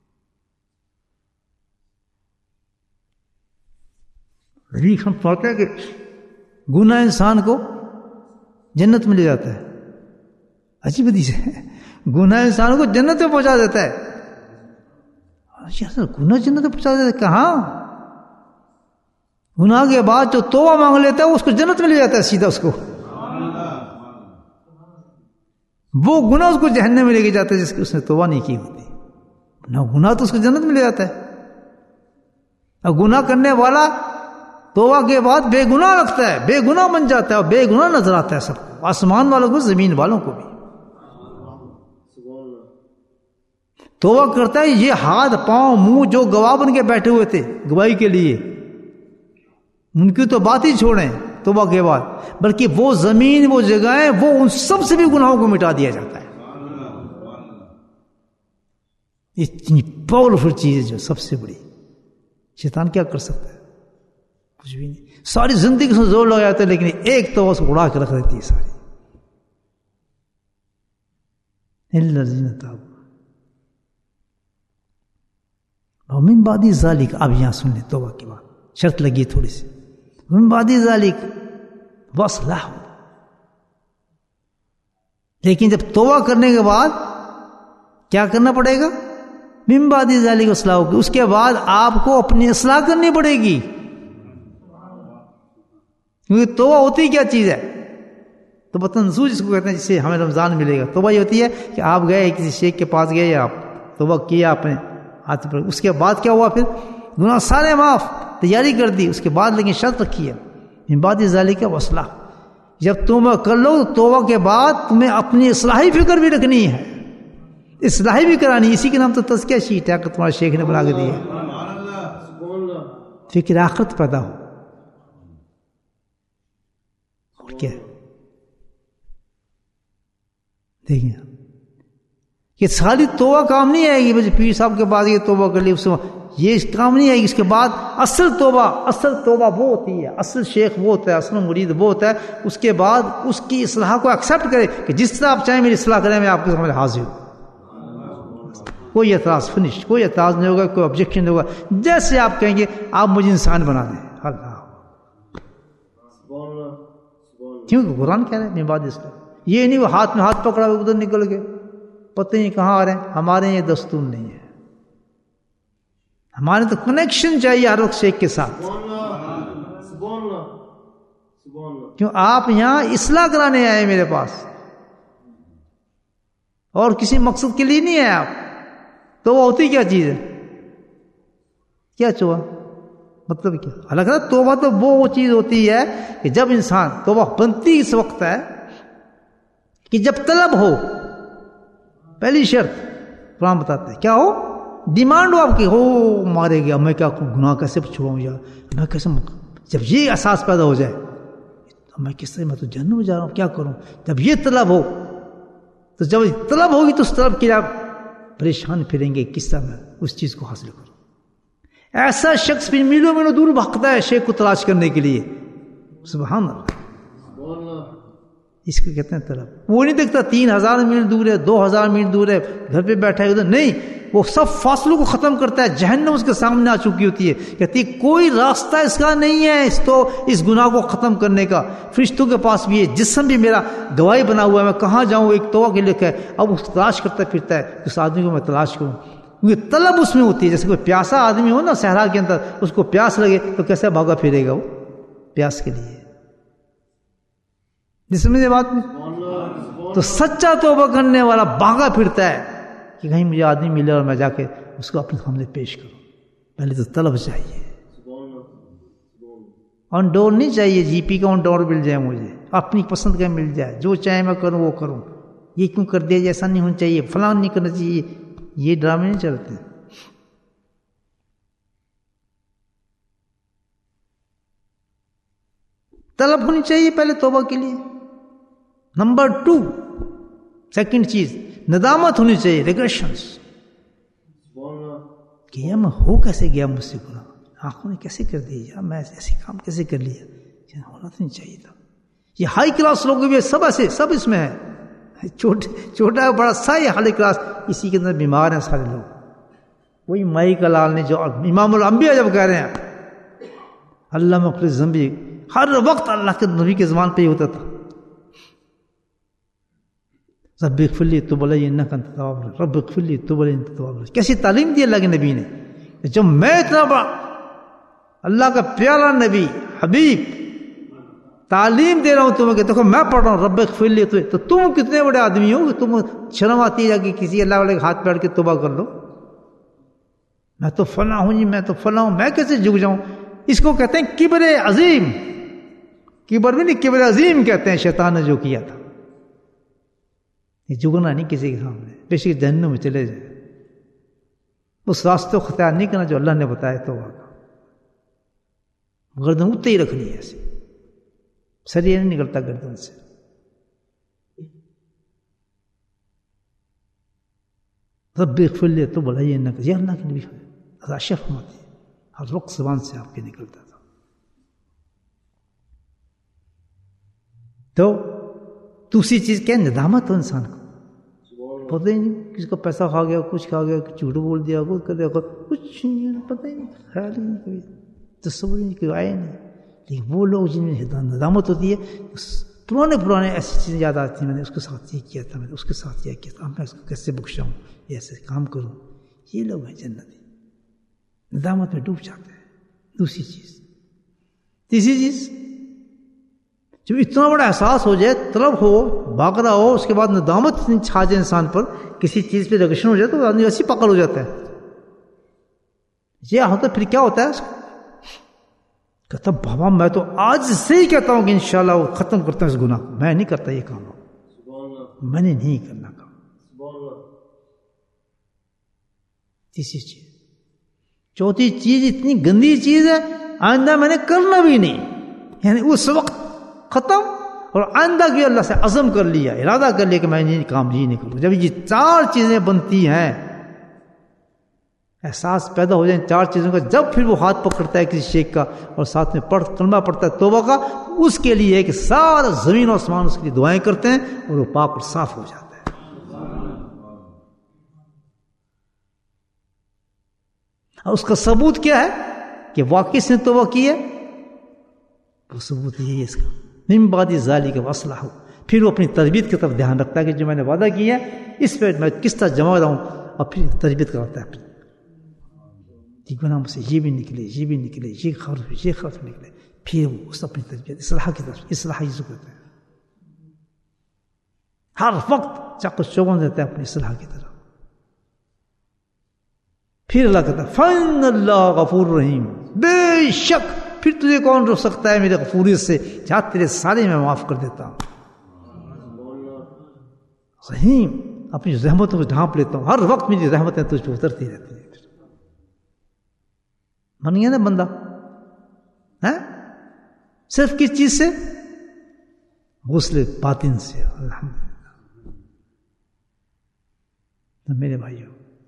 ہم پڑھتے ہیں کہ گناہ انسان کو جنت میں لے جاتا ہے. عجیب حدیث ہے. گناہ انسان کو جنت میں پہنچا دیتا ہے. گناہ جنت میں پہنچا دیتا ہے کہاں؟ گناہ کے بعد جو توبہ مانگ لیتا ہے اس کو جنت میں لے جاتا ہے سیدھا. اس کو وہ گناہ اس کو جہنم میں لے کے جاتا ہے جس کی اس نے توبہ نہیں کی ہوتی. نہ گناہ تو اس کو جنت میں لے جاتا ہے. اور گناہ کرنے والا توبہ کے بعد بے گناہ لگتا ہے, بے گناہ بن جاتا ہے اور بے گناہ نظر آتا ہے سب کو, آسمان والوں کو زمین والوں کو بھی. توبہ کرتا ہے یہ ہاتھ پاؤں منہ جو گواہ بن کے بیٹھے ہوئے تھے گواہی کے لیے, ان کی تو بات ہی چھوڑیں توبہ کے بعد, بلکہ وہ زمین وہ جگہیں وہ ان سب سے بھی گناہوں کو مٹا دیا جاتا ہے. اتنی پاورفل چیز ہے جو سب سے بڑی. شیطان کیا کر سکتا ہے؟ کچھ بھی نہیں. ساری زندگی اس میں زور لگایا جاتا ہے لیکن ایک تو اس کو اڑا کے رکھ دیتی ہے ساری. الذین تابوا ومن بعد ذلک. اب یہاں سن لیں توبہ کے بعد شرط لگی تھوڑی سی. من بعد ذلک واصلح. لیکن جب توبہ کرنے کے بعد کیا کرنا پڑے گا؟ من بعد ذلک اصلاح ہوگی. اس کے بعد آپ کو اپنی اصلاح کرنی پڑے گی. کیونکہ توبہ ہوتی کیا چیز ہے؟ تو بتنسوج جس کو کہتے ہیں, جس سے ہمیں رمضان ملے گا. توبہ یہ ہوتی ہے کہ آپ گئے کسی شیخ کے پاس گئے, آپ توبہ کیا آپ نے ہاتھ پر, اس کے بعد کیا ہوا؟ پھر گناہ سارے معاف, تیاری کر دی. اس کے بعد لیکن شرط رکھی ہے من بعد ذالک واصلح. جب توبہ کر لو تو توبہ کے بعد تمہیں اپنی اصلاحی فکر بھی رکھنی ہے, اصلاحی بھی کرانی. اسی کے نام تو تزکیہ شیٹ ہے کہ تمہارے شیخ نے بنا کے دی ہے. فکر آخرت پیدا ہو. اور کیا دیکھیں, یہ ساری توبہ کام نہیں آئے گی. پیر صاحب کے بعد یہ توبہ کر لی, اس یہ کام نہیں آئے گی. اس کے بعد اصل توبہ, اصل توبہ وہ ہوتی ہے, اصل شیخ وہ ہوتا ہے, اصل مرید وہ ہوتا ہے. اس کے بعد اس کی اصلاح کو ایکسیپٹ کرے کہ جس طرح آپ چاہیں میری اصلاح کریں, میں آپ کے سامنے حاضر ہوں. کوئی اعتراض فنش, کوئی اعتراض نہیں ہوگا, کوئی آبجیکشن نہیں ہوگا. جیسے آپ کہیں گے آپ مجھے انسان بنا دیں. اللہ کیونکہ قرآن کہہ رہے ہیں من بعد اصلاح. یہ نہیں وہ ہاتھ میں ہاتھ پکڑا ہوئے ادھر نکل گئے, پتہ نہیں کہاں آ رہے ہیں. ہمارے یہ دستور نہیں ہے. ہمارے تو کنیکشن چاہیے ہر وقت شیخ کے ساتھ. کیوں آپ یہاں اصلاح کرانے آئے میرے پاس, اور کسی مقصد کے لیے نہیں ہے آپ. تو وہ ہوتی کیا چیز ہے؟ کیا چوہا مطلب کیا؟ حالانکہ توبہ تو وہ چیز ہوتی ہے کہ جب انسان, توبہ بنتی اس وقت ہے کہ جب طلب ہو. پہلی شرط قرآن بتاتا ہے کیا ہو؟ ڈیمانڈ ہو آپ کی, ہو مارے گیا میں کیا گناہ کیسے چھوڑوں یار, میں کیسے. جب یہ احساس پیدا ہو جائے تو میں کس طرح, میں تو جہنم میں جا رہا ہوں, کیا کروں. جب یہ طلب ہو تو جب طلب ہوگی تو اس طلب کے لیے آپ پریشان پھریں گے, کس طرح میں اس چیز کو حاصل کروں. ایسا شخص بھی میلوں میلوں دور بھاگتا ہے شیخ کو تلاش کرنے کے لیے. سبحان اللہ, اس کو کہتے ہیں طلب. وہ نہیں دیکھتا تین ہزار میل دور ہے, دو ہزار میل دور ہے, گھر پہ بیٹھا ہے ادھر, نہیں. وہ سب فاصلوں کو ختم کرتا ہے. جہنم اس کے سامنے آ چکی ہوتی ہے, کہتی ہے کوئی راستہ اس کا نہیں ہے اس تو اس گناہ کو ختم کرنے کا. فرشتوں کے پاس بھی ہے, جسم بھی میرا گواہی بنا ہوا ہے, میں کہاں جاؤں, ایک توبہ کے لکھا ہے. اب اس تلاش کرتا پھرتا ہے اس آدمی کو میں تلاش کروں, کیونکہ طلب اس میں ہوتی ہے. جیسے کوئی پیاسا آدمی ہو نا صحرا کے اندر, اس کو پیاس لگے تو کیسے بھاگا پھرے گا وہ پیاس کے لیے. جس میں بات میں تو سچا توبہ کرنے والا بھاگا پھرتا ہے کہ کہیں مجھے آدمی ملے اور میں جا کے اس کو اپنے سامنے پیش کروں. پہلے تو طلب چاہیے, آن ڈور نہیں چاہیے. جی پی کا آن ڈور مل جائے مجھے, اپنی پسند کا مل جائے, جو چاہے میں کروں وہ کروں. یہ کیوں کر دیا, ایسا نہیں ہونا چاہیے, فلاں نہیں کرنا چاہیے. یہ ڈرامے نہیں چلتے. طلب ہونی چاہیے پہلے توبہ کے لیے. نمبر ٹو, سیکنڈ چیز, ندامت ہونی چاہیے, ریگریشنز. کہ یہ میں ہو کیسے گیا مجھ سے گناہ, آنکھوں نے کیسے کر دیا, میں ایسے کام کیسے کر لیا, ہونا تو نہیں چاہیے تھا. یہ ہائی کلاس لوگ بھی سب ایسے, سب اس میں ہے, چھوٹے چھوٹا بڑا ساری ہائی کلاس اسی کے اندر بیمار ہیں سارے لوگ. وہی مائی کا لال نے جو امام الانبیاء جب کہہ رہے ہیں اللہ مغفر ذنبی، ہر وقت اللہ کے نبی کے زبان پہ ہی ہوتا تھا. رب اغفر لی تب علی انک انت التواب الرحیم، رب اغفر لی تب علی انت التواب الرحیم. کیسی تعلیم دی اللہ کے نبی نے. جب میں اتنا بڑا اللہ کا پیارا نبی حبیب تعلیم دے رہا ہوں تمہیں کہ دیکھو میں پڑھ رہا ہوں رب اغفر لی، تو تم کتنے بڑے آدمی ہو کہ تم شرم آتی ہے کہ کسی اللہ والے کے ہاتھ پہ اڑ کے توبہ کر لو. میں تو فلاں ہوں جی، میں تو فلاں ہوں، میں کیسے جھک جاؤں. اس کو کہتے ہیں کبر عظیم. کبر بھی نہیں، کبر عظیم کہتے ہیں شیطان نے جو کیا تھا. یہ جھکنا نہیں کسی کے سامنے، بے شک جہنم میں چلے جائے. اس راستے کو اختیار نہیں کرنا جو اللہ نے بتایا توبہ کا. گردن اتنے ہی رکھنی ہے ایسے، سر یہ نہیں نکلتا گردن سے. رب اغفر لی تب علی انک، یہ اللہ کے نبی اشرف فرماتے ہیں ہر وقت زبان سے آپ کے نکلتا تھا. تو دوسری چیز کیا ندامت ہو انسان کو. پتہ ہی نہیں کسی کا پیسہ کھا گیا، کچھ کھا گیا، جھوٹ بول دیا، کچھ کر دیا، کچھ نہیں پتہ ہی نہیں، خیال ہی نہیں، کبھی تصور ہی نہیں، کوئی آئے نہیں. لیکن وہ لوگ جن میں ندامت ہوتی ہے، پرانے پرانے ایسی چیزیں یاد آتی ہیں، میں نے اس کے ساتھ یہ کیا تھا، میں نے اس کے ساتھ یہ کیا تھا، میں اس کو کیسے بخشاؤں، ایسے کام کروں. یہ لوگ ہیں جنتی، ندامت میں ڈوب جاتے ہیں. دوسری چیز. تیسری چیز، جب اتنا بڑا احساس ہو جائے، طلب ہو، بھاگ رہا ہو، اس کے بعد ندامت چھا جائے انسان پر، کسی چیز پہ ریگریشن ہو جائے تو آدمی ویسے پکڑ ہو جاتا ہے. یہ ہوتا ہے پھر کیا ہوتا ہے اس کو کہتا بابا میں تو آج سے ہی کہتا ہوں کہ انشاءاللہ وہ ختم کرتا ہوں اس گناہ کو، میں نہیں کرتا یہ کام، میں نے نہیں کرنا کام. تیسری چیز. چوتھی چیز اتنی گندی چیز ہے، آئندہ میں نے کرنا بھی نہیں. یعنی اس وقت ختم، اور آئندہ کی اللہ سے عزم کر لیا، ارادہ کر لیا کہ میں یہ کام یہ نہیں کروں. جب یہ چار چیزیں بنتی ہیں، احساس پیدا ہو جائیں چار چیزوں کا، جب پھر وہ ہاتھ پکڑتا ہے کسی شیخ کا اور ساتھ میں پڑھ کلمہ پڑھتا ہے توبہ کا، اس کے لیے ہے کہ سارا زمین و آسمان اس کے لیے دعائیں کرتے ہیں اور وہ پاک اور صاف ہو جاتا ہے. اور اس کا ثبوت کیا ہے کہ واقعی اس نے توبہ کی ہے؟ وہ ثبوت یہی ہے اس کا من بعد ذالک واصلح. پھر وہ اپنی تربیت کی طرف دھیان رکھتا ہے کہ جو میں نے وعدہ کیا ہے اس پہ میں کس طرح جمع رہا ہوں، اور پھر تربیت کرتا ہے. پھر گناہ مجھ سے یہ بھی نکلے، یہ بھی نکلے، یہ خرف یہ خرف نکلے، پھر وہ اس اپنی تربیت اصلاح کی طرف، اصلاح یہ کرتا ہے. ہر وقت چاقو چوبند دیتا ہے اپنی اصلاح کی طرف. پھر اللہ کہتا ہے فَإِنَّ اللَّهَ غَفُورٌ رَحِيمٌ، بے شک پھر تجھے کون روک سکتا ہے میرے غفوریت سے، جہاں تیرے سارے میں معاف کر دیتا ہوں. رحیم، اپنی رحمتوں کو ڈھانپ لیتا ہوں، ہر وقت میری رحمتیں تجھ پہ اترتی رہتی ہیں. بن گیا نا بندہ. ہے صرف کس چیز سے؟ غسل باطن سے. الحمدللہ. تو میرے بھائیوں،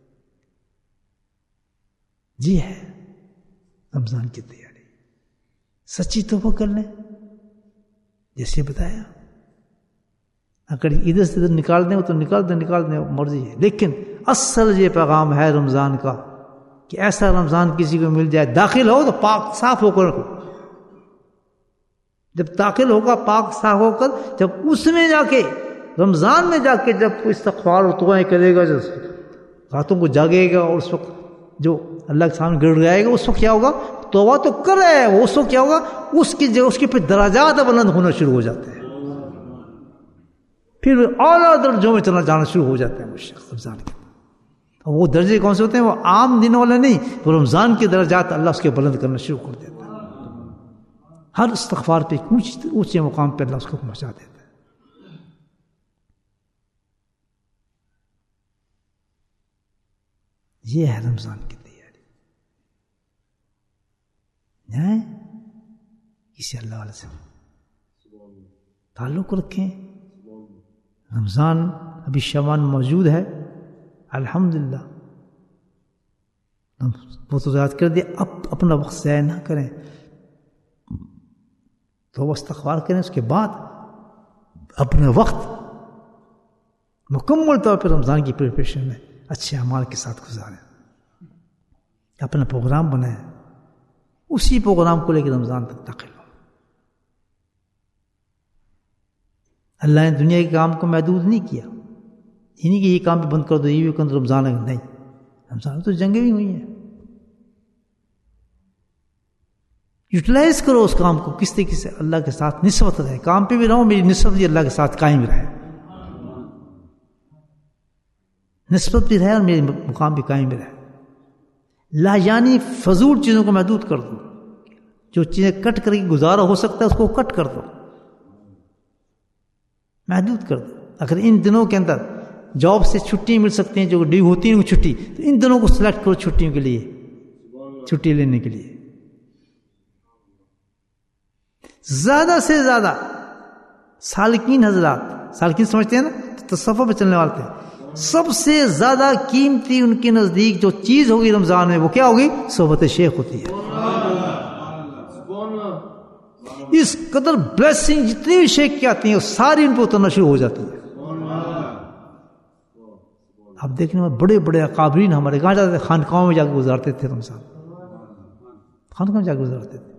جی ہے رمضان کی تیاری، سچی توبہ کر لیں جیسے بتایا. اگر ادھر سے ادھر نکال دیں وہ تو نکال دیں، نکال دیں مرضی ہے. لیکن اصل یہ پیغام ہے رمضان کا کہ ایسا رمضان کسی کو مل جائے، داخل ہو تو پاک صاف ہو کر رکھو. جب داخل ہوگا پاک صاف ہو کر، جب اس میں جا کے رمضان میں جا کے جب کوئی استغفار اور دعائیں کرے گا، جب راتوں کو جاگے گا اور اس وقت جو اللہ کے سامنے گڑ جائے گا، اس وقت کیا ہوگا؟ توبہ تو کر رہا ہے وہ، اس وقت کیا ہوگا؟ اس کی جگہ اس کے پہ درجات بلند ہونا شروع ہو جاتے ہیں، پھر اعلیٰ درجوں میں چلنا جانا شروع ہو جاتے ہیں وہ شخص رمضان کے. وہ درجے کون سے ہوتے ہیں؟ وہ عام دنوں والے نہیں، وہ رمضان کے درجات اللہ اس کے بلند کرنا شروع کر دیتا ہے. ہر استغفار پہ اونچے مقام پہ اللہ اس کو پہنچا دیتا ہے. یہ ہے رمضان کی تیاری. جائیں کسی اللہ والے سے تعلق رکھیں. رمضان ابھی شعبان موجود ہے، الحمدللہ. وہ تو یاد کر دیا، اب اپنا وقت ضائع نہ کریں، تو استغفار کریں. اس کے بعد اپنے وقت مکمل طور پر رمضان کی پریپریشن میں اچھے اعمال کے ساتھ گزاریں، اپنا پروگرام بنائیں، اسی پروگرام کو لے کے رمضان تک داخل ہو۔ اللہ نے دنیا کے کام کو محدود نہیں کیا، یہ نہیں کہ یہ کام بھی بند کر دو، یہ بھی بند، رمضان ہے نہیں، رمضان تو جنگیں بھی ہوئی ہیں، یوٹیلائز کرو اس کام کو، کس طریقے سے اللہ کے ساتھ نسبت رہے، کام پہ بھی رہو، میری نسبت بھی اللہ کے ساتھ قائم رہے، نسبت بھی رہے اور میری مقام بھی قائم بھی رہے۔ لا یعنی فضول چیزوں کو محدود کر دو، جو چیزیں کٹ کر کے گزارا ہو سکتا ہے اس کو کٹ کر دو، محدود کر دو۔ اگر ان دنوں کے اندر جاب سے چھٹی مل سکتی ہیں جو ڈیو ہوتی ہیں چھٹی، تو ان دنوں کو سلیکٹ کرو چھٹیوں کے لیے، چھٹی لینے کے لیے۔ زیادہ سے زیادہ سالکین حضرات، سالکین سمجھتے ہیں نا، تصوف پہ چلنے والے تھے، سب سے زیادہ قیمتی ان کے نزدیک جو چیز ہوگی رمضان میں وہ کیا ہوگی؟ صحبت شیخ ہوتی ہے۔ اس قدر بلیسنگ جتنی بھی شیخ کی آتی ہیں وہ ساری ان پہ اترنا شروع ہو جاتی ہے۔ اب دیکھنے میں بڑے بڑے اکابرین ہمارے کہاں جاتے تھے؟ خانقاہوں میں جا کے گزارتے تھے رمضان، خانقاہوں میں جا کے گزارتے تھے،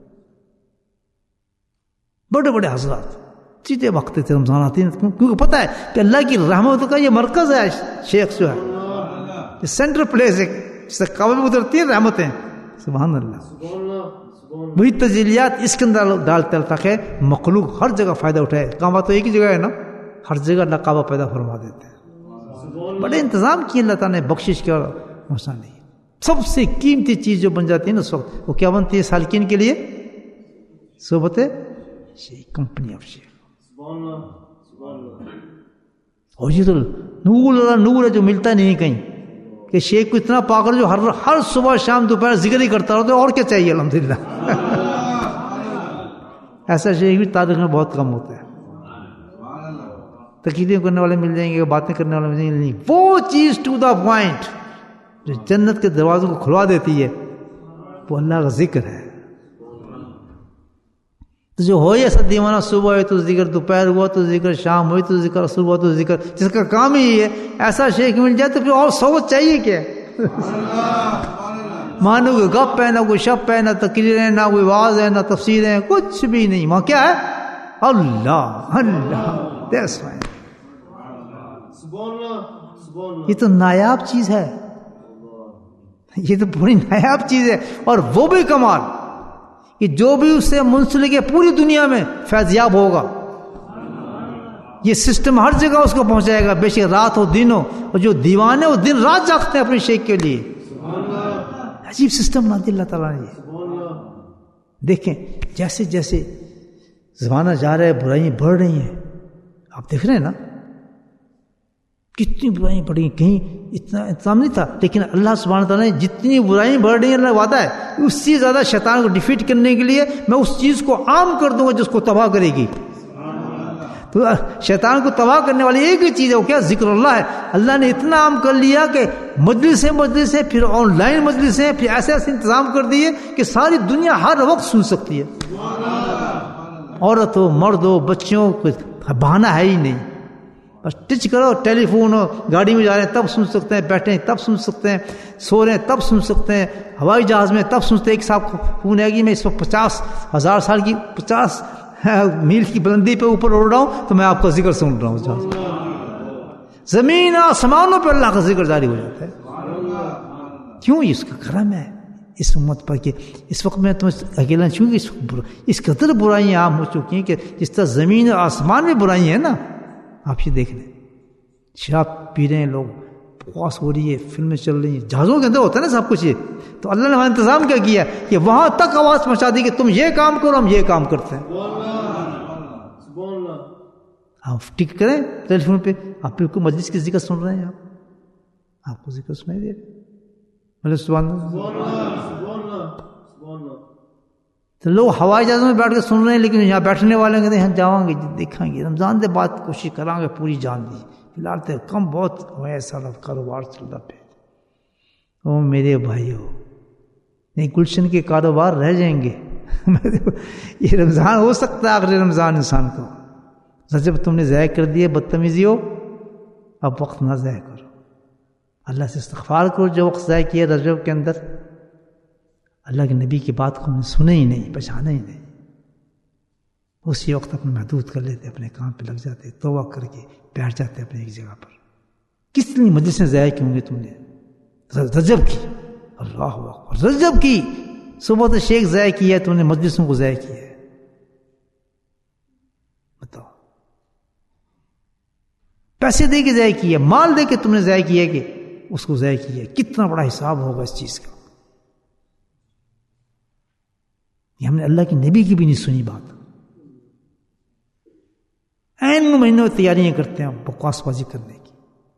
بڑے بڑے حضرات چیتے وقت تھے رمضان آتی ہیں، کیونکہ پتہ ہے کہ اللہ کی رحمت کا یہ مرکز ہے، شیخ جو ہے یہ سینٹر پلیس ہے، جس سے کعبے میں اترتی ہیں رحمتیں، سبحان اللہ۔ وہی تجلیات اس کے اندر ڈالتے تاکہ مخلوق ہر جگہ فائدہ اٹھائے۔ کعبہ تو ایک ہی جگہ ہے نا، ہر جگہ اللہ کعبہ پیدا فرما دیتے ہیں۔ بڑے انتظام کیے اللہ تعالیٰ نے، بخشش کیا اور محسن نہیں۔ سب سے قیمتی چیز جو بن جاتی ہے نا اس وقت، وہ کیا بنتی ہے سالکین کے لیے؟ صحبت شیخ، کمپنی آف شیخ۔ اور یہ تو نور اللہ نور ہے جو ملتا نہیں کہیں، کہ شیخ کو اتنا پاگل جو ہر ہر صبح شام دوپہر ذکر ہی کرتا رہتا ہے، اور کیا چاہیے الحمدللہ۔ ایسا شیخ بھی تاریخ میں بہت کم ہوتا ہے، تقریریں کرنے والے مل جائیں گے، باتیں کرنے والے مل جائیں گے، نہیں، وہ چیز ٹو دا پوائنٹ جو جنت کے دروازوں کو کھلوا دیتی ہے وہ اللہ کا ذکر ہے۔ تو جو ہو ایسا دیوانہ، صبح ہوئی تو ذکر، دوپہر ہوا تو ذکر، شام ہوئی تو ذکر، عصر ہوا تو ذکر، جس کا کام ہی یہ ہے، ایسا شیخ مل جائے تو پھر اور صحبت چاہیے کیا؟ مانو کوئی گپ ہے، نہ کوئی شپ ہے، نہ تقریریں، نہ کوئی واعظ ہے، نہ تفسیریں، کچھ بھی نہیں، وہاں کیا ہے؟ اللہ اللہ۔ یہ تو نایاب چیز ہے، یہ تو بڑی نایاب چیز ہے، اور وہ بھی کمال کہ جو بھی اس سے منسلک ہے پوری دنیا میں فیضیاب ہوگا۔ یہ سسٹم ہر جگہ اس کو پہنچائے گا، بے شک رات ہو دن ہو، اور جو دیوانے وہ دن رات جاگتے ہیں اپنے شیخ کے لیے۔ عجیب سسٹم بنا دیا اللہ تعالیٰ نے۔ یہ دیکھیں جیسے جیسے زمانہ جا رہا ہے برائیاں بڑھ رہی ہیں، آپ دیکھ رہے ہیں نا کتنی برائیاں بڑھ رہی ہیں، کہیں اتنا انتظام نہیں تھا، لیکن اللہ سبحانہ تعالیٰ نے جتنی برائیاں بڑھ رہی ہیں اللہ وعدہ ہے اس سے زیادہ شیطان کو ڈیفیٹ کرنے کے لیے میں اس چیز کو عام کر دوں گا جس کو تباہ کرے گی۔ تو شیطان کو تباہ کرنے والی ایک ہی چیز ہے، وہ کیا؟ ذکر اللہ ہے۔ اللہ نے اتنا عام کر لیا کہ مجلسیں مجلسیں، پھر آن لائن مجلسیں، پھر ایسے ایسے انتظام کر دیے کہ ساری دنیا ہر وقت سن سکتی ہے، عورت ہو مرد ہو بچوں کو بہانہ ہے ہی نہیں، بس ٹچ کرو، ٹیلی فون ہو، گاڑی میں جا رہے ہیں تب سن سکتے ہیں، بیٹھے ہیں تب سن سکتے ہیں، سو رہے ہیں تب سن سکتے ہیں، ہوائی جہاز میں تب سنتے ہیں۔ ایک صاحب کو فون ہے کہ میں اس وقت پچاس ہزار سال کی پچاس میل کی بلندی پہ اوپر اڑ رہا ہوں تو میں آپ کا ذکر سن رہا ہوں۔ زمین آسمانوں پہ اللہ کا ذکر جاری ہو جاتا ہے، کیوں؟ اس کا کرم ہے اس امت پر کہ اس وقت میں تم اکیلا چھوں گی، اس قدر برائیاں عام ہو چکی ہیں کہ جس طرح زمین اور آسمان میں برائیاں ہیں نا، آپ یہ دیکھ لیں، شراب پی رہے ہیں لوگ، بکواس ہو رہی ہے، فلمیں چل رہی ہیں، جہازوں کے اندر ہوتا ہے نا سب کچھ، یہ تو اللہ نے وہاں انتظام کیا کیا کہ وہاں تک آواز پہنچا دی کہ تم یہ کام کرو، ہم یہ کام کرتے ہیں۔ آپ ٹک کریں ٹیلی فون پہ، آپ بالکل مجلس کی ذکر سن رہے ہیں، آپ آپ کو ذکر سنائی دے رہے، سبحان اللہ۔ تو لوگ ہوائی جہازوں میں بیٹھ کے سن رہے ہیں، لیکن یہاں بیٹھنے والے کہتے ہیں ہم جاؤں گے دیکھیں گے، رمضان کے بعد کوشش کریں گے پوری جان دی، فی الحال تو کم بہت ایسا کاروبار چل رہا پہ۔ او میرے بھائیو، نہیں گلشن کے کاروبار رہ جائیں گے۔ یہ رمضان ہو سکتا ہے آخری رمضان انسان کو، جب تم نے ضائع کر دیے بدتمیزی ہو اب وقت نہ ضائع کرو، اللہ سے استغفار کرو جو وقت ضائع کیا رجب کے اندر، اللہ کے نبی کی بات کو ہم نے سنے ہی نہیں، پہچانا ہی نہیں، اسی وقت اپنے محدود کر لیتے، اپنے کام پہ لگ جاتے، توبہ کر کے بیٹھ جاتے اپنے ایک جگہ پر۔ کتنی مجلسیں ضائع کی ہوں گے تم نے رجب کی، اللہ اکبر، رجب کی صبح تو شیخ ضائع کیا ہے تم نے، مجلسوں کو ضائع کیا ہے، بتاؤ، پیسے دے کے ضائع کیا، مال دے کے تم نے ضائع کیا کہ اس کو ضائع کیا، کتنا بڑا حساب ہوگا اس چیز کا۔ یہ ہم نے اللہ کے نبی کی بھی نہیں سنی بات، این مہینوں تیاریاں کرتے ہیں بکواس بازی کرنے کی۔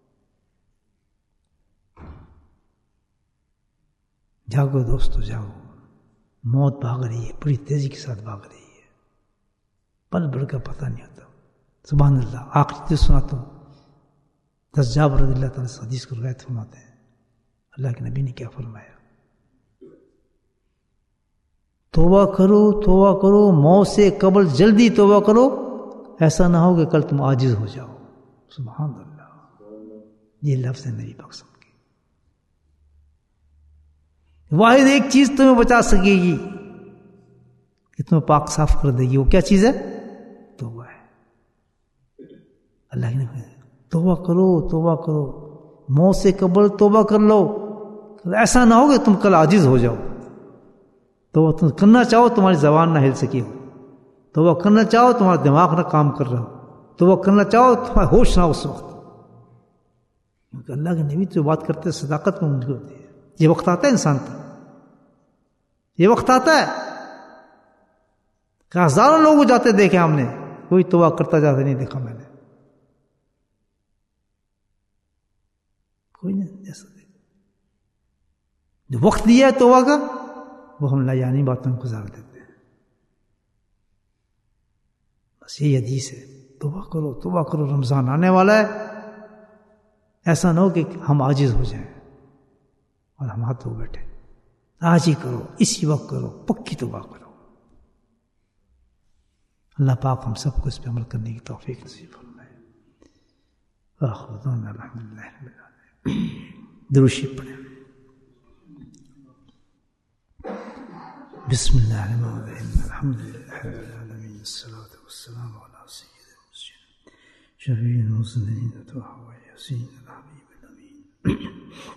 جاگو دوستو جاگو، موت بھاگ رہی ہے، بڑی تیزی کے ساتھ بھاگ رہی ہے، پل بھر کا پتہ نہیں ہوتا۔ سبحان اللہ۔ آخری چیز سناتا ہوں، حضرت جابر رضی اللہ تعالیٰ سے حدیث کو روایت فرماتے ہیں، اللہ کے نبی نے کیا فرمایا، توبہ کرو توبہ کرو، موت سے قبل جلدی توبہ کرو، ایسا نہ ہو کہ کل تم عاجز ہو جاؤ۔ سبحان اللہ، یہ لفظ ہے نبی پاک صلی اللہ علیہ وسلم کی۔ واحد ایک چیز تمہیں بچا سکے گی کہ تمہیں پاک صاف کر دے گی، وہ کیا چیز ہے؟ توبہ ہے۔ اللہ کے نبی توبہ کرو توبہ کرو، موت سے قبل توبہ کر لو، ایسا نہ ہو کہ تم کل عاجز ہو جاؤ۔ توبہ تم کرنا چاہو تمہاری زبان نہ ہل سکی ہو، توبہ کرنا چاہو تمہارا دماغ نہ کام کر رہا ہو، توبہ کرنا چاہو تمہارا ہوش نہ اس وقت، کیونکہ اللہ کے نبی جو بات کرتے ہیں صداقت میں ممکن ہوتی ہے۔ یہ وقت آتا ہے انسان کا، یہ وقت آتا ہے کہ ہزاروں لوگ جاتے دیکھے ہم نے، کوئی توبہ کرتا جاتا نہیں دیکھا میں نے، کوئی نہیں ایسا دیکھا۔ جو وقت دیا ہے توبہ کا وہ ہم لایانی باتوں میں گزار دیتے ہیں۔ بس یہی حدیث ہے، توبہ کرو توبہ کرو، رمضان آنے والا ہے، ایسا نہ ہو کہ ہم عاجز ہو جائیں اور ہم ہاتھ دھو بیٹھے۔ آج ہی کرو، اسی وقت کرو، پکی توبہ کرو۔ اللہ پاک ہم سب کو اس پہ عمل کرنے کی توفیق نصیب فرمائے۔ آخر دعوانا الحمدللہ رب العالمین۔ درود شریف پڑھیں۔ بسم اللہ الرحمن الرحیم، الحمدللہ رب العالمین، الصلاۃ والسلام علی سید المرسلین شفیع المذنبین وطه یاسین الحبیب الامین،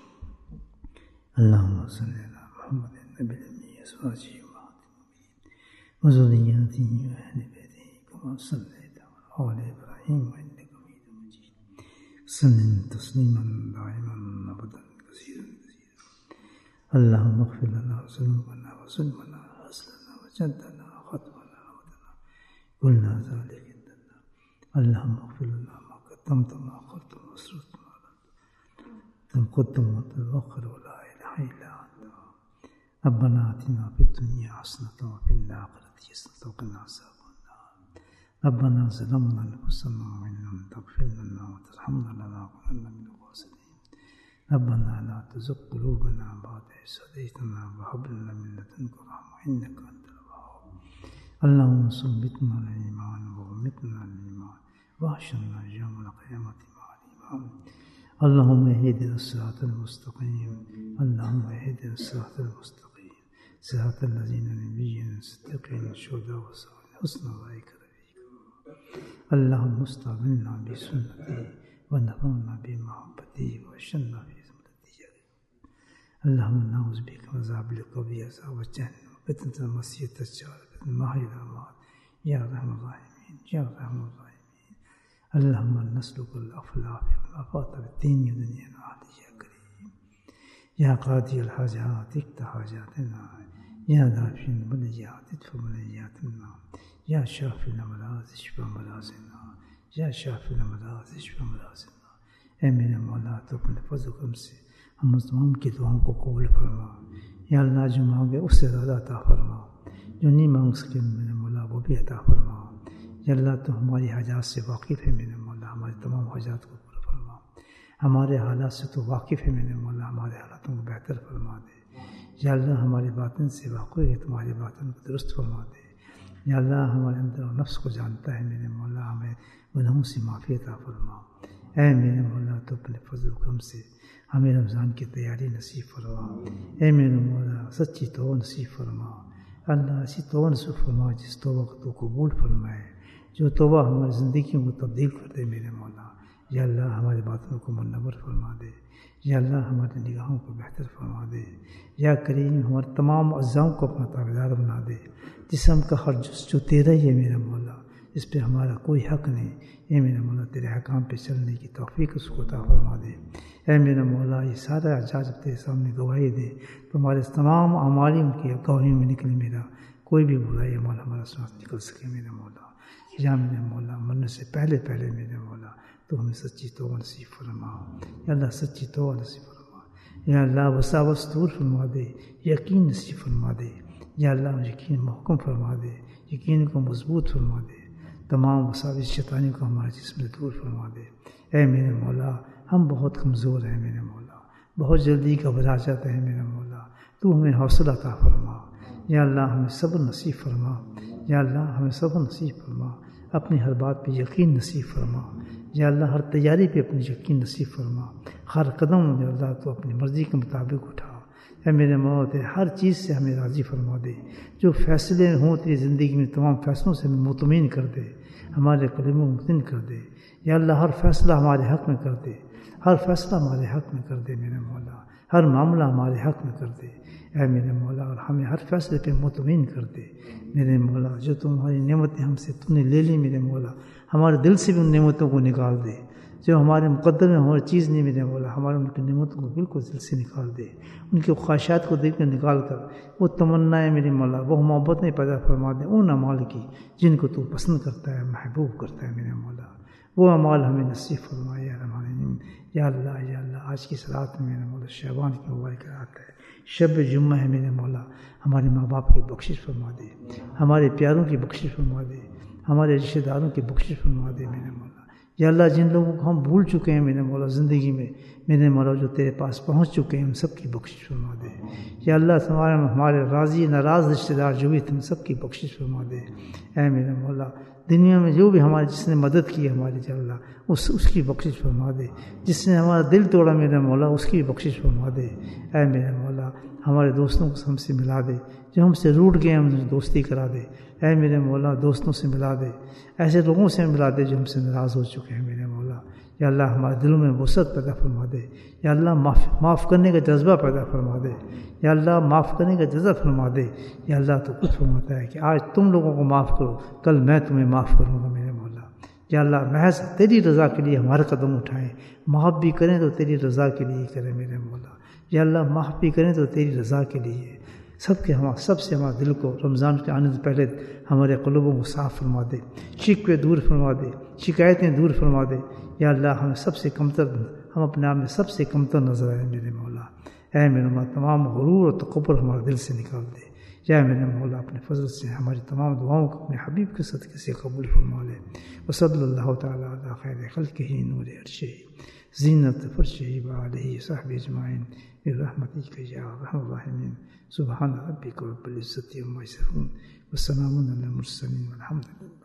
اللہم صلی علی محمد النبی الأمی ازواجہ امہات المؤمنین وذریاتہ واہل بیتہ کما صلیت علی آل ابراہیم انک حمید مجید، وسلم تسلیما دائما ابدا کثیرا کثیرا۔ اللہم اغفر لنا ذنوبنا وظلمنا وحسننا وجدنا وخطأنا وعمدنا قلنا ذلك عندنا۔ اللہم اغفر لنا ما قدمت وما أخرت وما أسررت وما أعلنت، تقدم وتأخر ولا إله إلا أنت۔ ربنا آتنا في الدنيا حسنة وفي الآخرة حسنة وقنا عذاب النار۔ ربنا ظلمنا أنفسنا وإن لم تغفر لنا وترحمنا لنكونن من الخاسرين۔ ربنا لا تزغ قلوبنا بعد إذ هديتنا وهب لنا من لدنك رحمة إنك أنت الوهاب۔ اللهم ثبتنا على الإيمان وأمتنا على الإيمان واحشرنا يوم القيامة مع الإيمان۔ اللهم اهدنا الصراط المستقيم، اللهم اهدنا الصراط المستقيم، صراط الذين نبينا الصديقين الشهداء والصالحين حسن أولئك رفيقا۔ اللهم استعملنا بسنته ونفعنا بمحبته واشرنا في اللهم نعوذ بك من عذاب القبر وعذاب جهنم وفتنة المسيح الدجال وفتنة المحيا والممات يا ارحم الراحمين يا ارحم الراحمين۔ اللهم نسألك العفو والعافية في الدين والدنيا والآخرة يا كريم يا قاضي الحاجات اقض حاجاتنا يا دافع البليات ادفع بلياتنا يا شافي الأمراض اشف مرضنا يا شافي الأمراض اشف مرضنا۔ اے میرے مولا تو اپنے فضل و کرم سے ہم تمام کی دعاؤں کو قبول فرما، یا اللہ جو مانگے اس سے زیادہ عطا فرما، جو نہیں مانگ سکے میرے مولا وہ بھی عطا فرما۔ یا اللہ تو ہماری حاجات سے واقف ہے میرے مولا، ہماری تمام حاجات کو پورا فرما۔ ہمارے حالات سے تو واقف ہے میرے مولا، ہمارے حالاتوں کو بہتر فرما دے۔ یا اللہ ہمارے باطن سے واقف ہے، تمہارے باطن کو درست فرما دے۔ یا اللہ ہمارے اندر و نفس کو جانتا ہے میرے مولا، ہمیں گناہوں سے معافی عطا فرما۔ اے میرے مولا تو اپنے فضل و کرم سے ہمیں رمضان کی تیاری نصیب فرما. اے میرے مولا سچی توبہ نصیب فرما. اللہ ایسی توبہ نصیب فرما جس توبہ کو تو قبول فرمائے، جو توبہ ہماری زندگیوں کو تبدیل کر دے میرے مولا. یا اللہ ہمارے باطنوں کو منور فرما دے. یا اللہ ہماری نگاہوں کو بہتر فرما دے. یا کریم ہمارے تمام اعضاؤں کو اپنا تابعدار بنا دے. جسم کا ہر جز جو تیرا ہی ہے میرا مولا، اس پہ ہمارا کوئی حق نہیں. اے میرا مولا تیرے حکام پہ چلنے کی توفیق اس کو عطا فرما دے. اے میرا مولا یہ سارا اعجاز تیرے سامنے گواہی دے تو ہمارے تمام اعمال ان کی گواہیوں میں نکلے. میرا کوئی بھی برائی عمل ہمارا ساتھ نکل سکے میرا مولا. یا میرے مولا مرنے سے پہلے پہلے میرے مولا تو ہمیں سچی توبہ نصیب فرما. یا اللہ سچی توبہ نصیب فرما. یا اللہ وساوس دور فرما دے، یقین نصیب فرما دے. یا اللہ یقین محکم فرما دے، یقین کو مضبوط فرما دے. تمام وساوس شیطانیوں کو ہمارے جسم سے دور فرما دے. اے میرے مولا ہم بہت کمزور ہیں میرے مولا، بہت جلدی گھبرا جاتے ہیں میرے مولا. تو ہمیں حوصلہ عطا فرما. یا اللہ ہمیں صبر نصیب فرما. یا اللہ ہمیں صبر نصیب فرما. اپنی ہر بات پہ یقین نصیب فرما. یا اللہ ہر تیاری پہ اپنی یقین نصیب فرما. ہر قدم یا اللہ تو اپنی مرضی کے مطابق اٹھا. اے میرے مولا ہر چیز سے ہمیں راضی فرما دے. جو فیصلے ہوں تیری زندگی میں تمام فیصلوں سے ہمیں مطمئن کر دے، ہمارے قلبوں کو مطمئن کر دے. یا اللہ ہر فیصلہ ہمارے حق میں کر دے. ہر فیصلہ ہمارے حق میں کر دے میرے مولا. ہر معاملہ ہمارے حق میں کر دے اے میرے مولا. اور ہمیں ہر فیصلے پہ مطمئن کر دے میرے مولا. جو تمہاری نعمتیں ہم سے تم نے لے لی میرے مولا، ہمارے دل سے بھی ان نعمتوں کو نکال دے. جو ہمارے مقدر میں ہماری چیز نہیں میرے مولا، ہمارے ان کی نعمتوں کو بالکل دل سے نکال دے. ان کی خواہشات کو دل کر نکال کر وہ تمنائیں میرے مولا، وہ محبتیں پیدا فرما دے ان اعمال کی جن کو تو پسند کرتا ہے، محبوب کرتا ہے میرے مولا. وہ اعمال ہمیں نصیب فرمائے یا رحمان. یا اللہ یا اللہ آج کی رات میں میرے مولا شعبان کی مبارک رات ہے، شب جمعہ ہے میرے مولا. ہمارے ماں باپ کی بخشش فرما دے، ہمارے پیاروں کی بخشش فرما دے، ہمارے رشتہ داروں کی بخشش فرما دے میرے مولا. یا اللہ جن لوگوں کو ہم بھول چکے ہیں میرے مولا زندگی میں میرے مولا، جو تیرے پاس پہنچ چکے ہیں ان سب کی بخشش فرما دے. یا اللہ ہمارے ہمارے راضی ناراض رشتہ دار جو بھی تم سب کی بخشش فرما دے. اے میرے مولا دنیا میں جو بھی ہماری جس نے مدد کی ہماری یا اللہ اس اس کی بخشش فرما دے. جس نے ہمارا دل توڑا میرے مولا اس کی بخشش فرما دے. اے میرے مولا ہمارے دوستوں کو ہم سے ملا دے، جو ہم سے روٹ گئے ہم سے دوستی کرا دے. اے میرے مولا دوستوں سے ملا دے، ایسے لوگوں سے ملا دے جو ہم سے ناراض ہو چکے ہیں میرے مولا. یا اللہ ہمارے دلوں میں وسعت پیدا فرما دے. یا اللہ معاف معاف کرنے کا جذبہ پیدا فرما دے. یا اللہ معاف کرنے کا جذبہ فرما دے. یا اللہ تو خود فرماتا ہے کہ آج تم لوگوں کو معاف کرو، کل میں تمہیں معاف کروں گا میرے مولا. یا اللہ محض تیری رضا کے لیے ہمارے قدم اٹھائیں، معاف بھی کریں تو تیری رضا کے لیے کریں میرے مولا. یا اللہ معاف بھی کریں تو تیری رضا کے لیے. سب کے ہمارا سب سے ہمارے دل کو رمضان کے آنے سے پہلے ہمارے قلوبوں کو صاف فرما دے، شکوے دور فرما دے، شکایتیں دور فرما دے. یا اللہ ہمیں سب سے کمتر، ہم اپنے آپ میں سب سے کمتر نظر آئے میرے مولا. اے میرے مولا تمام غرور اور تکبر ہمارے دل سے نکال دے. یا میرے مولا اپنے فضل سے ہماری تمام دعاؤں کو اپنے حبیب کے صدقے سے قبول فرما لے. وصلی اللہ تعالیٰ علی خیر خلقہ نور عرشہ زینت فرشہ وآلہ وصحبہ اجمعین برحمتک یا ارحم الراحمین. سبحان ربک رب العزة عما یصفون وسلام علی المرسلین والحمد للہ.